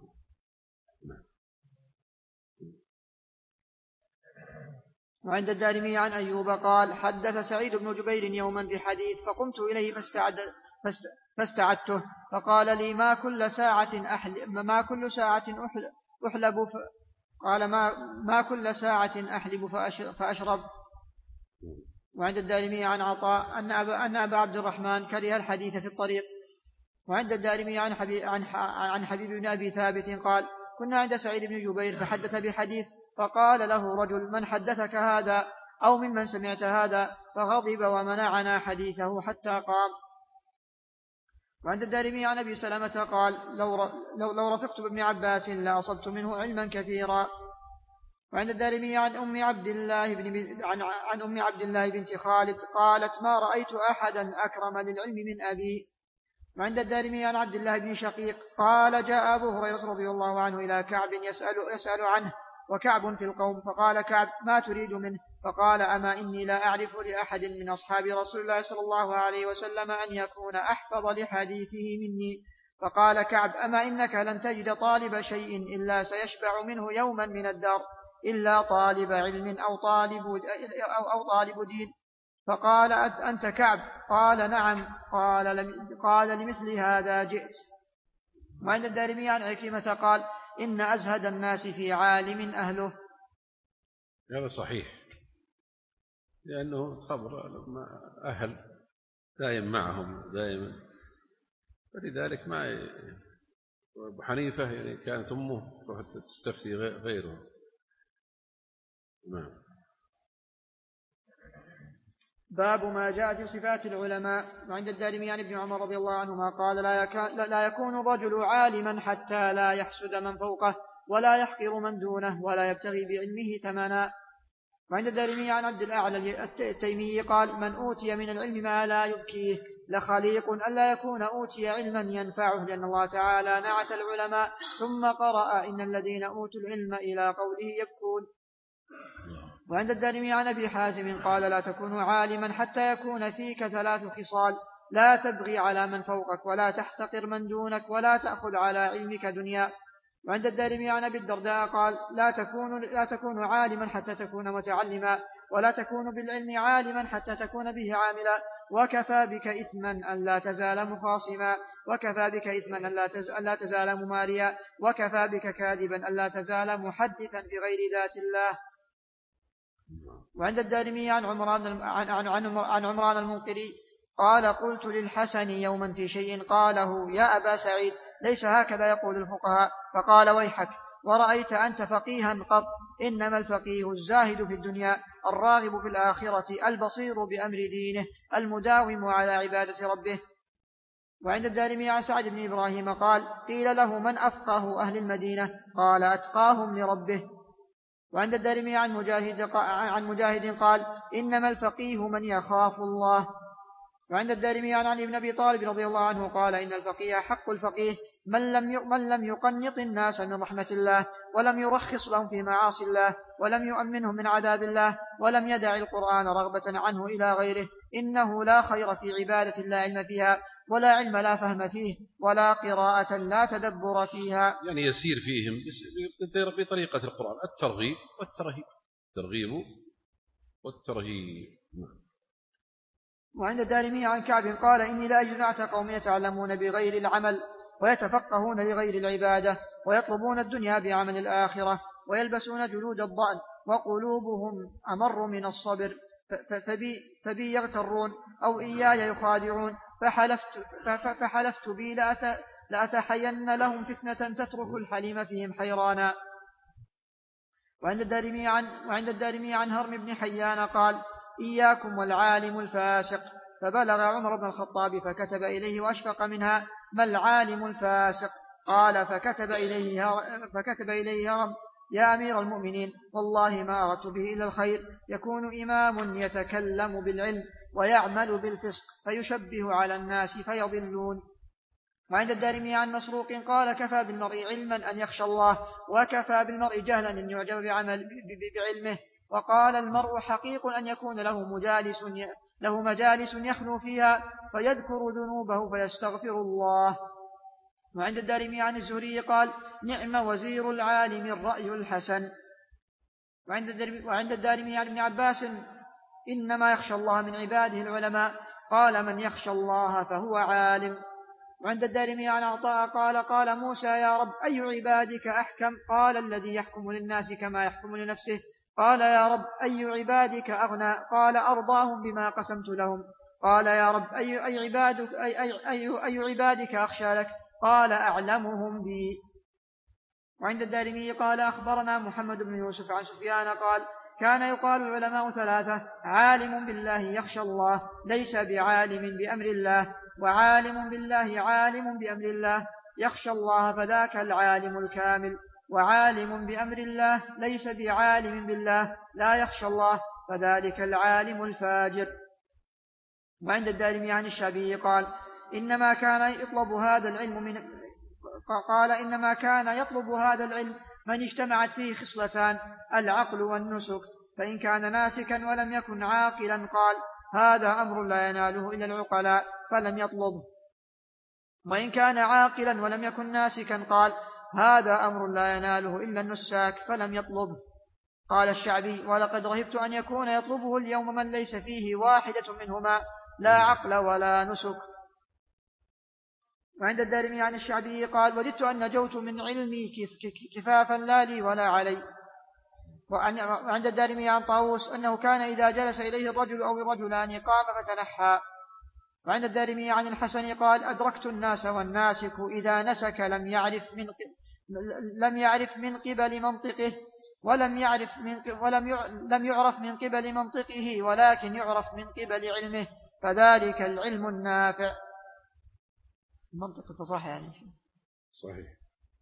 وعند الدارمي عن أيوب قال حدث سعيد بن جبير يوما بحديث فقمت إليه فاستعد فاست فاستعدته فقال لي ما كل ساعة أحلب ما كل ساعة أحلب ف... قال ما ما كل ساعة أحلب فأشرب. وعند الدارمي عن عطاء أن أبا, أن أبا عبد الرحمن كره الحديث في الطريق. وعند الدارمي عن حبيب, عن, عن حبيب بن أبي ثابت قال كنا عند سعيد بن جبير فحدث بحديث فقال له رجل من حدثك هذا أو ممن سمعت هذا؟ فغضب ومنعنا حديثه حتى قام. وعند الدارمي عن أبي سلمة قال لو, لو, لو رفقت بابن عباس لأصبت منه علما كثيرا. وعند الدارمي عن أم عبد الله بن عن, عن أم عبد الله بنت خالد قالت ما رأيت أحدا أكرم للعلم من أبي. وعند الدارمي عن عبد الله بن شقيق قال جاء أبو هريرة رضي الله عنه إلى كعب يسأل, يسأل عنه وكعب في القوم فقال كعب ما تريد منه؟ فقال أما إني لا أعرف لأحد من أصحاب رسول الله صلى الله عليه وسلم أن يكون أحفظ لحديثه مني. فقال كعب أما إنك لن تجد طالب شيء إلا سيشبع منه يوما من الدار إلا طالب علم أو طالب, أو, أو طالب دين. فقال أنت كعب؟ قال نعم. قال, قال لمثل هذا جئت. وعند الدارمي عن عكرمة قال إن أزهد الناس في عالم أهله. هذا صحيح، لأنه خبر أهل دائم معهم دائما، فلذلك ما ي... أبو حنيفة يعني كانت أمه تستفتي غيره، نعم. باب ما جاء في صفات العلماء. وعند الدارمي عن ابن عمر رضي الله عنهما قال لا, يك... لا يكون الرجل عالما حتى لا يحسد من فوقه ولا يحقر من دونه ولا يبتغي بعلمه ثمنا. وعند الدارمي عن عبد الأعلى التيمي قال من أوتي من العلم ما لا يبكيه لخليق ألا يكون أوتي علما ينفعه، لأن الله تعالى نعت العلماء ثم قرأ إن الذين أوتوا العلم إلى قوله يبكون. وعند الدارمي عن أبي حازم قال لا تكون عالما حتى يكون فيك ثلاث خصال: لا تبغي على من فوقك ولا تحتقر من دونك ولا تأخذ على علمك دنيا. وعند الدارمي عن أبي الدرداء قال لا تكون, لا تكون عالما حتى تكون متعلما ولا تكون بالعلم عالما حتى تكون به عاملا، وكفى بك إثما أن لا تزال مخاصما، وكفى بك إثما أن لا تزال مماريا، وكفى بك كاذبا أن لا تزال محدثا بغير ذات الله. وعند الدارمي عن عمران, عن, عن, عن, عن عمران المنقري قال قلت للحسن يوما في شيء قاله يا أبا سعيد ليس هكذا يقول الفقهاء، فقال ويحك ورأيت أنت فقيها قط؟ إنما الفقيه الزاهد في الدنيا الراغب في الآخرة البصير بأمر دينه المداوم على عبادة ربه. وعند الدارمي عن سعد بن إبراهيم قال قيل له من أفقه أهل المدينة؟ قال أتقاهم لربه. وعند الدارمي عن مجاهد, عن مجاهد قال إنما الفقيه من يخاف الله. وعند الدارمي عن علي بن أبي طالب رضي الله عنه قال إن الفقيه حق الفقيه من لم من لم يقنط الناس من رحمة الله ولم يرخص لهم في معاصي الله ولم يؤمنهم من عذاب الله ولم يدع القرآن رغبة عنه إلى غيره، إنه لا خير في عبادة لا علم فيها ولا علم لا فهم فيه ولا قراءة لا تدبر فيها. يعني يسير فيهم بطريقة القرآن الترغيب والترهيب، الترغيب والترهيب. وعند الدارمي عن كعب قال إني لا أجد قوم يتعلمون بغير العمل ويتفقهون لغير العبادة ويطلبون الدنيا بعمل الآخرة ويلبسون جلود الضأن وقلوبهم أمر من الصبر فبي, فبي يغترون أو إياي يخادعون فحلفت, فحلفت بي لأتحين لهم فتنة تترك الحليم فيهم حيرانا. وعند الدارمي عن, وعند الدارمي عن هرم بن حيان قال إياكم والعالم الفاسق، فبلغ عمر بن الخطاب فكتب إليه وأشفق منها ما العالم الفاسق؟ قال فكتب إليه, فكتب إليه هرم يا أمير المؤمنين والله ما أردت به إلا الخير، يكون إمام يتكلم بالعلم ويعمل بالفسق فيشبه على الناس فيضلون. وعند الدارمي عن مسروق قال كفى بالمرء علما أن يخشى الله وكفى بالمرء جهلا أن يعجب بعمل بعلمه، وقال المرء حقيق أن يكون له مجالس له مجالس يخلو فيها فيذكر ذنوبه فيستغفر الله. وعند الدارمي عن الزهري قال نعم وزير العالم الرأي الحسن. وعند الدارمي عن ابن عباس إنما يخشى الله من عباده العلماء، قال من يخشى الله فهو عالم. وعند الدارمي عن عطاء قال قال موسى يا رب أي عبادك أحكم؟ قال الذي يحكم للناس كما يحكم لنفسه. قال يا رب أي عبادك أغنى؟ قال أرضاهم بما قسمت لهم. قال يا رب أي, أي, عبادك أي, أي, أي, أي عبادك أخشى لك؟ قال أعلمهم بي. وعند الدارمي قال أخبرنا محمد بن يوسف عن سفيان قال كان يقال العلماء ثلاثة: عالم بالله يخشى الله ليس بعالم بأمر الله، وعالم بالله عالم بأمر الله يخشى الله فذاك العالم الكامل، وعالم بأمر الله ليس بعالم بالله لا يخشى الله فذلك العالم الفاجر. وعند الدارمي عن الشعبي قال إنما كان يطلب هذا العلم من قال إنما كان يطلب هذا العلم من اجتمعت فيه خصلتان: العقل والنسك، فإن كان ناسكا ولم يكن عاقلا قال هذا أمر لا يناله إلا العقلاء فلم يطلبه، وإن كان عاقلا ولم يكن ناسكا قال هذا أمر لا يناله إلا النساك فلم يطلبه. قال الشعبي ولقد رهبت أن يكون يطلبه اليوم من ليس فيه واحدة منهما لا عقل ولا نسك. وعند الدارمي عن الشعبي قال وددت أن نجوت من علمي كفافا لا لي ولا علي. وعند الدارمي عن طاووس أنه كان إذا جلس إليه الرجل أو الرجلان قام فتنحى. وعند الدارمي عن الحسن قال أدركت الناس والناسك إذا نسك لم يعرف من لم يعرف من قبل منطقه ولم يعرف من ولم لم يعرف من قبل منطقه ولكن يعرف من قبل علمه، فذلك العلم النافع. منطق الفصاحة يعني صحيح.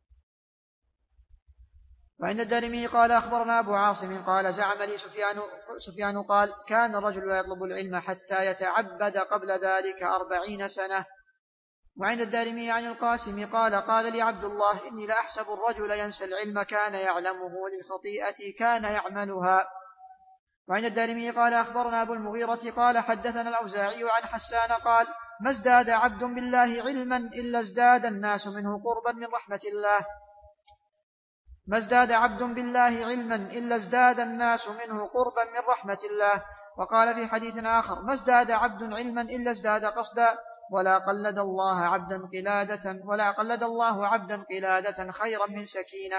وعند الدارمي قال أخبرنا أبو عاصم قال زعم لي سفيان, سفيان قال كان الرجل لا يطلب العلم حتى يتعبد قبل ذلك أربعين سنة. وعند الدارمي عن القاسم قال قال لي عبد الله إني لأحسب الرجل ينسى العلم كان يعلمه للخطيئة كان يعملها. وعند الدارمي قال أخبرنا أبو المغيرة قال حدثنا الأوزاعي عن حسان قال ما ازداد عبد بالله علما إلا ازداد الناس منه قربا من رحمة الله ما ازداد عبد بالله علما إلا ازداد الناس منه قربا من رحمة الله. وقال في حديث آخر ما ازداد عبد علما إلا ازداد قصدا ولا قلد الله عبدا قلادة ولا قلد الله عبدا قلادة خيرا من سكينة.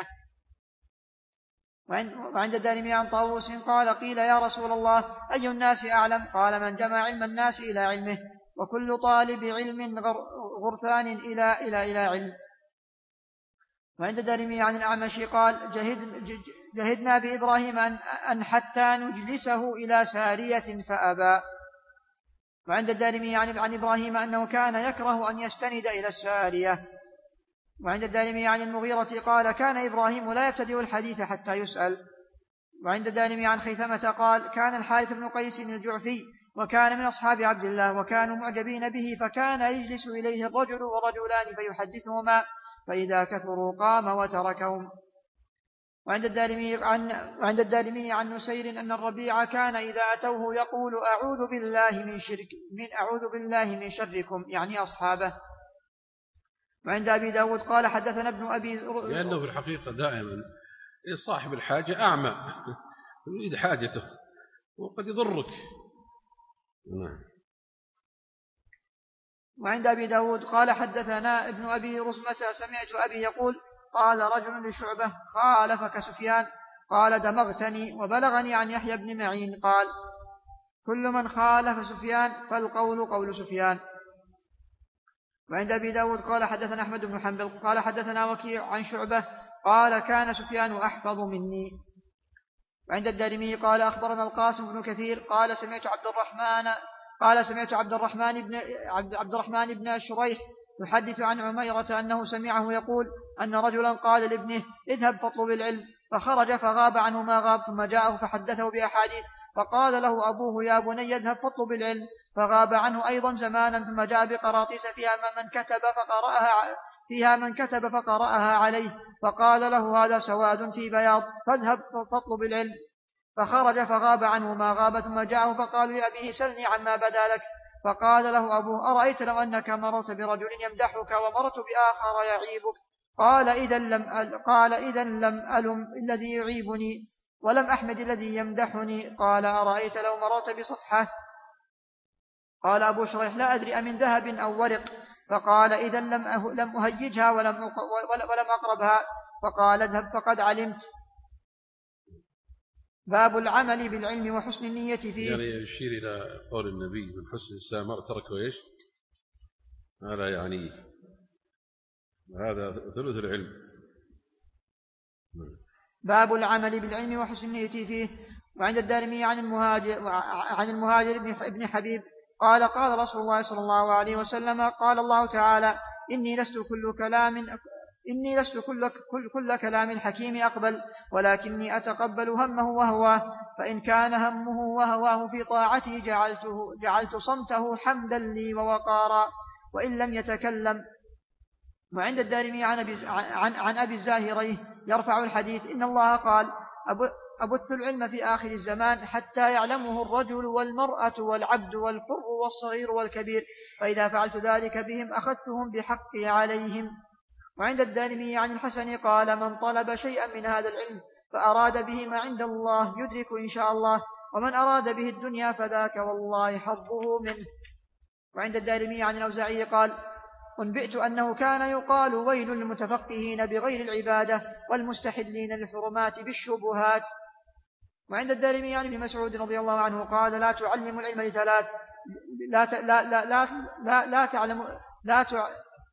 وعند الدارمي عن طاووس قال قيل يا رسول الله أي الناس أعلم قال من جمع علم الناس إلى علمه وكل طالب علم غرفان إلى, إلى, إلى علم. وعند الدارمي عن الأعمش قال جهد جهدنا بإبراهيم أن حتى نجلسه إلى سارية فأبى. وعند الدارمي عن, عن إبراهيم أنه كان يكره أن يستند إلى السارية. وعند الدارمي عن المغيرة قال كان إبراهيم لا يبتدئ الحديث حتى يسأل. وعند الدارمي عن خيثمة قال كان الحارث بن قيس الجعفي وكان من أصحاب عبد الله وكانوا معجبين به فكان يجلس إليه الرجل ورجلان فيحدثهما فإذا كثروا قام وتركهم. وعند الدارمي عن, وعند الدارمي عن نسير أن الربيع كان إذا أتوه يقول أعوذ بالله من شرك من أعوذ بالله من شركم يعني أصحابه. وعند أبي داود قال حدثنا ابن أبي لأنه في الحقيقة دائما صاحب الحاجة أعمى يريد حاجته وقد يضرك. نعم. وعند أبي داود قال حدثنا ابن أبي رسمة سمعت أبي يقول قال رجل لشعبة خالفك سفيان قال دمغتني. وبلغني عن يحيى بن معين قال كل من خالف سفيان فالقول قول سفيان. وعند أبي داود قال حدثنا أحمد بن حنبل قال حدثنا وكيع عن شعبة قال كان سفيان أحفظ مني. وعند الدارمي قال أخبرنا القاسم بن كثير قال سمعت عبد الرحمن قال سمعت عبد الرحمن بن عبد الرحمن بن شريح يحدث عن عميرة أنه سمعه يقول أن رجلا قال لابنه اذهب فاطلب العلم فخرج فغاب عنه ما غاب ثم جاءه فحدثه بأحاديث فقال له أبوه يا بني اذهب فاطلب العلم فغاب عنه أيضا زمانا ثم جاء بقراطيس فيها من كتب فقرأها فيها من كتب فقرأها عليه فقال له هذا سواد في بياض فاذهب فاطلب العلم فخرج فغاب عنه ما غاب ثم جاءه فقال لأبيه سلني عما بدا لك فقال له أبوه أرأيت لو أنك مررت برجل يمدحك ومررت بآخر يعيبك قال إذا لم أل قال إذا لم ألم الذي يعيبني ولم أحمد الذي يمدحني قال أرأيت لو مررت بصفحة قال أبو شريح لا أدري أمن ذهب أو ورق فقال إذا لم, أه لم أهيجها ولم, ولم أقربها فقال اذهب فقد علمت. باب العمل بالعلم وحسن النية فيه. يعني يشير إلى قول النبي من حسن الإسلام تركوا إيش هذا يعني هذا ثلث العلم. باب العمل بالعلم وحسن النية فيه. وعند الدارمي عن المهاجر عن المهاجر ابن حبيب قال قال رسول الله صلى الله عليه وسلم قال الله تعالى إني لست كل كلام إني لست كل, كل, كل كلام حكيم أقبل ولكني أتقبل همه وهواه فإن كان همه وهواه في طاعتي جعلته جعلت صمته حمدا لي ووقارا وإن لم يتكلم. وعند الدارمي عن أبي, عن, عن أبي الزاهري يرفع الحديث إن الله قال أبث العلم في آخر الزمان حتى يعلمه الرجل والمرأة والعبد والحر والصغير والكبير فإذا فعلت ذلك بهم أخذتهم بحقي عليهم. وعند الدارمي عن الحسن قال من طلب شيئا من هذا العلم فأراد به ما عند الله يدرك إن شاء الله ومن أراد به الدنيا فذاك والله حظه منه. وعند الدارمي عن الأوزاعي قال أنبئت أنه كان يقال ويل للمتفقهين بغير العبادة والمستحلين للحرمات بالشبهات. وعند الدارمي عن ابن مسعود رضي الله عنه قال لا تعلم العلم لثلاث لا لا لا لا لا, لا تعلم لا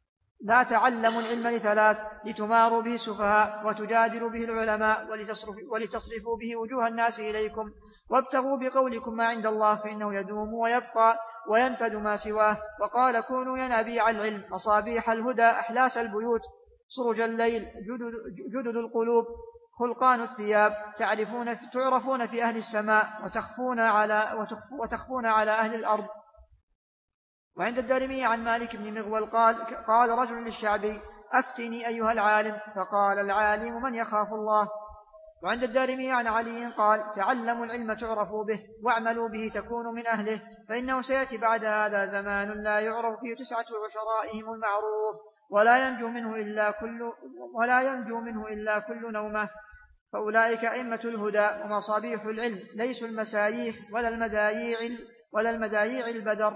لا تعلموا العلم لثلاث: لتماروا به السفهاء، وتجادلوا به العلماء، ولتصرفوا به وجوه الناس إليكم، وابتغوا بقولكم ما عند الله فإنه يدوم ويبقى وينفذ ما سواه. وقال: كونوا ينابيع العلم، مصابيح الهدى، أحلاس البيوت، سرج الليل، جدد, جدد القلوب، خلقان الثياب، تعرفون في تعرفون في أهل السماء وتخفون على, وتخفون على أهل الأرض. وعند الدارمي عن مالك بن مغول قال: قال رجل للشعبي: أفتني أيها العالم. فقال العالم: من يخاف الله. وعند الدارمي عن علي قال: تعلموا العلم تعرفوا به، واعملوا به تكونوا من أهله، فإنه سيأتي بعد هذا زمان لا يعرف فيه تسعة عشرائهم المعروف، ولا ينجو منه إلا كل, ولا ينجو منه إلا كل نومه. فأولئك أئمة الهدى ومصابيح العلم، ليسوا المساييح ولا المذاييع, ولا المذاييع البدر.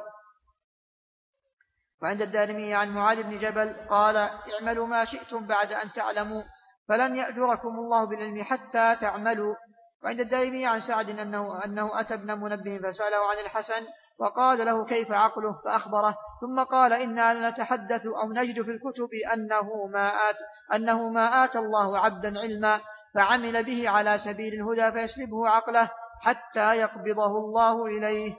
وعند الدارمي عن معاذ بن جبل قال: اعملوا ما شئتم بعد أن تعلموا، فلن يأجركم الله بالعلم حتى تعملوا. وعند الدارمي عن سعد أنه, أنه أتى ابن منبه فسأله عن الحسن، وقال له: كيف عقله؟ فأخبره، ثم قال: إنا نتحدث أو نجد في الكتب أنه ما آت, أنه ما آت الله عبدا علما فعمل به على سبيل الهدى فيسلبه عقله حتى يقبضه الله إليه.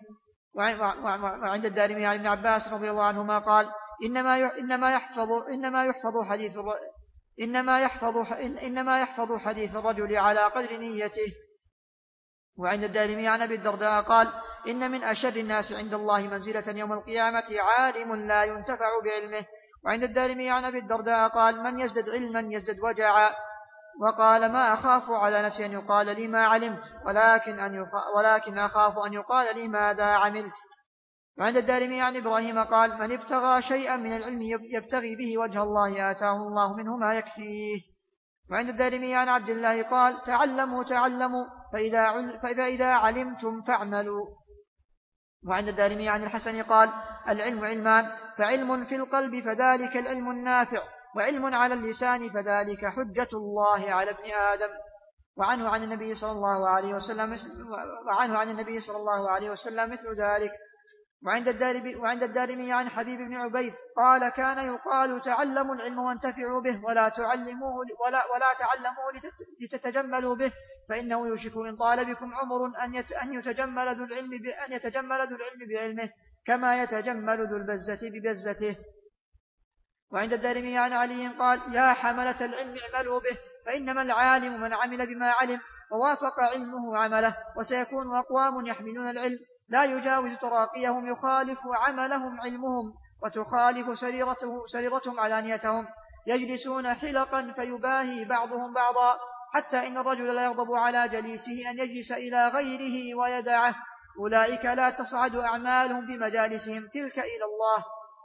وعند الدارمي عن ابن عباس رضي الله عنهما قال: إنما إنما يحفظ إنما يحفظ حديث إنما يحفظ إنما يحفظ حديث الرجل على قدر نيته. وعند الدارمي عن أبي الدرداء قال: إن من أشر الناس عند الله منزلة يوم القيامة عالم لا ينتفع بعلمه. وعند الدارمي عن أبي الدرداء قال: من يزدد علما يزدد وجعا. وقال: ما أخاف على نفسي أن يقال لي ما علمت، ولكن, أن يق... ولكن أخاف أن يقال لي ماذا عملت. وعند الدارمي عن إبراهيم قال: من ابتغى شيئا من العلم يبتغي به وجه الله آتاه الله منه ما يكفيه. وعند الدارمي عن عبد الله قال: تعلموا تعلموا فإذا, عل... فإذا علمتم فاعملوا. وعند الدارمي عن الحسن قال: العلم علمان، فعلم في القلب فذلك العلم النافع، وعلم على اللسان فذلك حجة الله على ابن آدم. وعنه عن النبي صلى الله عليه وسلم وعنه عن النبي صلى الله عليه وسلم مثل ذلك. وعند الدارمي, وعند الدارمي عن حبيب بن عبيد قال: كان يقال: تعلموا العلم وانتفعوا به، ولا تعلموه ولا, ولا تعلموه لتتجملوا به، فإنه يوشك إن طال بكم عمر أن يتجمل ذو العلم أن يتجمل ذو العلم بعلمه كما يتجمل ذو البزة ببزته. وعند الدارمي عن علي قال: يا حملة العلم اعملوا به، فإنما العالم من عمل بما علم ووافق علمه عمله. وسيكون أقوام يحملون العلم لا يجاوز تراقيهم، يخالف عملهم علمهم، وتخالف سريرته سريرتهم علانيتهم، يجلسون حلقا فيباهي بعضهم بعضا، حتى إن الرجل لا يغضب على جليسه أن يجلس إلى غيره ويدعه. أولئك لا تصعد أعمالهم بمجالسهم تلك إلى الله.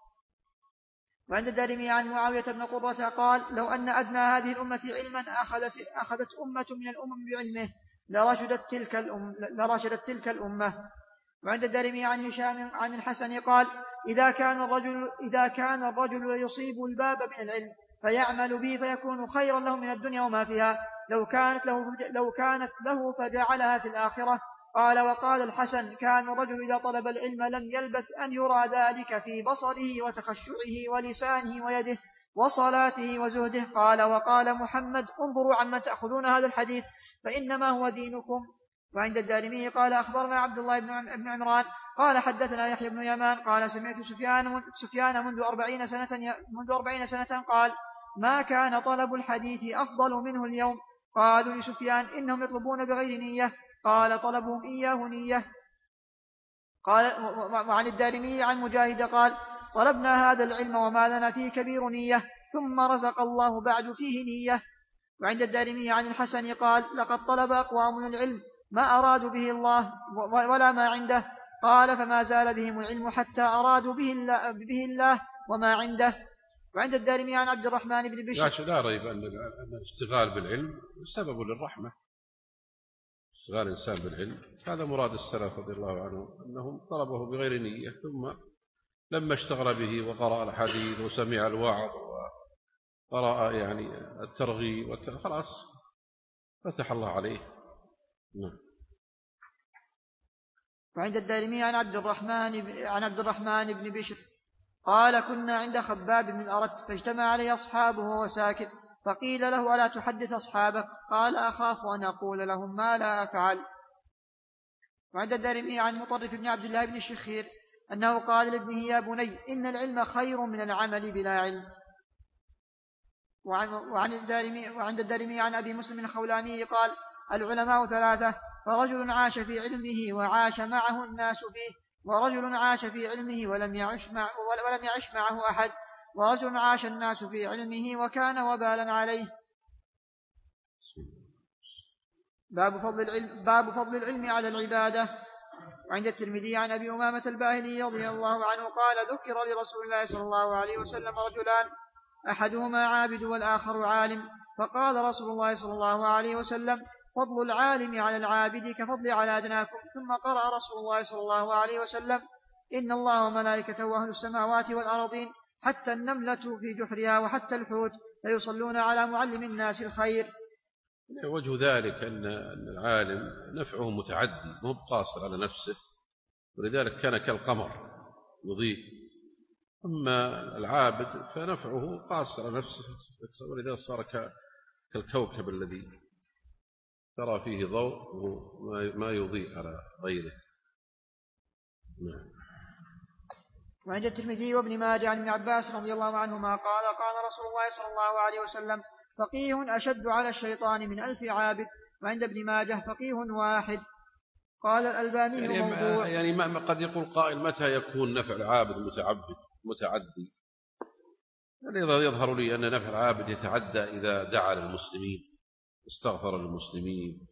وعند الدارمي عن معاوية بن قرة قال: لو أن أدنى هذه الأمة علما أخذت, أخذت أمة من الأمم بعلمه لرشدت تلك, الأم لرشدت تلك الأمة. وعند الدارمي عن هشام عن الحسن قال: إذا كان الرجل, إذا كان الرجل يصيب الباب من العلم فيعمل به فيكون خيرا له من الدنيا وما فيها، لو كانت له, لو كانت له فجعلها في الآخرة. قال: وقال الحسن: كان الرجل إذا طلب العلم لم يلبث أن يرى ذلك في بصره وتخشعه ولسانه ويده وصلاته وزهده. قال: وقال محمد: انظروا عمن تأخذون هذا الحديث فإنما هو دينكم. وعند الدارمي قال: أخبرنا عبد الله بن عمران قال: حدثنا يحيى بن يمان قال: سمعت سفيان, سفيان منذ أربعين سنة, منذ أربعين سنة قال: ما كان طلب الحديث أفضل منه اليوم. قالوا لسفيان: إنهم يطلبون بغير نية. قال: طلبهم إياه نية. قال. وعن الدارمي عن مجاهد قال: طلبنا هذا العلم وما لنا فيه كبير نية، ثم رزق الله بعد فيه نية. وعند الدارمي عن الحسن قال: لقد طلب أقوام العلم ما أرادوا به الله ولا ما عنده. قال: فما زال بهم العلم حتى أرادوا به الله, به الله وما عنده. وعند الدارمي عن عبد الرحمن بن بشر لا ريب أن الاشتغال بالعلم سبب للرحمة. اشتغال الإنسان بالعلم هذا مراد السلف رضي الله عنهم، أنهم طلبه بغير نية، ثم لما اشتغل به وقرأ الحديث وسمع الوعظ وقرأ يعني الترغيب خلاص فتح الله عليه. نعم. وعند الدارمي عن عبد الرحمن عن عبد الرحمن بن بشر قال كنا عند خباب بن الأرت فاجتمع عليه أصحابه وهو ساكت، فقيل له ألا تحدث أصحابك؟ قال أخاف أن أقول لهم ما لا أفعل. وعند الدارمي عن مطرف بن عبد الله بن الشخير أنه قال لابنه يا بني إن العلم خير من العمل بلا علم. وعن الدارمي وعند الدارمي عن أبي مسلم الخولاني قال العلماء ثلاثة، فرجل عاش في علمه وعاش معه الناس فيه، ورجل عاش في علمه ولم يعش, مع ولم يعش معه أحد، ورجل عاش الناس في علمه وكان وبالا عليه. باب فضل العلم, باب فضل العلم على العبادة. وعند الترمذي عن أبي أمامة الباهلي رضي الله عنه قال ذكر لرسول الله صلى الله عليه وسلم رجلان أحدهما عابد والآخر عالم، فقال رسول الله صلى الله عليه وسلم فضل العالم على العابد كفضل على أدناكم. ثم قرأ رسول الله صلى الله عليه وسلم إن الله وملائكته وأهل السماوات والأرضين حتى النملة في جحرها وحتى الحوت ليصلون على معلم الناس الخير. وجه ذلك أن العالم نفعه متعدي مو قاصر على نفسه، ولذلك كان كالقمر يضيء. أما العابد فنفعه قاصر على نفسه، ولذلك صار كالكوكب الذي ترى فيه ضوء ما يضيء على غيره. نعم. وعند الترمذي وابن ماجه عن ابن عباس رضي الله عنهما قال قال رسول الله صلى الله عليه وسلم فقيه أشد على الشيطان من ألف عابد. وعند ابن ماجه فقيه واحد. قال الألباني يعني موضوع. يعني ما قد يقول قائل متى يكون نفع العابد متعبد متعدي؟ يعني يظهر لي أن نفع العابد يتعدى إذا دعا للمسلمين استغفر للمسلمين،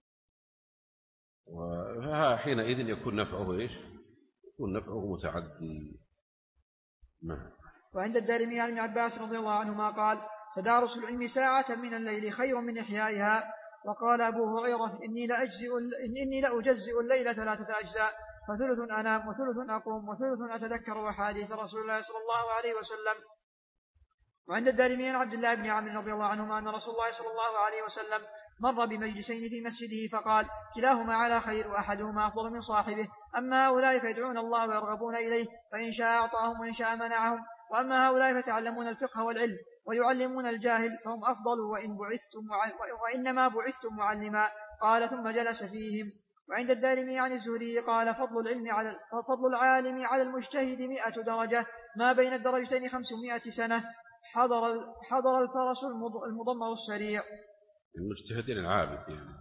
وحينئذ يكون نفعه إيش؟ يكون نفعه متعدي. نعم. وعند الدارمي عن ابن عباس رضي الله عنهما قال تدارس العلم ساعة من الليل خير من إحيائها. وقال أبو هريرة إني لأجزئ إني لأجزئ الليل ثلاثة أجزاء، فثلث أنام وثلث أقوم وثلث أتذكر أحاديث رسول الله صلى الله عليه وسلم. وعند الدارمي عن عبد الله بن عمرو رضي الله عنهما أن رسول الله صلى الله عليه وسلم مر بمجلسين في مسجده فقال كلاهما على خير وأحدهما أفضل من صاحبه، أما هؤلاء فيدعون الله ويرغبون إليه فإن شاء أعطاهم وإن شاء منعهم، وأما هؤلاء فتعلمون الفقه والعلم ويعلمون الجاهل فهم أفضل وإن بعثتم وإنما بعثتم معلما. قال ثم جلس فيهم. وعند الدارمي عن الزهري قال فضل العلم على فضل العالم على المجتهد مئة درجة، ما بين الدرجتين خمسمائة سنة، حضر حضر الفرس المضمر السريع. المجتهدين العابد يعني.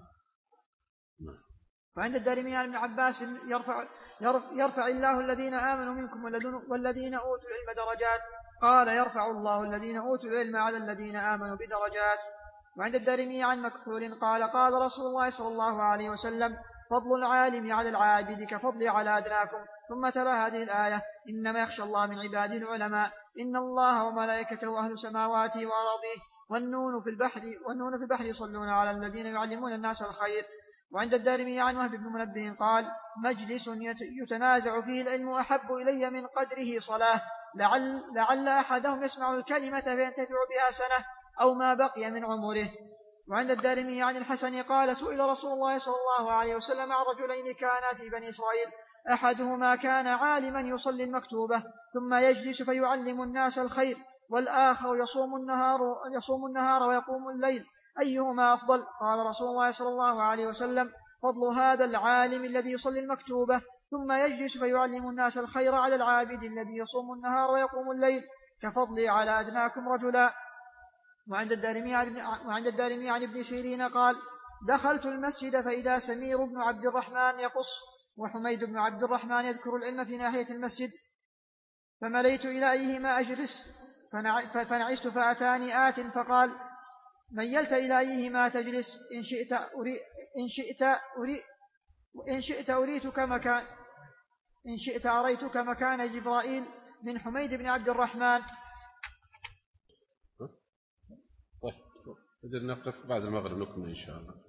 وعند الدارمي عن ابن عباس يرفع, يرفع الله الذين آمنوا منكم والذين أوتوا العلم درجات. قال يرفع الله الذين أوتوا العلم على الذين آمنوا بدرجات. وعند الدارمي عن مكحول قال قال رسول الله صلى الله عليه وسلم فضل العالم على العابد كفضل على أدناكم. ثم تلا هذه الآية إنما يخشى الله من عباده العلماء إن الله وملائكته وأهل سماواته وأراضيه والنون في البحر والنون في البحر يصلون على الذين يعلمون الناس الخير. وعند الدارمي عن وهب بن منبه قال مجلس يتنازع فيه العلم أحب إلي من قدره صلاة، لعل, لعل أحدهم يسمع الكلمة فينتفع بها سنة أو ما بقي من عمره. وعند الدارمي عن الحسن قال سئل رسول الله صلى الله عليه وسلم عن رجلين كانا في بني إسرائيل أحدهما كان عالما يصلي المكتوبة ثم يجلس فيعلم الناس الخير، والآخر يصوم النهار, يصوم النهار ويقوم الليل، أيهما أفضل؟ قال رسول الله صلى الله عليه وسلم فضل هذا العالم الذي يصلي المكتوبة ثم يجلس فيعلم الناس الخير على العابد الذي يصوم النهار ويقوم الليل كفضلي على أدناكم رجلا. وعند الدارمي عن, وعند الدارمي عن ابن سيرين قال دخلت المسجد فإذا سمير بن عبد الرحمن يقص وحميد بن عبد الرحمن يذكر العلم في ناحية المسجد، فمليت إلى أيهما أجلس فنعست فأتاني آت فقال ميلت إلى أيهما تجلس؟ إن شئت أري إن شئت أري إن شئت أريتك مكان إن شئت أريتك مكان جبرائيل من حميد بن عبد الرحمن. طيب إذن نقف بعد المغرب نكمل إن شاء الله.